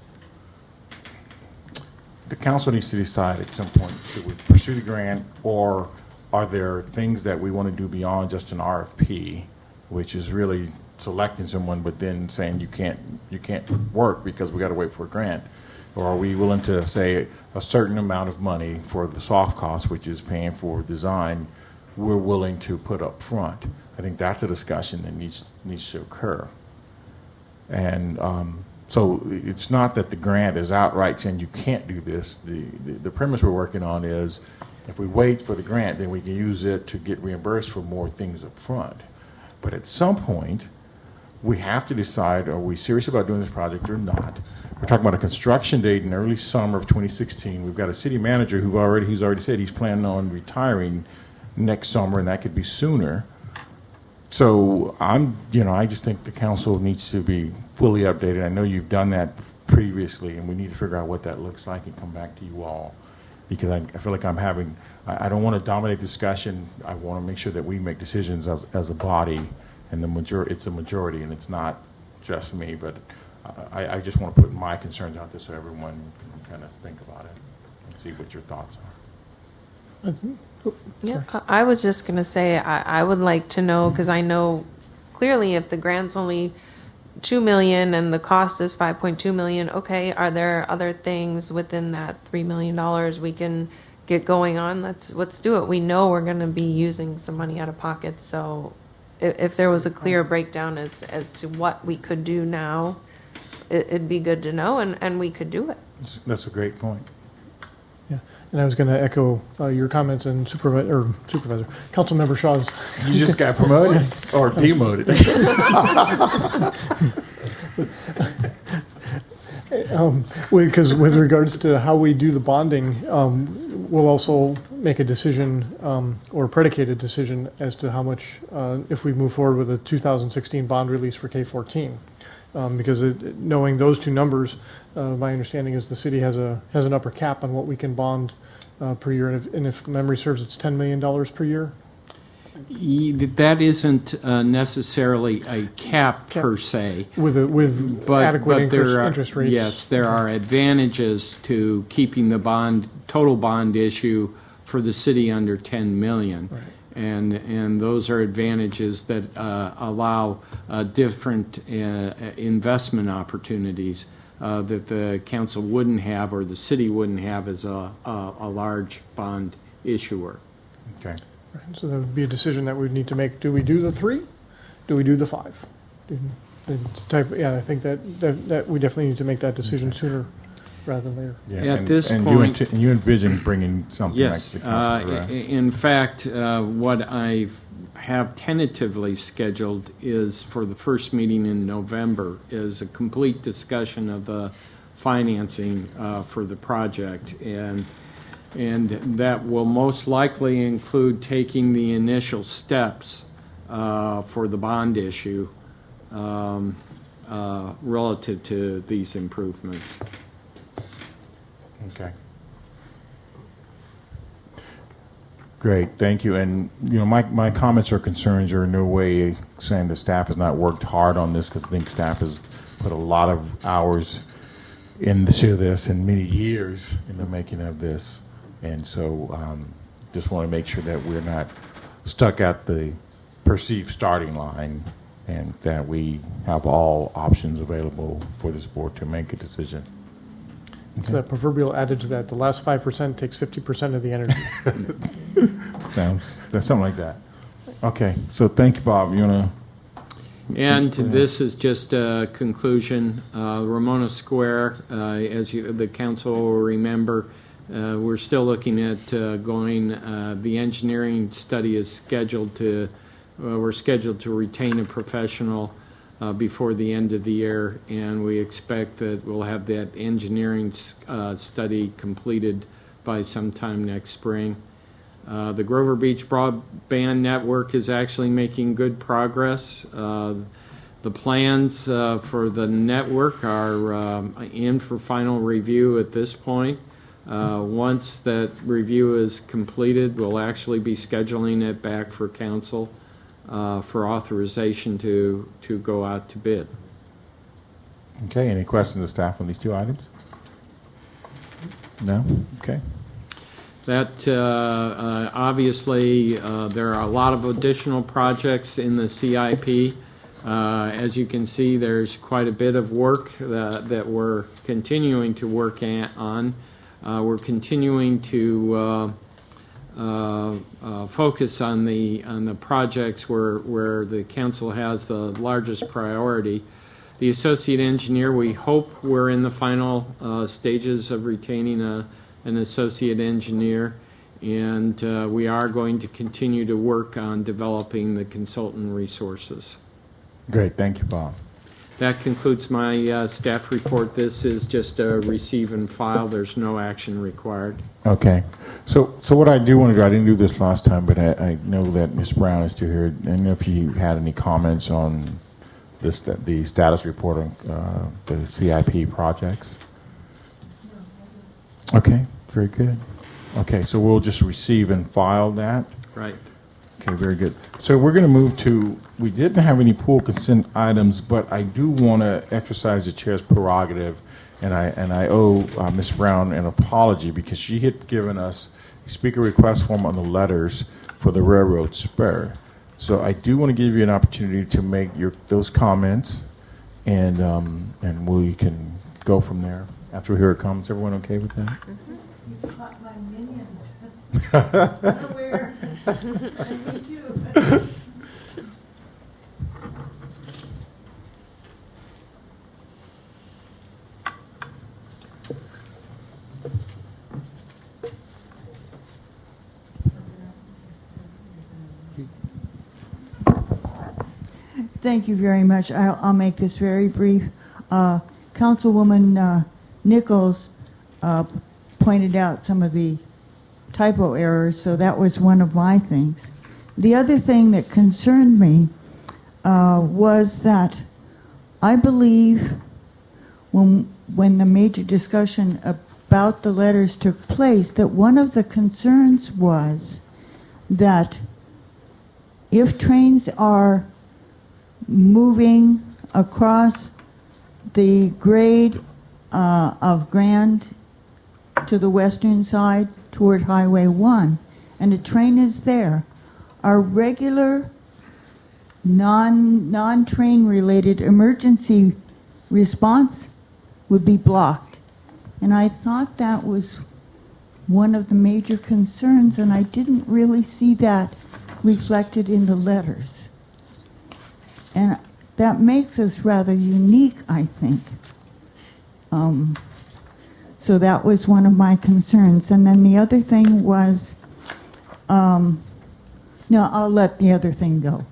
the council needs to decide at some point, do we pursue the grant, or are there things that we want to do beyond just an R F P, which is really selecting someone but then saying you can't you can't work because we got to wait for a grant? Or are we willing to say a certain amount of money for the soft cost, which is paying for design, we're willing to put up front? I think that's a discussion that needs needs to occur. And um, so it's not that the grant is outright saying you can't do this. The, the, the premise we're working on is if we wait for the grant, then we can use it to get reimbursed for more things up front. But at some point, we have to decide, are we serious about doing this project or not? We're talking about a construction date in early summer of twenty sixteen. We've got a city manager who've already, who's already said he's planning on retiring next summer, and that could be sooner. So I'm, you know, I just think the council needs to be fully updated. I know you've done that previously, and we need to figure out what that looks like and come back to you all, because I, I feel like I'm having, I, I don't want to dominate discussion. I want to make sure that we make decisions as, as a body, and the major, it's a majority, and it's not just me, but I, I just want to put my concerns out there so everyone can kind of think about it and see what your thoughts are. Yeah, I I was just going to say I, I would like to know, because I know clearly if the grant's only two million and the cost is five point two million, okay, are there other things within that three million dollars we can get going on? Let's let's do it. We know we're going to be using some money out of pocket, so if, if there was a clear breakdown as to, as to what we could do now, it, it'd be good to know, and, and we could do it. That's, that's a great point. Yeah, And I was going to echo uh, your comments and supervisor, or supervisor, Councilmember Shaw's. You just got promoted or demoted? um, because with regards to how we do the bonding, um, we'll also make a decision um, or predicate a decision as to how much, uh, if we move forward with a two thousand sixteen bond release for K fourteen. Um, because it, knowing those two numbers, uh, my understanding is the city has a has an upper cap on what we can bond uh, per year, and if, and if memory serves, it's ten million dollars per year. That isn't uh, necessarily a cap, Cap. per se. With a, with but, adequate but interest, there are, interest rates. Yes, there are advantages to keeping the bond total bond issue for the city under ten million dollars. Right. And and those are advantages that uh, allow uh, different uh, investment opportunities uh, that the council wouldn't have or the city wouldn't have as a, a, a large bond issuer. Okay. Right. So that would be a decision that we'd need to make. Do we do the three? Do we do the five? Do, the type, yeah, I think that, that, that we definitely need to make that decision okay. sooner rather than later. Yeah, At and, this and point, you, ent- you envision bringing something yes, like the council, uh, right? in fact, uh, what I have tentatively scheduled is for the first meeting in November is a complete discussion of the financing uh, for the project, and and that will most likely include taking the initial steps uh, for the bond issue um, uh, relative to these improvements. Okay. Great, thank you. And, you know, my, my comments or concerns are in no way saying the staff has not worked hard on this, because I think staff has put a lot of hours into this and many years in the making of this. And so um, just want to make sure that we're not stuck at the perceived starting line, and that we have all options available for this board to make a decision. Okay. So that proverbial adage that the last five percent takes fifty percent of the energy. Sounds, that's something like that. Okay, so thank you, Bob. You want to? And this is just a conclusion. Uh, Ramona Square, uh, as you, the council will remember, uh, we're still looking at uh, going, uh, the engineering study is scheduled to, uh, we're scheduled to retain a professional Uh, before the end of the year, and we expect that we'll have that engineering uh, study completed by sometime next spring. Uh, the Grover Beach Broadband Network is actually making good progress. Uh, the plans uh, for the network are um, in for final review at this point. Uh, once that review is completed, we'll actually be scheduling it back for council Uh, for authorization to, to go out to bid. Okay, any questions of staff on these two items? No? Okay. That, uh, uh, obviously, uh, there are a lot of additional projects in the C I P. Uh, as you can see, there's quite a bit of work that, that we're continuing to work at, on. Uh, we're continuing to uh, Uh, uh, focus on the on the projects where where the council has the largest priority. The associate engineer, we hope we're in the final uh, stages of retaining a an associate engineer, and uh, we are going to continue to work on developing the consultant resources. Great, thank you, Bob. That concludes my uh, staff report. This is just a receive and file. There's no action required. Okay. So so what I do want to do, I didn't do this last time, but I, I know that Miz Brown is still here. I don't know if you had any comments on this, the status report on uh, the C I P projects. Okay, very good. Okay, so we'll just receive and file that. Right. Okay, very good. So we're going to move to, we didn't have any pool consent items, but I do want to exercise the chair's prerogative, and I and I owe uh, Miz Brown an apology, because she had given us a speaker request form on the letters for the railroad spur. So I do want to give you an opportunity to make your those comments, and um, and we can go from there after we hear it comes. Everyone okay with that? Mm-hmm. You caught my minions. Unaware. Me too. Thank you very much. I'll, I'll make this very brief. Uh, Councilwoman uh, Nichols uh, pointed out some of the typo errors, so that was one of my things. The other thing that concerned me uh, was that I believe when when the major discussion about the letters took place, that one of the concerns was that if trains are moving across the grade uh, of Grand to the western side toward Highway one, and a train is there, our regular non, non-train related emergency response would be blocked. And I thought that was one of the major concerns, and I didn't really see that reflected in the letters. And that makes us rather unique, I think. Um, so that was one of my concerns. And then the other thing was, um, no, I'll let the other thing go.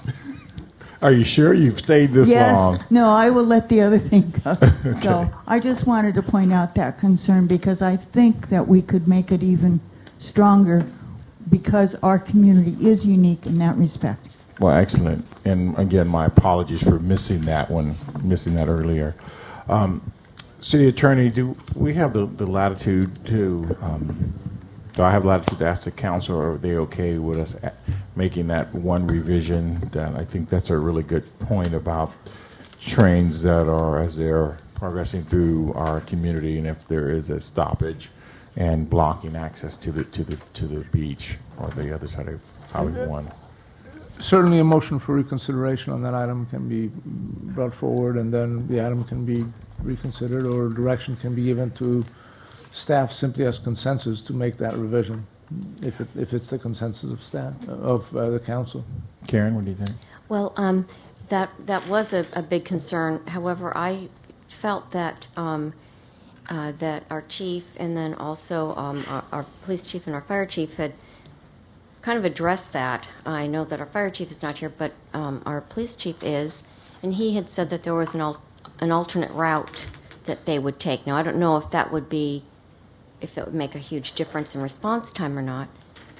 Are you sure you've stayed this yes, long? No, I will let the other thing go. Okay. So I just wanted to point out that concern because I think that we could make it even stronger because our community is unique in that respect. Well, excellent. And again, my apologies for missing that one, missing that earlier. Um, City Attorney, do we have the, the latitude to, um, do I have latitude to ask the council, or are they okay with us a- making that one revision? That I think that's a really good point about trains that are, as they're progressing through our community, and if there is a stoppage and blocking access to the to the to the beach or the other side of Highway one. Certainly a motion for reconsideration on that item can be brought forward, and then the item can be reconsidered, or direction can be given to staff simply as consensus to make that revision, if it, if it's the consensus of staff, of uh, the council. Karen, what do you think? Well, um, that that was a, a big concern. However, I felt that um, uh, that our chief and then also um, our, our police chief and our fire chief had kind of addressed that. I know that our fire chief is not here, but um, our police chief is, and he had said that there was an al- an alternate route that they would take. Now, I don't know if that would be, if it would make a huge difference in response time or not.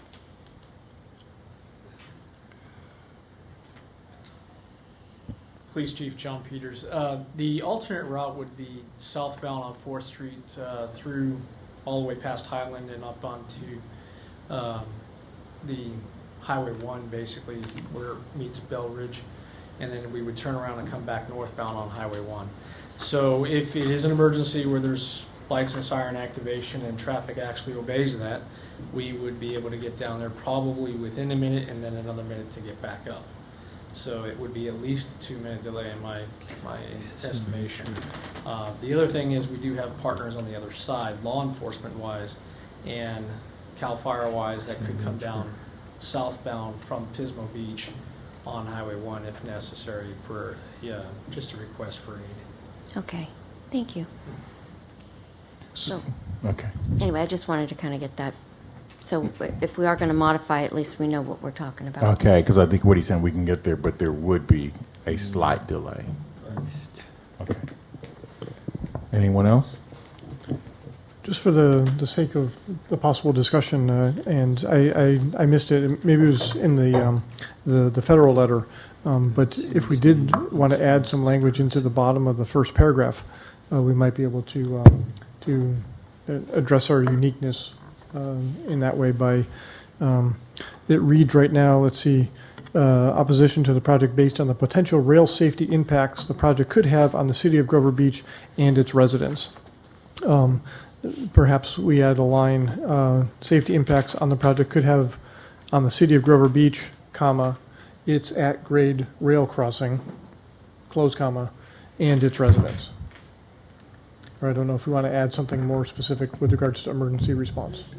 Police Chief John Peters. Uh, the alternate route would be southbound on fourth Street uh, through all the way past Highland and up onto um, the Highway one, basically, where it meets Bell Ridge. And then we would turn around and come back northbound on Highway one. So if it is an emergency where there's lights and siren activation and traffic actually obeys that, we would be able to get down there probably within a minute and then another minute to get back up. So it would be at least a two-minute delay in my, my estimation. Uh, the other thing is we do have partners on the other side, law enforcement-wise and CAL FIRE-wise, that could come down southbound from Pismo Beach on Highway one if necessary for yeah, just a request for aid. Okay, thank you. So, okay. Anyway, I just wanted to kind of get that. So if we are going to modify, at least we know what we're talking about. Okay, because I think what he's saying, we can get there, but there would be a slight delay. Okay. Anyone else? Just for the, the sake of the possible discussion, uh, and I, I, I missed it. Maybe it was in the um, the, the federal letter. Um, but if we did want to add some language into the bottom of the first paragraph, uh, we might be able to um, to address our uniqueness um, in that way by um, it reads right now. Let's see. Uh, opposition to the project based on the potential rail safety impacts the project could have on the city of Grover Beach and its residents. Um, perhaps we add a line, uh, safety impacts on the project could have on the city of Grover Beach, comma, its at-grade rail crossing, close comma, and its residents. Or I don't know if we want to add something more specific with regards to emergency response.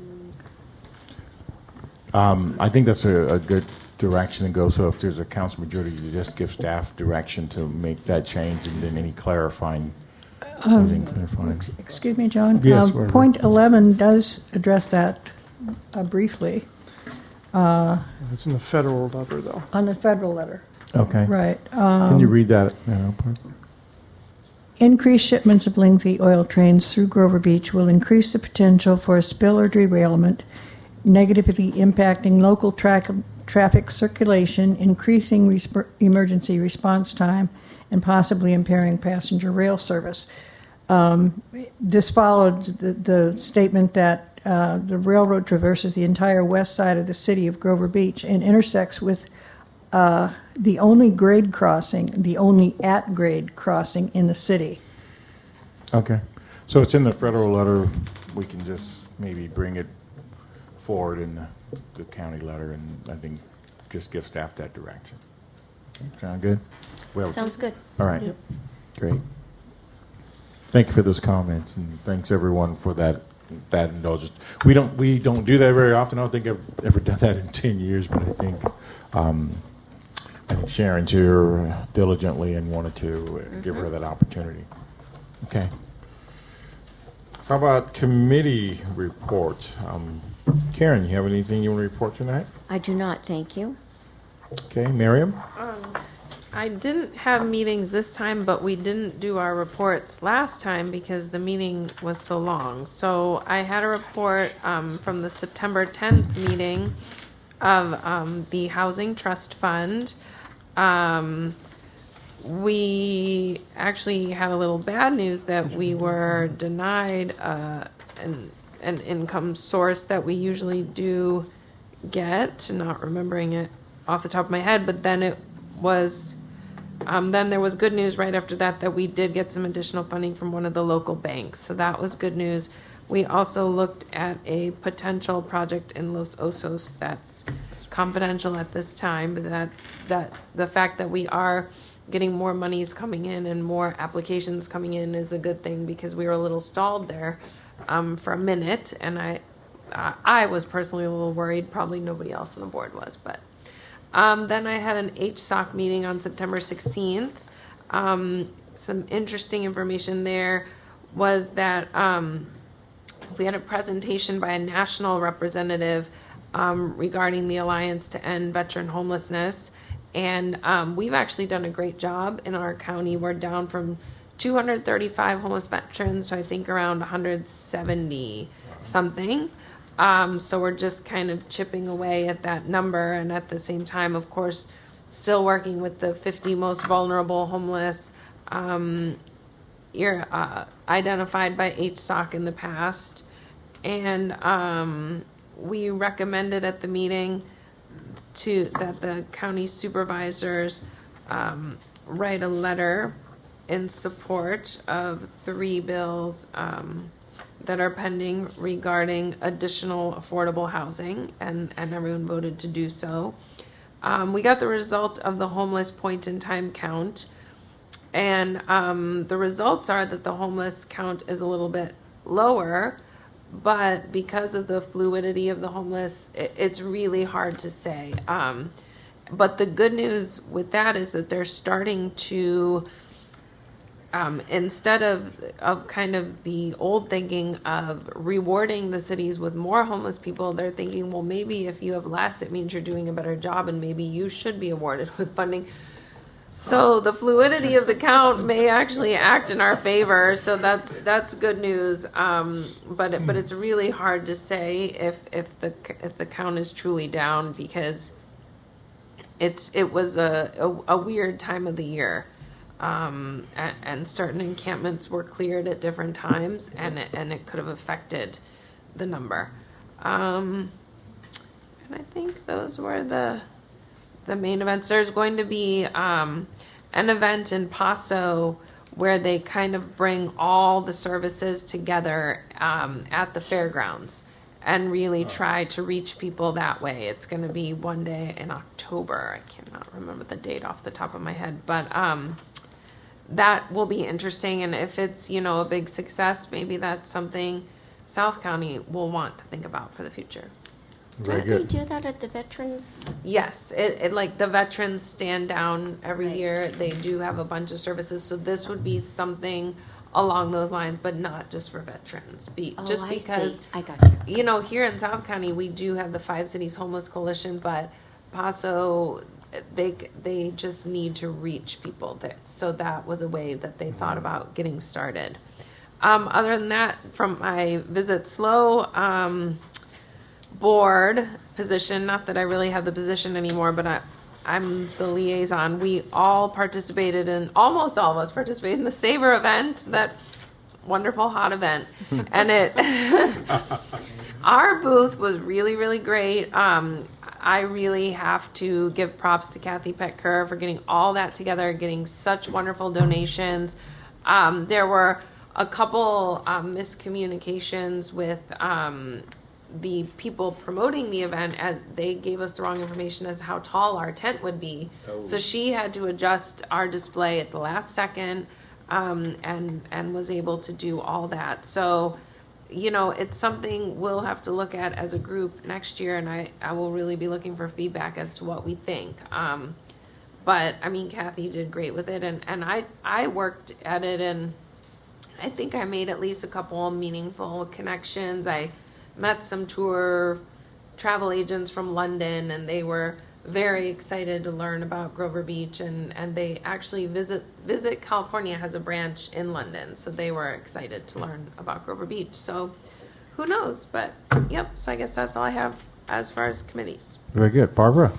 Um, I think that's a, a good direction to go. So if there's a council majority, you just give staff direction to make that change, and then any clarifying. Um, anything clarifying. ex- excuse me, John. Yes, Uh, point eleven does address that uh, briefly. Uh, It's in the federal letter, though. on the federal letter. Okay. Right. Can you Um, read that? uh, part? Increased shipments of lengthy oil trains through Grover Beach will increase the potential for a spill or derailment, negatively impacting local tra- traffic circulation, increasing resp- emergency response time, and possibly impairing passenger rail service. Um, this followed the, the statement that uh, the railroad traverses the entire west side of the city of Grover Beach and intersects with uh, the only grade crossing, the only at-grade crossing in the city. Okay. So it's in the federal letter. We can just maybe bring it forward in the, the county letter, and I think just give staff that direction. Okay. Sound good? Well, Sounds good. All right. Yep. Great. Thank you for those comments, and thanks everyone for that that indulgence. We don't we don't do that very often. I don't think I've ever done that in ten years, but I think um, I think Sharon's here diligently and wanted to uh, give her that opportunity. Okay. How about committee reports? Um, Karen, you have anything you want to report tonight? I do not, thank you. Okay, Miriam? Um, I didn't have meetings this time, but we didn't do our reports last time because the meeting was so long. So I had a report um, from the September tenth meeting of um, the Housing Trust Fund. Um, we actually had a little bad news that we were denied uh, an, an income source that we usually do get, not remembering it off the top of my head, but then it was, um, then there was good news right after that that we did get some additional funding from one of the local banks. So that was good news. We also looked at a potential project in Los Osos that's confidential at this time, but that's, that the fact that we are getting more monies coming in and more applications coming in is a good thing because we were a little stalled there um, for a minute, and I, uh, I was personally a little worried. Probably nobody else on the board was, but um, then I had an H S O C meeting on September sixteenth. Um, some interesting information there was that um, we had a presentation by a national representative um, regarding the Alliance to End Veteran Homelessness. And um, we've actually done a great job in our county. We're down from two hundred thirty-five homeless veterans to I think around one hundred seventy something. Um, so we're just kind of chipping away at that number. And at the same time, of course, still working with the fifty most vulnerable homeless um, you're, uh, identified by H S O C in the past. And um, we recommended at the meeting to that the county supervisors um, write a letter in support of three bills um, that are pending regarding additional affordable housing, and, and everyone voted to do so. Um, we got the results of the homeless point in time count, and um, the results are that the homeless count is a little bit lower. But because of the fluidity of the homeless, it, it's really hard to say. Um, but the good news with that is that they're starting to, um, instead of of kind of the old thinking of rewarding the cities with more homeless people, they're thinking, well, maybe if you have less, it means you're doing a better job, and maybe you should be awarded with funding. So the fluidity of the count may actually act in our favor. So that's that's good news. Um, but it, but it's really hard to say if if the if the count is truly down because it's it was a a, a weird time of the year, um, and, and certain encampments were cleared at different times, and it, and it could have affected the number. Um, and I think those were the. The main events. There's going to be um, an event in Paso where they kind of bring all the services together um, at the fairgrounds and really try to reach people that way. It's going to be one day in October. I cannot remember the date off the top of my head, but um, that will be interesting. And if it's, you know, a big success, maybe that's something South County will want to think about for the future. Very Don't good. they do that at the veterans? Yes, it, it like the veterans stand down every year. They do have a bunch of services, so this would be something along those lines, but not just for veterans. Be, Oh, just I because see. I got you know, here in South County, we do have the Five Cities Homeless Coalition, but Paso, they they just need to reach people. That so that was a way that they thought about getting started. Um, other than that, from my Visit Slow um, board position, not that I really have the position anymore, but I, I'm the liaison. We all participated in, almost all of us participated in the Savor event, that wonderful hot event. And it, our booth was really, really great. Um, I really have to give props to Kathy Petker for getting all that together, getting such wonderful donations. Um, there were a couple um, miscommunications with um, the people promoting the event, as they gave us the wrong information as how tall our tent would be. Oh. So she had to adjust our display at the last second, um, and and was able to do all that. So, you know, it's something we'll have to look at as a group next year, and I, I will really be looking for feedback as to what we think. Um, but, I mean, Kathy did great with it, and, and I, I worked at it, and I think I made at least a couple of meaningful connections. I met some tour travel agents from London, and they were very excited to learn about Grover Beach, and, and they actually visit Visit California has a branch in London, so they were excited to learn about Grover Beach. So who knows? But yep, so I guess that's all I have as far as committees. Very good. Barbara?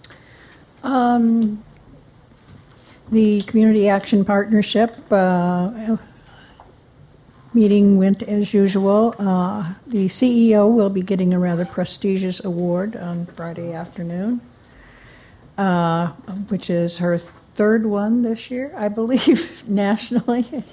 Um, the Community Action Partnership uh, meeting went as usual. Uh, the C E O will be getting a rather prestigious award on Friday afternoon, uh, which is her third one this year, I believe, nationally.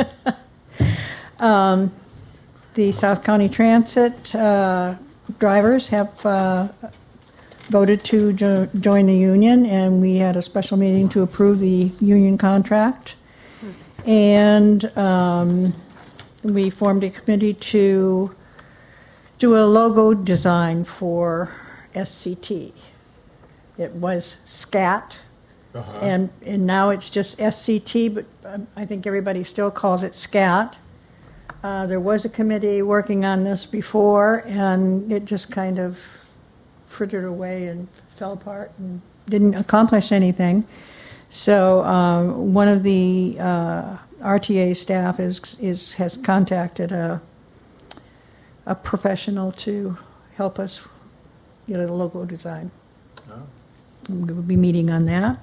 um, the South County Transit uh, drivers have uh, voted to jo- join the union, and we had a special meeting to approve the union contract. And um, we formed a committee to do a logo design for S C T. It was SCAT, uh-huh. and, and now it's just S C T, but um, I think everybody still calls it SCAT. Uh, there was a committee working on this before, and it just kind of frittered away and fell apart and didn't accomplish anything. So uh, one of the uh, R T A staff is is has contacted a a professional to help us get a logo design. Oh. We will be meeting on that,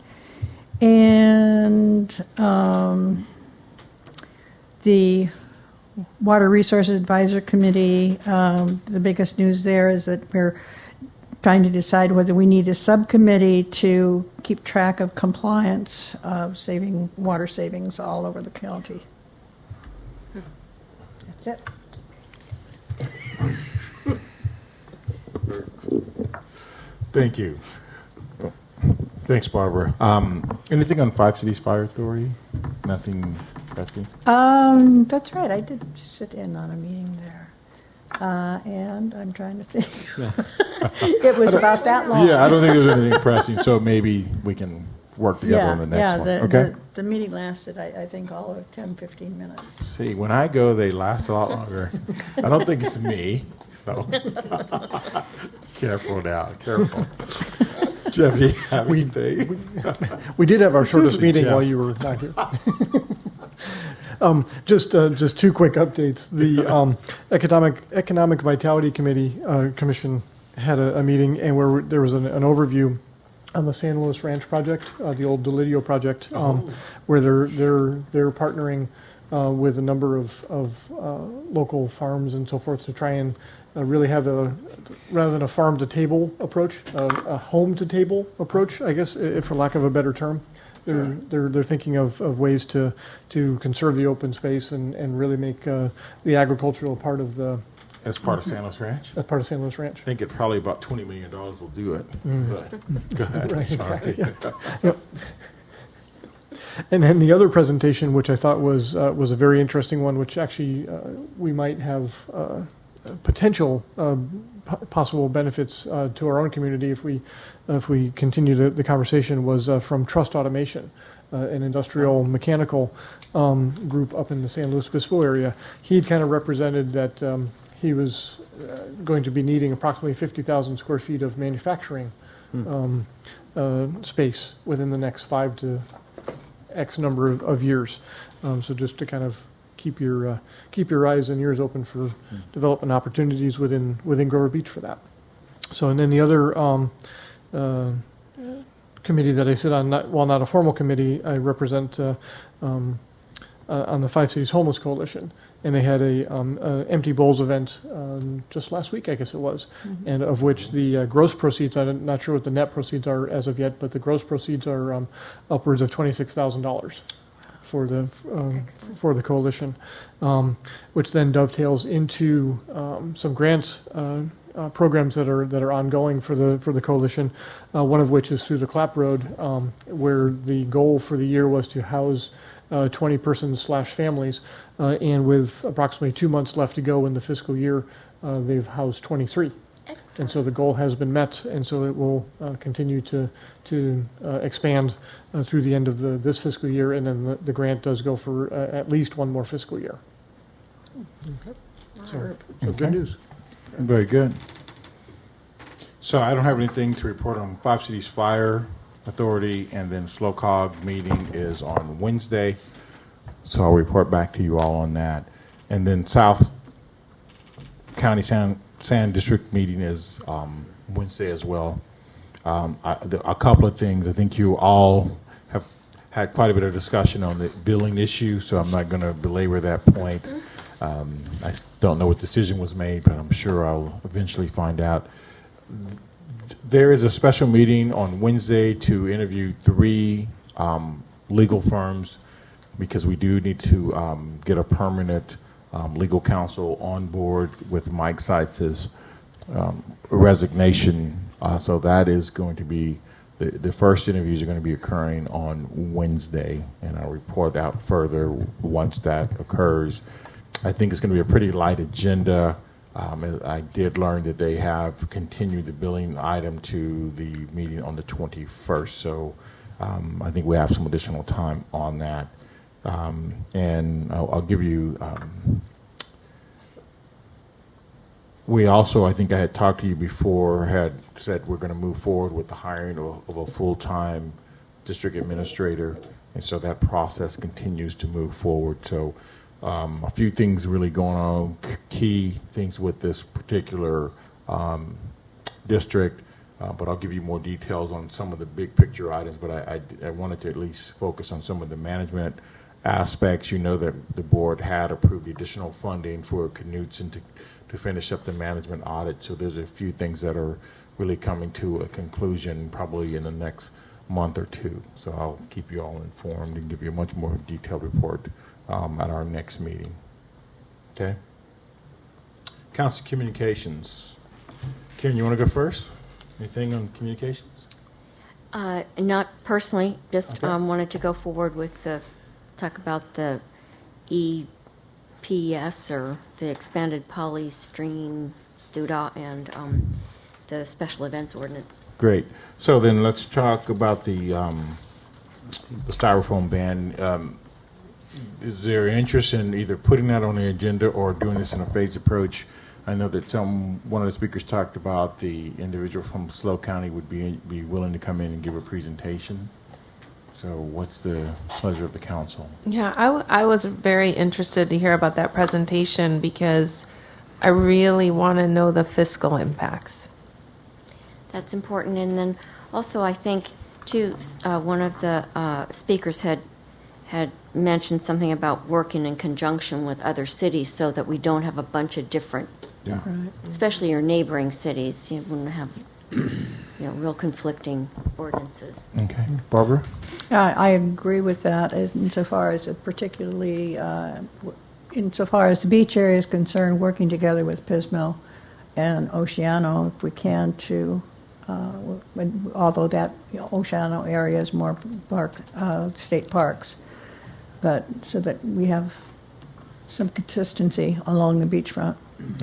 and um, the Water Resources Advisor Committee. Um, the biggest news there is that we're trying to decide whether we need a subcommittee to keep track of compliance of saving water savings all over the county. That's it. Thank you. Thanks, Barbara. Um, anything on Five Cities Fire Authority? Nothing pressing? Um, that's right. I did sit in on a meeting there. Uh, and I'm trying to think. It was about that long. Yeah, I don't think there's anything pressing, so maybe we can work together yeah, on the next yeah, one. the, Okay. The, the meeting lasted, I, I think, all of ten, fifteen minutes. See, when I go, they last a lot longer. I don't think it's me. No. Careful now. Careful. Jeff, you have we, anything? We, we did have our It's shortest usually meeting Jeff. while you were not here. Um, just uh, just two quick updates. The um, economic economic vitality committee uh, commission had a, a meeting, and where there was an, an overview on the San Luis Ranch project, uh, the old Delidio project, um, oh. where they're they're they're partnering uh, with a number of of uh, local farms and so forth to try and uh, really have a, rather than a farm to table approach, uh, a home to table approach, I guess, if for lack of a better term. They're, they're they're thinking of, of ways to to conserve the open space and, and really make uh, the agricultural part of the. As part of San Luis Ranch? As part of San Luis Ranch. I think it probably about twenty million dollars will do it. Mm. But go ahead. Right, Sorry. exactly, yeah. Yep. And then the other presentation, which I thought was uh, was a very interesting one, which actually uh, we might have uh, potential uh, p- possible benefits uh, to our own community if we uh, if we continue the, the conversation, was uh, from Trust Automation, uh, an industrial mechanical um, group up in the San Luis Obispo area. He had kind of represented that um, he was uh, going to be needing approximately fifty thousand square feet of manufacturing um, uh, space within the next five to X number of, of years. Um, so just to kind of keep your uh, keep your eyes and ears open for Mm. development opportunities within within Grover Beach for that. So, and then the other um, uh, committee that I sit on, not, while not a formal committee, I represent uh, um, uh, on the Five Cities Homeless Coalition, and they had a, um, a Empty Bowls event um, just last week, I guess it was, Mhm. and of which the uh, gross proceeds, I'm not sure what the net proceeds are as of yet, but the gross proceeds are um, upwards of twenty-six thousand dollars for the um, for the coalition, um, which then dovetails into um, some grant uh, uh, programs that are that are ongoing for the for the coalition. Uh, one of which is through the Clap Road, um, where the goal for the year was to house uh, twenty persons slash families, uh, and with approximately two months left to go in the fiscal year, uh, they've housed twenty-three. And so the goal has been met, and so it will uh, continue to to uh, expand uh, through the end of the this fiscal year, and then the, the grant does go for uh, at least one more fiscal year. Okay. So, so Okay. good news. Very good. So I don't have anything to report on Five Cities Fire Authority, and then SLOCOG meeting is on Wednesday. So I'll report back to you all on that. And then South County Sand, Sand District meeting is um, Wednesday as well. Um, I, the, a couple of things. I think you all have had quite a bit of discussion on the billing issue, so I'm not going to belabor that point. Um, I don't know what decision was made, but I'm sure I'll eventually find out. There is a special meeting on Wednesday to interview three um, legal firms, because we do need to um, get a permanent um, legal counsel on board with Mike Seitz's um, resignation. Uh, so that is going to be, the, the first interviews are going to be occurring on Wednesday, and I'll report out further once that occurs. I think it's going to be a pretty light agenda. Um, I did learn that they have continued the billing item to the meeting on the twenty-first, so um, I think we have some additional time on that. Um, and I'll, I'll give you, um, we also, I think I had talked to you before, had said we're going to move forward with the hiring of, of a full-time district administrator, and so that process continues to move forward. So um, a few things really going on, key things with this particular um, district, uh, but I'll give you more details on some of the big picture items, but I, I, I wanted to at least focus on some of the management aspects. You know that the board had approved the additional funding for Knutson to, to finish up the management audit, so there's a few things that are really coming to a conclusion probably in the next month or two. So I'll keep you all informed and give you a much more detailed report um, at our next meeting. Okay? Council Communications. Karen, you want to go first? Anything on communications? Uh, not personally, just Okay. um, wanted to go forward with the, talk about the E P S, or the expanded polystyrene doodah, and um, the special events ordinance. Great. So then let's talk about the um, the styrofoam ban. Um, is there interest in either putting that on the agenda or doing this in a phased approach? I know that some one of the speakers talked about the individual from SLO County would be be willing to come in and give a presentation. So what's the pleasure of the council? Yeah, I, w- I was very interested to hear about that presentation because I really want to know the fiscal impacts. That's important. And then also, I think, too, uh, one of the uh, speakers had had mentioned something about working in conjunction with other cities so that we don't have a bunch of different, Yeah. Right. especially your neighboring cities. You wouldn't have, you know, real conflicting ordinances. Okay. Barbara? I, I agree with that, as- insofar as it particularly, uh, w- insofar as the beach area is concerned, working together with Pismo and Oceano, if we can, to, uh, when- although that you know, Oceano area is more park, uh, state parks, but so that we have some consistency along the beachfront. Okay.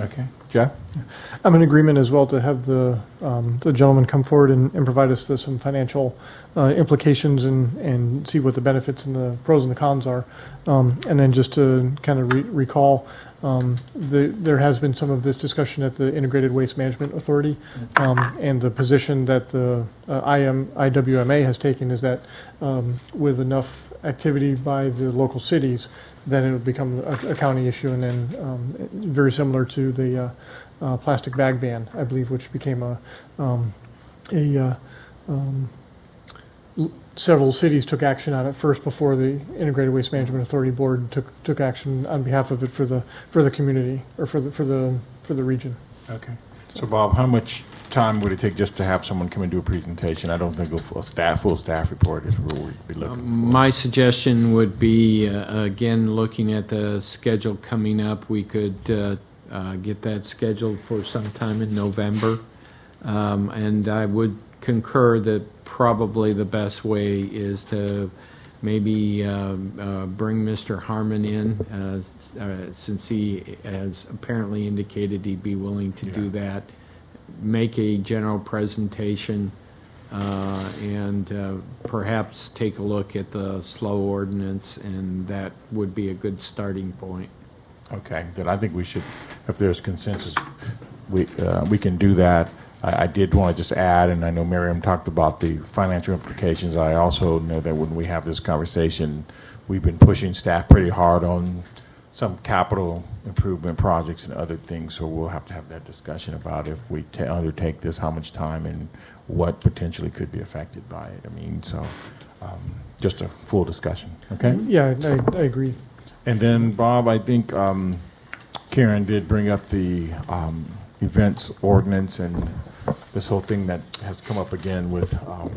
Jeff? I'm in agreement as well to have the um, the gentleman come forward and, and provide us with some financial uh, implications and, and see what the benefits and the pros and the cons are. Um, and then just to kind of re- recall, um, the, there has been some of this discussion at the Integrated Waste Management Authority, um, and the position that the uh, I M, I W M A has taken is that um, with enough activity by the local cities, then it would become a, a county issue, and then um, very similar to the uh, uh, plastic bag ban, I believe, which became a um, a uh, um, l- several cities took action on it first before the Integrated Waste Management Authority Board took took action on behalf of it for the for the community or for the for the for the region. Okay. So, Bob, how much time would it take just to have someone come and do a presentation? I don't think a full staff, full staff report is what we'd be looking Um, my suggestion would be, uh, again, looking at the schedule coming up, we could uh, uh, get that scheduled for sometime in November. Um, and I would concur that probably the best way is to maybe uh, uh, bring Mister Harmon in, uh, uh, since he has apparently indicated he'd be willing to do that. Make a general presentation, uh, and uh, perhaps take a look at the slow ordinance, and that would be a good starting point. Okay, then I think we should, if there's consensus, we uh, we can do that. I, I did want to just add, and I know Miriam talked about the financial implications. I also know that when we have this conversation, we've been pushing staff pretty hard on some capital improvement projects and other things, so we'll have to have that discussion about if we ta undertake this, how much time and what potentially could be affected by it. I mean, so um, just a full discussion, okay? Yeah, I, I agree. And then, Bob, I think um, Karen did bring up the um, events ordinance and this whole thing that has come up again with um,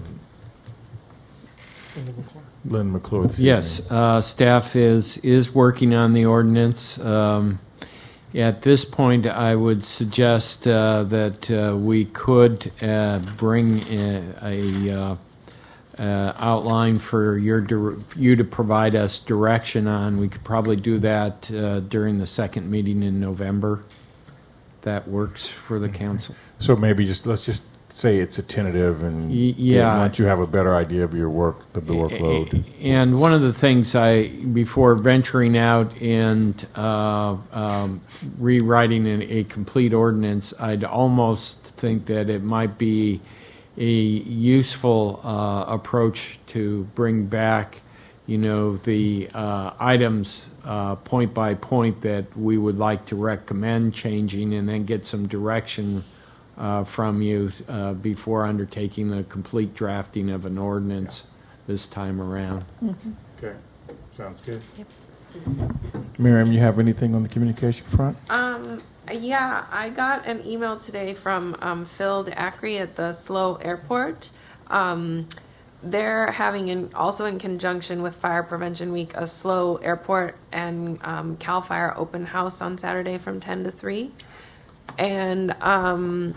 Lynn McClure. this Yes, evening. uh, staff is is working on the ordinance. Um, at this point, I would suggest uh, that uh, we could uh, bring a, a uh, uh, outline for your dir- you to provide us direction on. We could probably do that uh, during the second meeting in November. That works for the council. So maybe just let's just say it's a tentative, and Y- yeah. once you have a better idea of your work, of the workload. And one of the things I, before venturing out and uh, um, rewriting an, a complete ordinance, I'd almost think that it might be a useful uh, approach to bring back, you know, the uh, items uh, point by point that we would like to recommend changing, and then get some direction Uh, from you uh, before undertaking the complete drafting of an ordinance this time around. Mm-hmm. Okay, sounds good. Yep. Miriam, you have anything on the communication front? Um, yeah, I got an email today from um, Phil DeAcre at the SLO Airport. Um, they're having, in, also in conjunction with Fire Prevention Week, a SLO Airport and um, CAL FIRE open house on Saturday from ten to three. And um,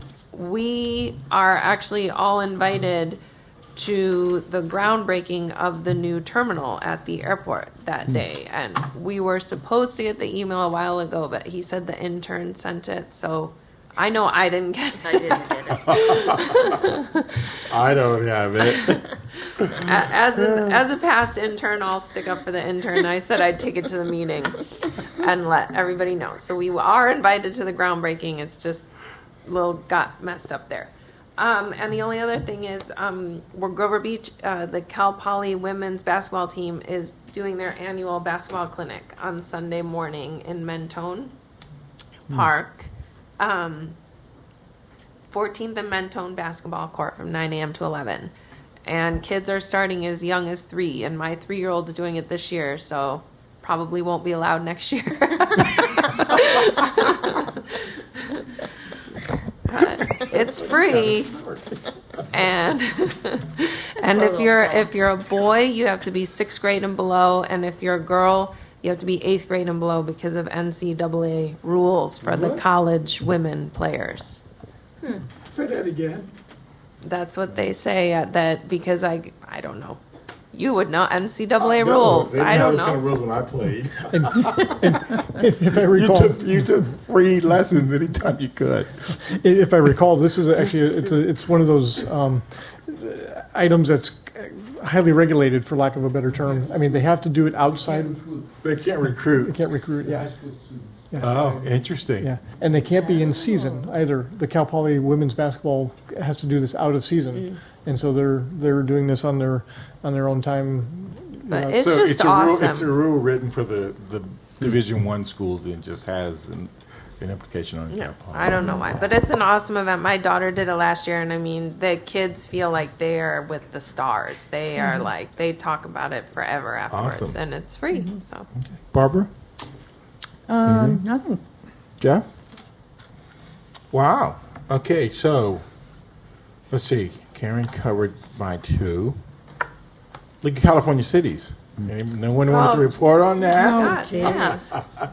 we are actually all invited to the groundbreaking of the new terminal at the airport that day. And we were supposed to get the email a while ago, but he said the intern sent it. So I know I didn't get it. I didn't get it. I don't have it. As a, as a past intern, I'll stick up for the intern. I said I'd take it to the meeting and let everybody know. So we are invited to the groundbreaking. It's just a little got messed up there. Um, and the only other thing is, um, we're Grover Beach, uh, the Cal Poly women's basketball team is doing their annual basketball clinic on Sunday morning in Mentone Park. Um, fourteenth and Mentone basketball court from nine a.m. to eleven. And kids are starting as young as three, and my three-year-old is doing it this year, so probably won't be allowed next year. It's free, and and if you're if you're a boy, you have to be sixth grade and below, and if you're a girl, you have to be eighth grade and below because of N C double A rules for the college women players. Hmm. Say that again. That's what they say. Uh, that because I I don't know. You would know N C double A No, rules. they didn't I have don't those kind of know. rules when I played. If, if I recall, you took you took free lessons anytime you could. If I recall, this is actually it's a, it's one of those um, items that's highly regulated, for lack of a better term. I mean, they have to do it outside. They can't recruit. They can't recruit. Yeah. Yeah. Oh, interesting. Yeah, and they can't be in season either. The Cal Poly women's basketball has to do this out of season, Mm. and so they're they're doing this on their on their own time. you But know. it's so just it's a awesome. Rule, it's a rule written for the, the Division One schools and just has an, an implication on No, Cal Poly. I don't know why, but it's an awesome event. My daughter did it last year, and I mean, the kids feel like they are with the stars. They are Mhm. like they talk about it forever afterwards, Awesome. and it's free. So Barbara? Um, Mhm. Nothing. Jeff? Wow. Okay, so let's see. Karen covered my two. League of California Cities. Any- No one wanted to Oh. report on that? Oh, God, jeez.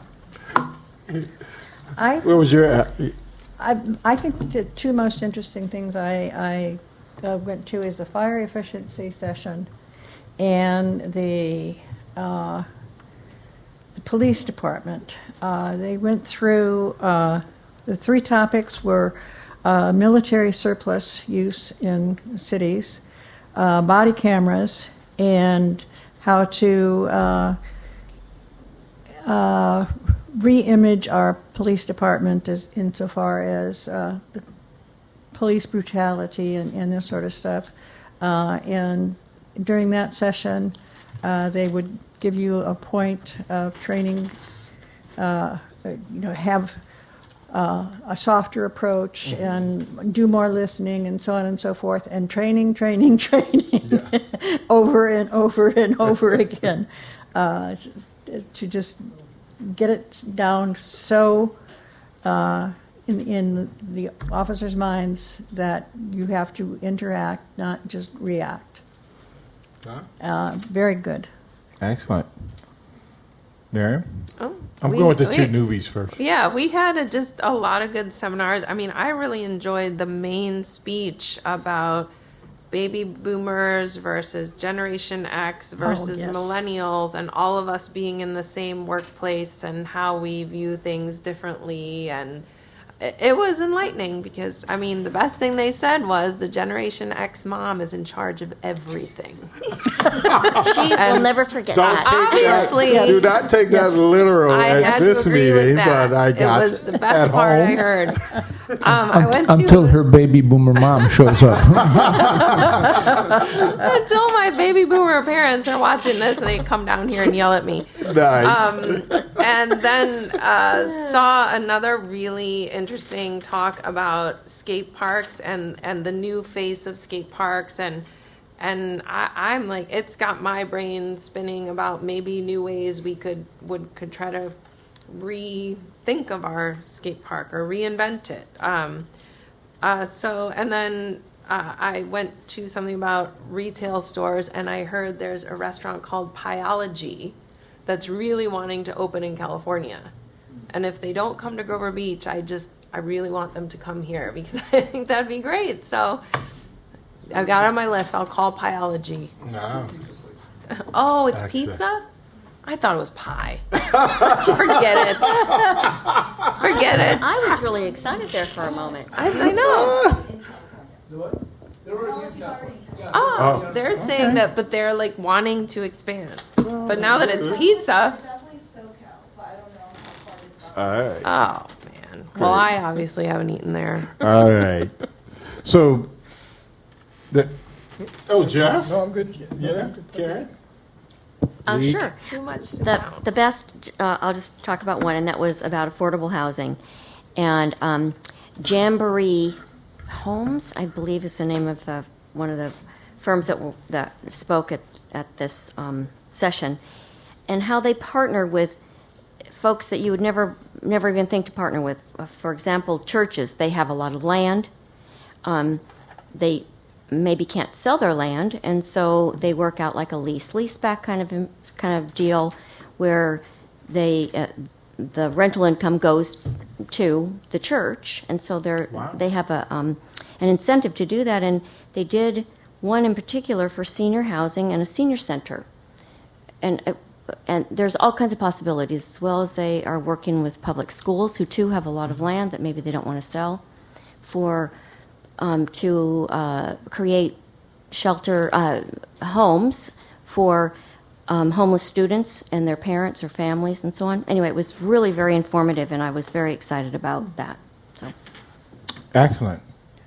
I, Where was your? Uh, I, I think the two most interesting things I, I uh, went to is the fire efficiency session and the uh, the police department. Uh, they went through uh, the three topics were uh, military surplus use in cities, uh, body cameras, and how to uh, uh, re-image our police department as insofar as uh, the police brutality and, and this sort of stuff. Uh, and during that session, uh, they would give you a point of training, uh, you know, have uh, a softer approach and do more listening and so on and so forth, and training, training, training over and over and over again uh, to just get it down so uh, in, in the officers' minds that you have to interact, not just react. Huh? Uh, very good. Excellent. Miriam? Oh, I'm we- going with the two we- newbies first. yeah, we had a, just a lot of good seminars. I mean, I really enjoyed the main speech about baby boomers versus Generation X versus yes. millennials, and all of us being in the same workplace and how we view things differently. And it, it was enlightening because, I mean, the best thing they said was the Generation X mom is in charge of everything. She will never forget Don't that. take Obviously. that. Do not take Yes. that literal I had at to this agree with meeting, that. but I got It was you the best at part I home. heard. Um, I went to Until her baby boomer mom shows up. until my baby boomer parents are watching this and they come down here and yell at me. Nice. Um, and then uh, saw another really interesting talk about skate parks and, and the new face of skate parks, and and I, I'm like, it's got my brain spinning about maybe new ways we could would could try to rethink of our skate park or reinvent it. Um, uh, so and then uh, I went to something about retail stores, and I heard there's a restaurant called Pyology that's really wanting to open in California. And if they don't come to Grover Beach, I just, I really want them to come here because I think that'd be great. So I got it on my list. I'll call Pyology. No. Oh, it's Excellent. pizza? I thought it was pie. Forget it. Forget it. I was really excited there for a moment. I, I know. Oh, Oh, they're saying that, but they're like wanting to expand. But now that it's pizza, All right. oh man. Well, I obviously haven't eaten there. All right. So, the, oh, Jeff? No, I'm good. Yeah, Karen? Uh, League? sure. Too much to The, count. the best, uh, I'll just talk about one, and that was about affordable housing. And um, Jamboree Homes, I believe is the name of the, one of the firms that, will, that spoke at, at this um, session, and how they partner with folks that you would never never even think to partner with. Uh, for example, churches, they have a lot of land. Um, they maybe can't sell their land, and so they work out like a lease, lease back kind of kind of deal, where they uh, the rental income goes to the church, and so they're Wow. they have a um, an incentive to do that, and they did one in particular for senior housing and a senior center. And, uh, and there's all kinds of possibilities, as well as they are working with public schools, who too have a lot of land that maybe they don't want to sell, for um, to uh, create shelter uh, homes for um, homeless students and their parents or families and so on. Anyway, it was really very informative, and I was very excited about that. So, excellent.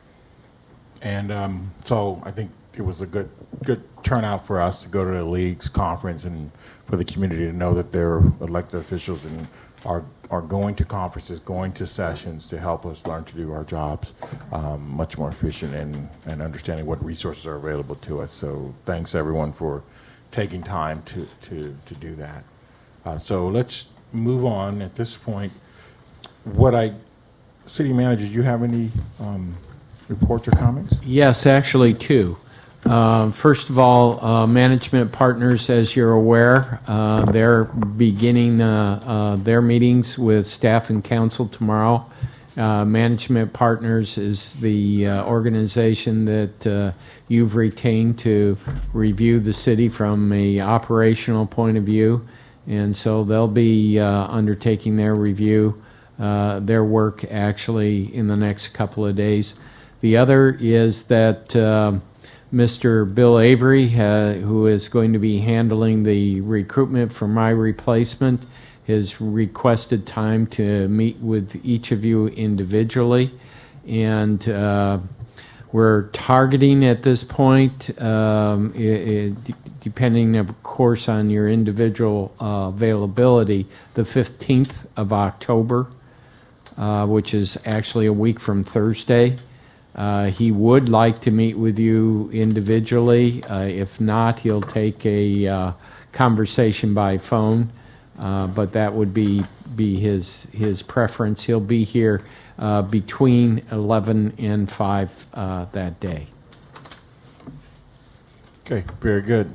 And um, so I think it was a good good turnout for us to go to the League's conference and for the community to know that their elected officials and are are going to conferences, going to sessions to help us learn to do our jobs um, much more efficient and, and understanding what resources are available to us. So thanks everyone for taking time to, to, to do that. Uh, so let's move on at this point. What I, City Manager, do you have any um, reports or comments? Yes, actually two. Uh, first of all, uh, Management Partners, as you're aware, uh, they're beginning uh, uh, their meetings with staff and council tomorrow. Uh, Management Partners is the uh, organization that uh, you've retained to review the city from a operational point of view, and so they'll be uh, undertaking their review, uh, their work actually in the next couple of days. The other is that uh, Mister Bill Avery, uh, who is going to be handling the recruitment for my replacement, has requested time to meet with each of you individually. And uh, we're targeting at this point, um, it, it, depending, of course, on your individual uh, availability, the fifteenth of October, uh, which is actually a week from Thursday. Uh, he would like to meet with you individually. Uh, if not, he'll take a uh, conversation by phone, uh, but that would be be his his preference. He'll be here uh, between eleven and five uh, that day. Okay, very good.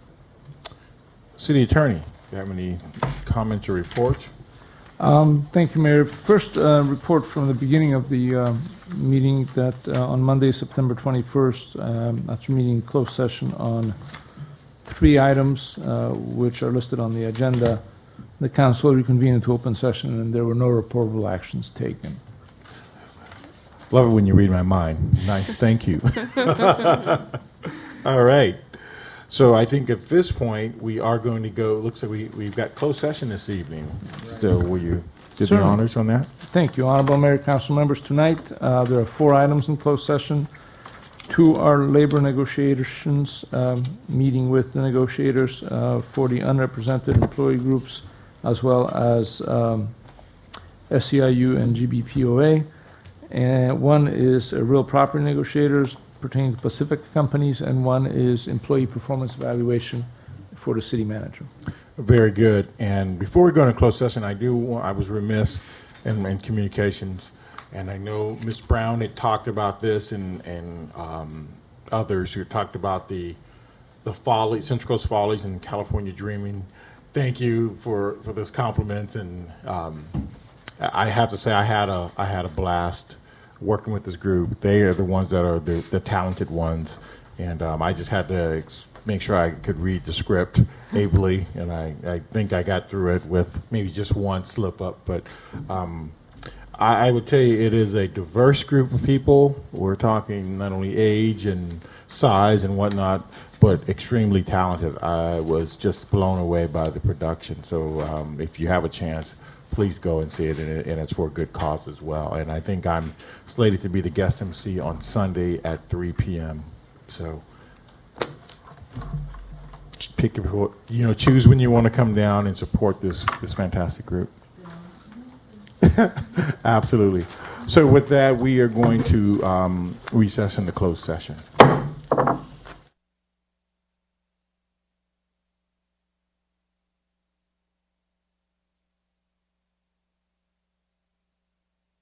City Attorney, do you have any comments or reports? Um, thank you, Mayor. First uh, report from the beginning of the uh, meeting that uh, on Monday, September twenty-first, um, after meeting closed session on three items uh, which are listed on the agenda, the council reconvened into open session and there were no reportable actions taken. Love it when you read my mind. Nice, thank you. All right. So I think at this point, we are going to go, it looks like we, we've got closed session this evening. So will you do the honors on that? Thank you. Honorable Mayor, Council members, tonight uh, there are four items in closed session. Two are labor negotiations, um, meeting with the negotiators uh, for the unrepresented employee groups, as well as um, S C I U and G B P O A. And one is uh, real property negotiators pertaining to Pacific companies, and one is employee performance evaluation for the city manager. Very good. And before we go into closed session, I do want, I was remiss in, in communications, and I know Miz Brown had talked about this, and, and um, others who talked about the the follies, Central Coast Follies and California Dreaming. Thank you for, for those compliments, and um, I have to say I had a I had a blast working with this group. They are the ones that are the, the talented ones, and um, I just had to ex- make sure I could read the script ably, and I, I think I got through it with maybe just one slip up, but um, I, I would tell you it is a diverse group of people. We're talking not only age and size and whatnot, but extremely talented. I was just blown away by the production, so um, if you have a chance, please go and see it, and, it, and it's for a good cause as well. And I think I'm slated to be the guest M C on Sunday at three p.m. So pick your, you know, choose when you want to come down and support this this fantastic group. Absolutely. So with that, we are going to um, recess in the closed session.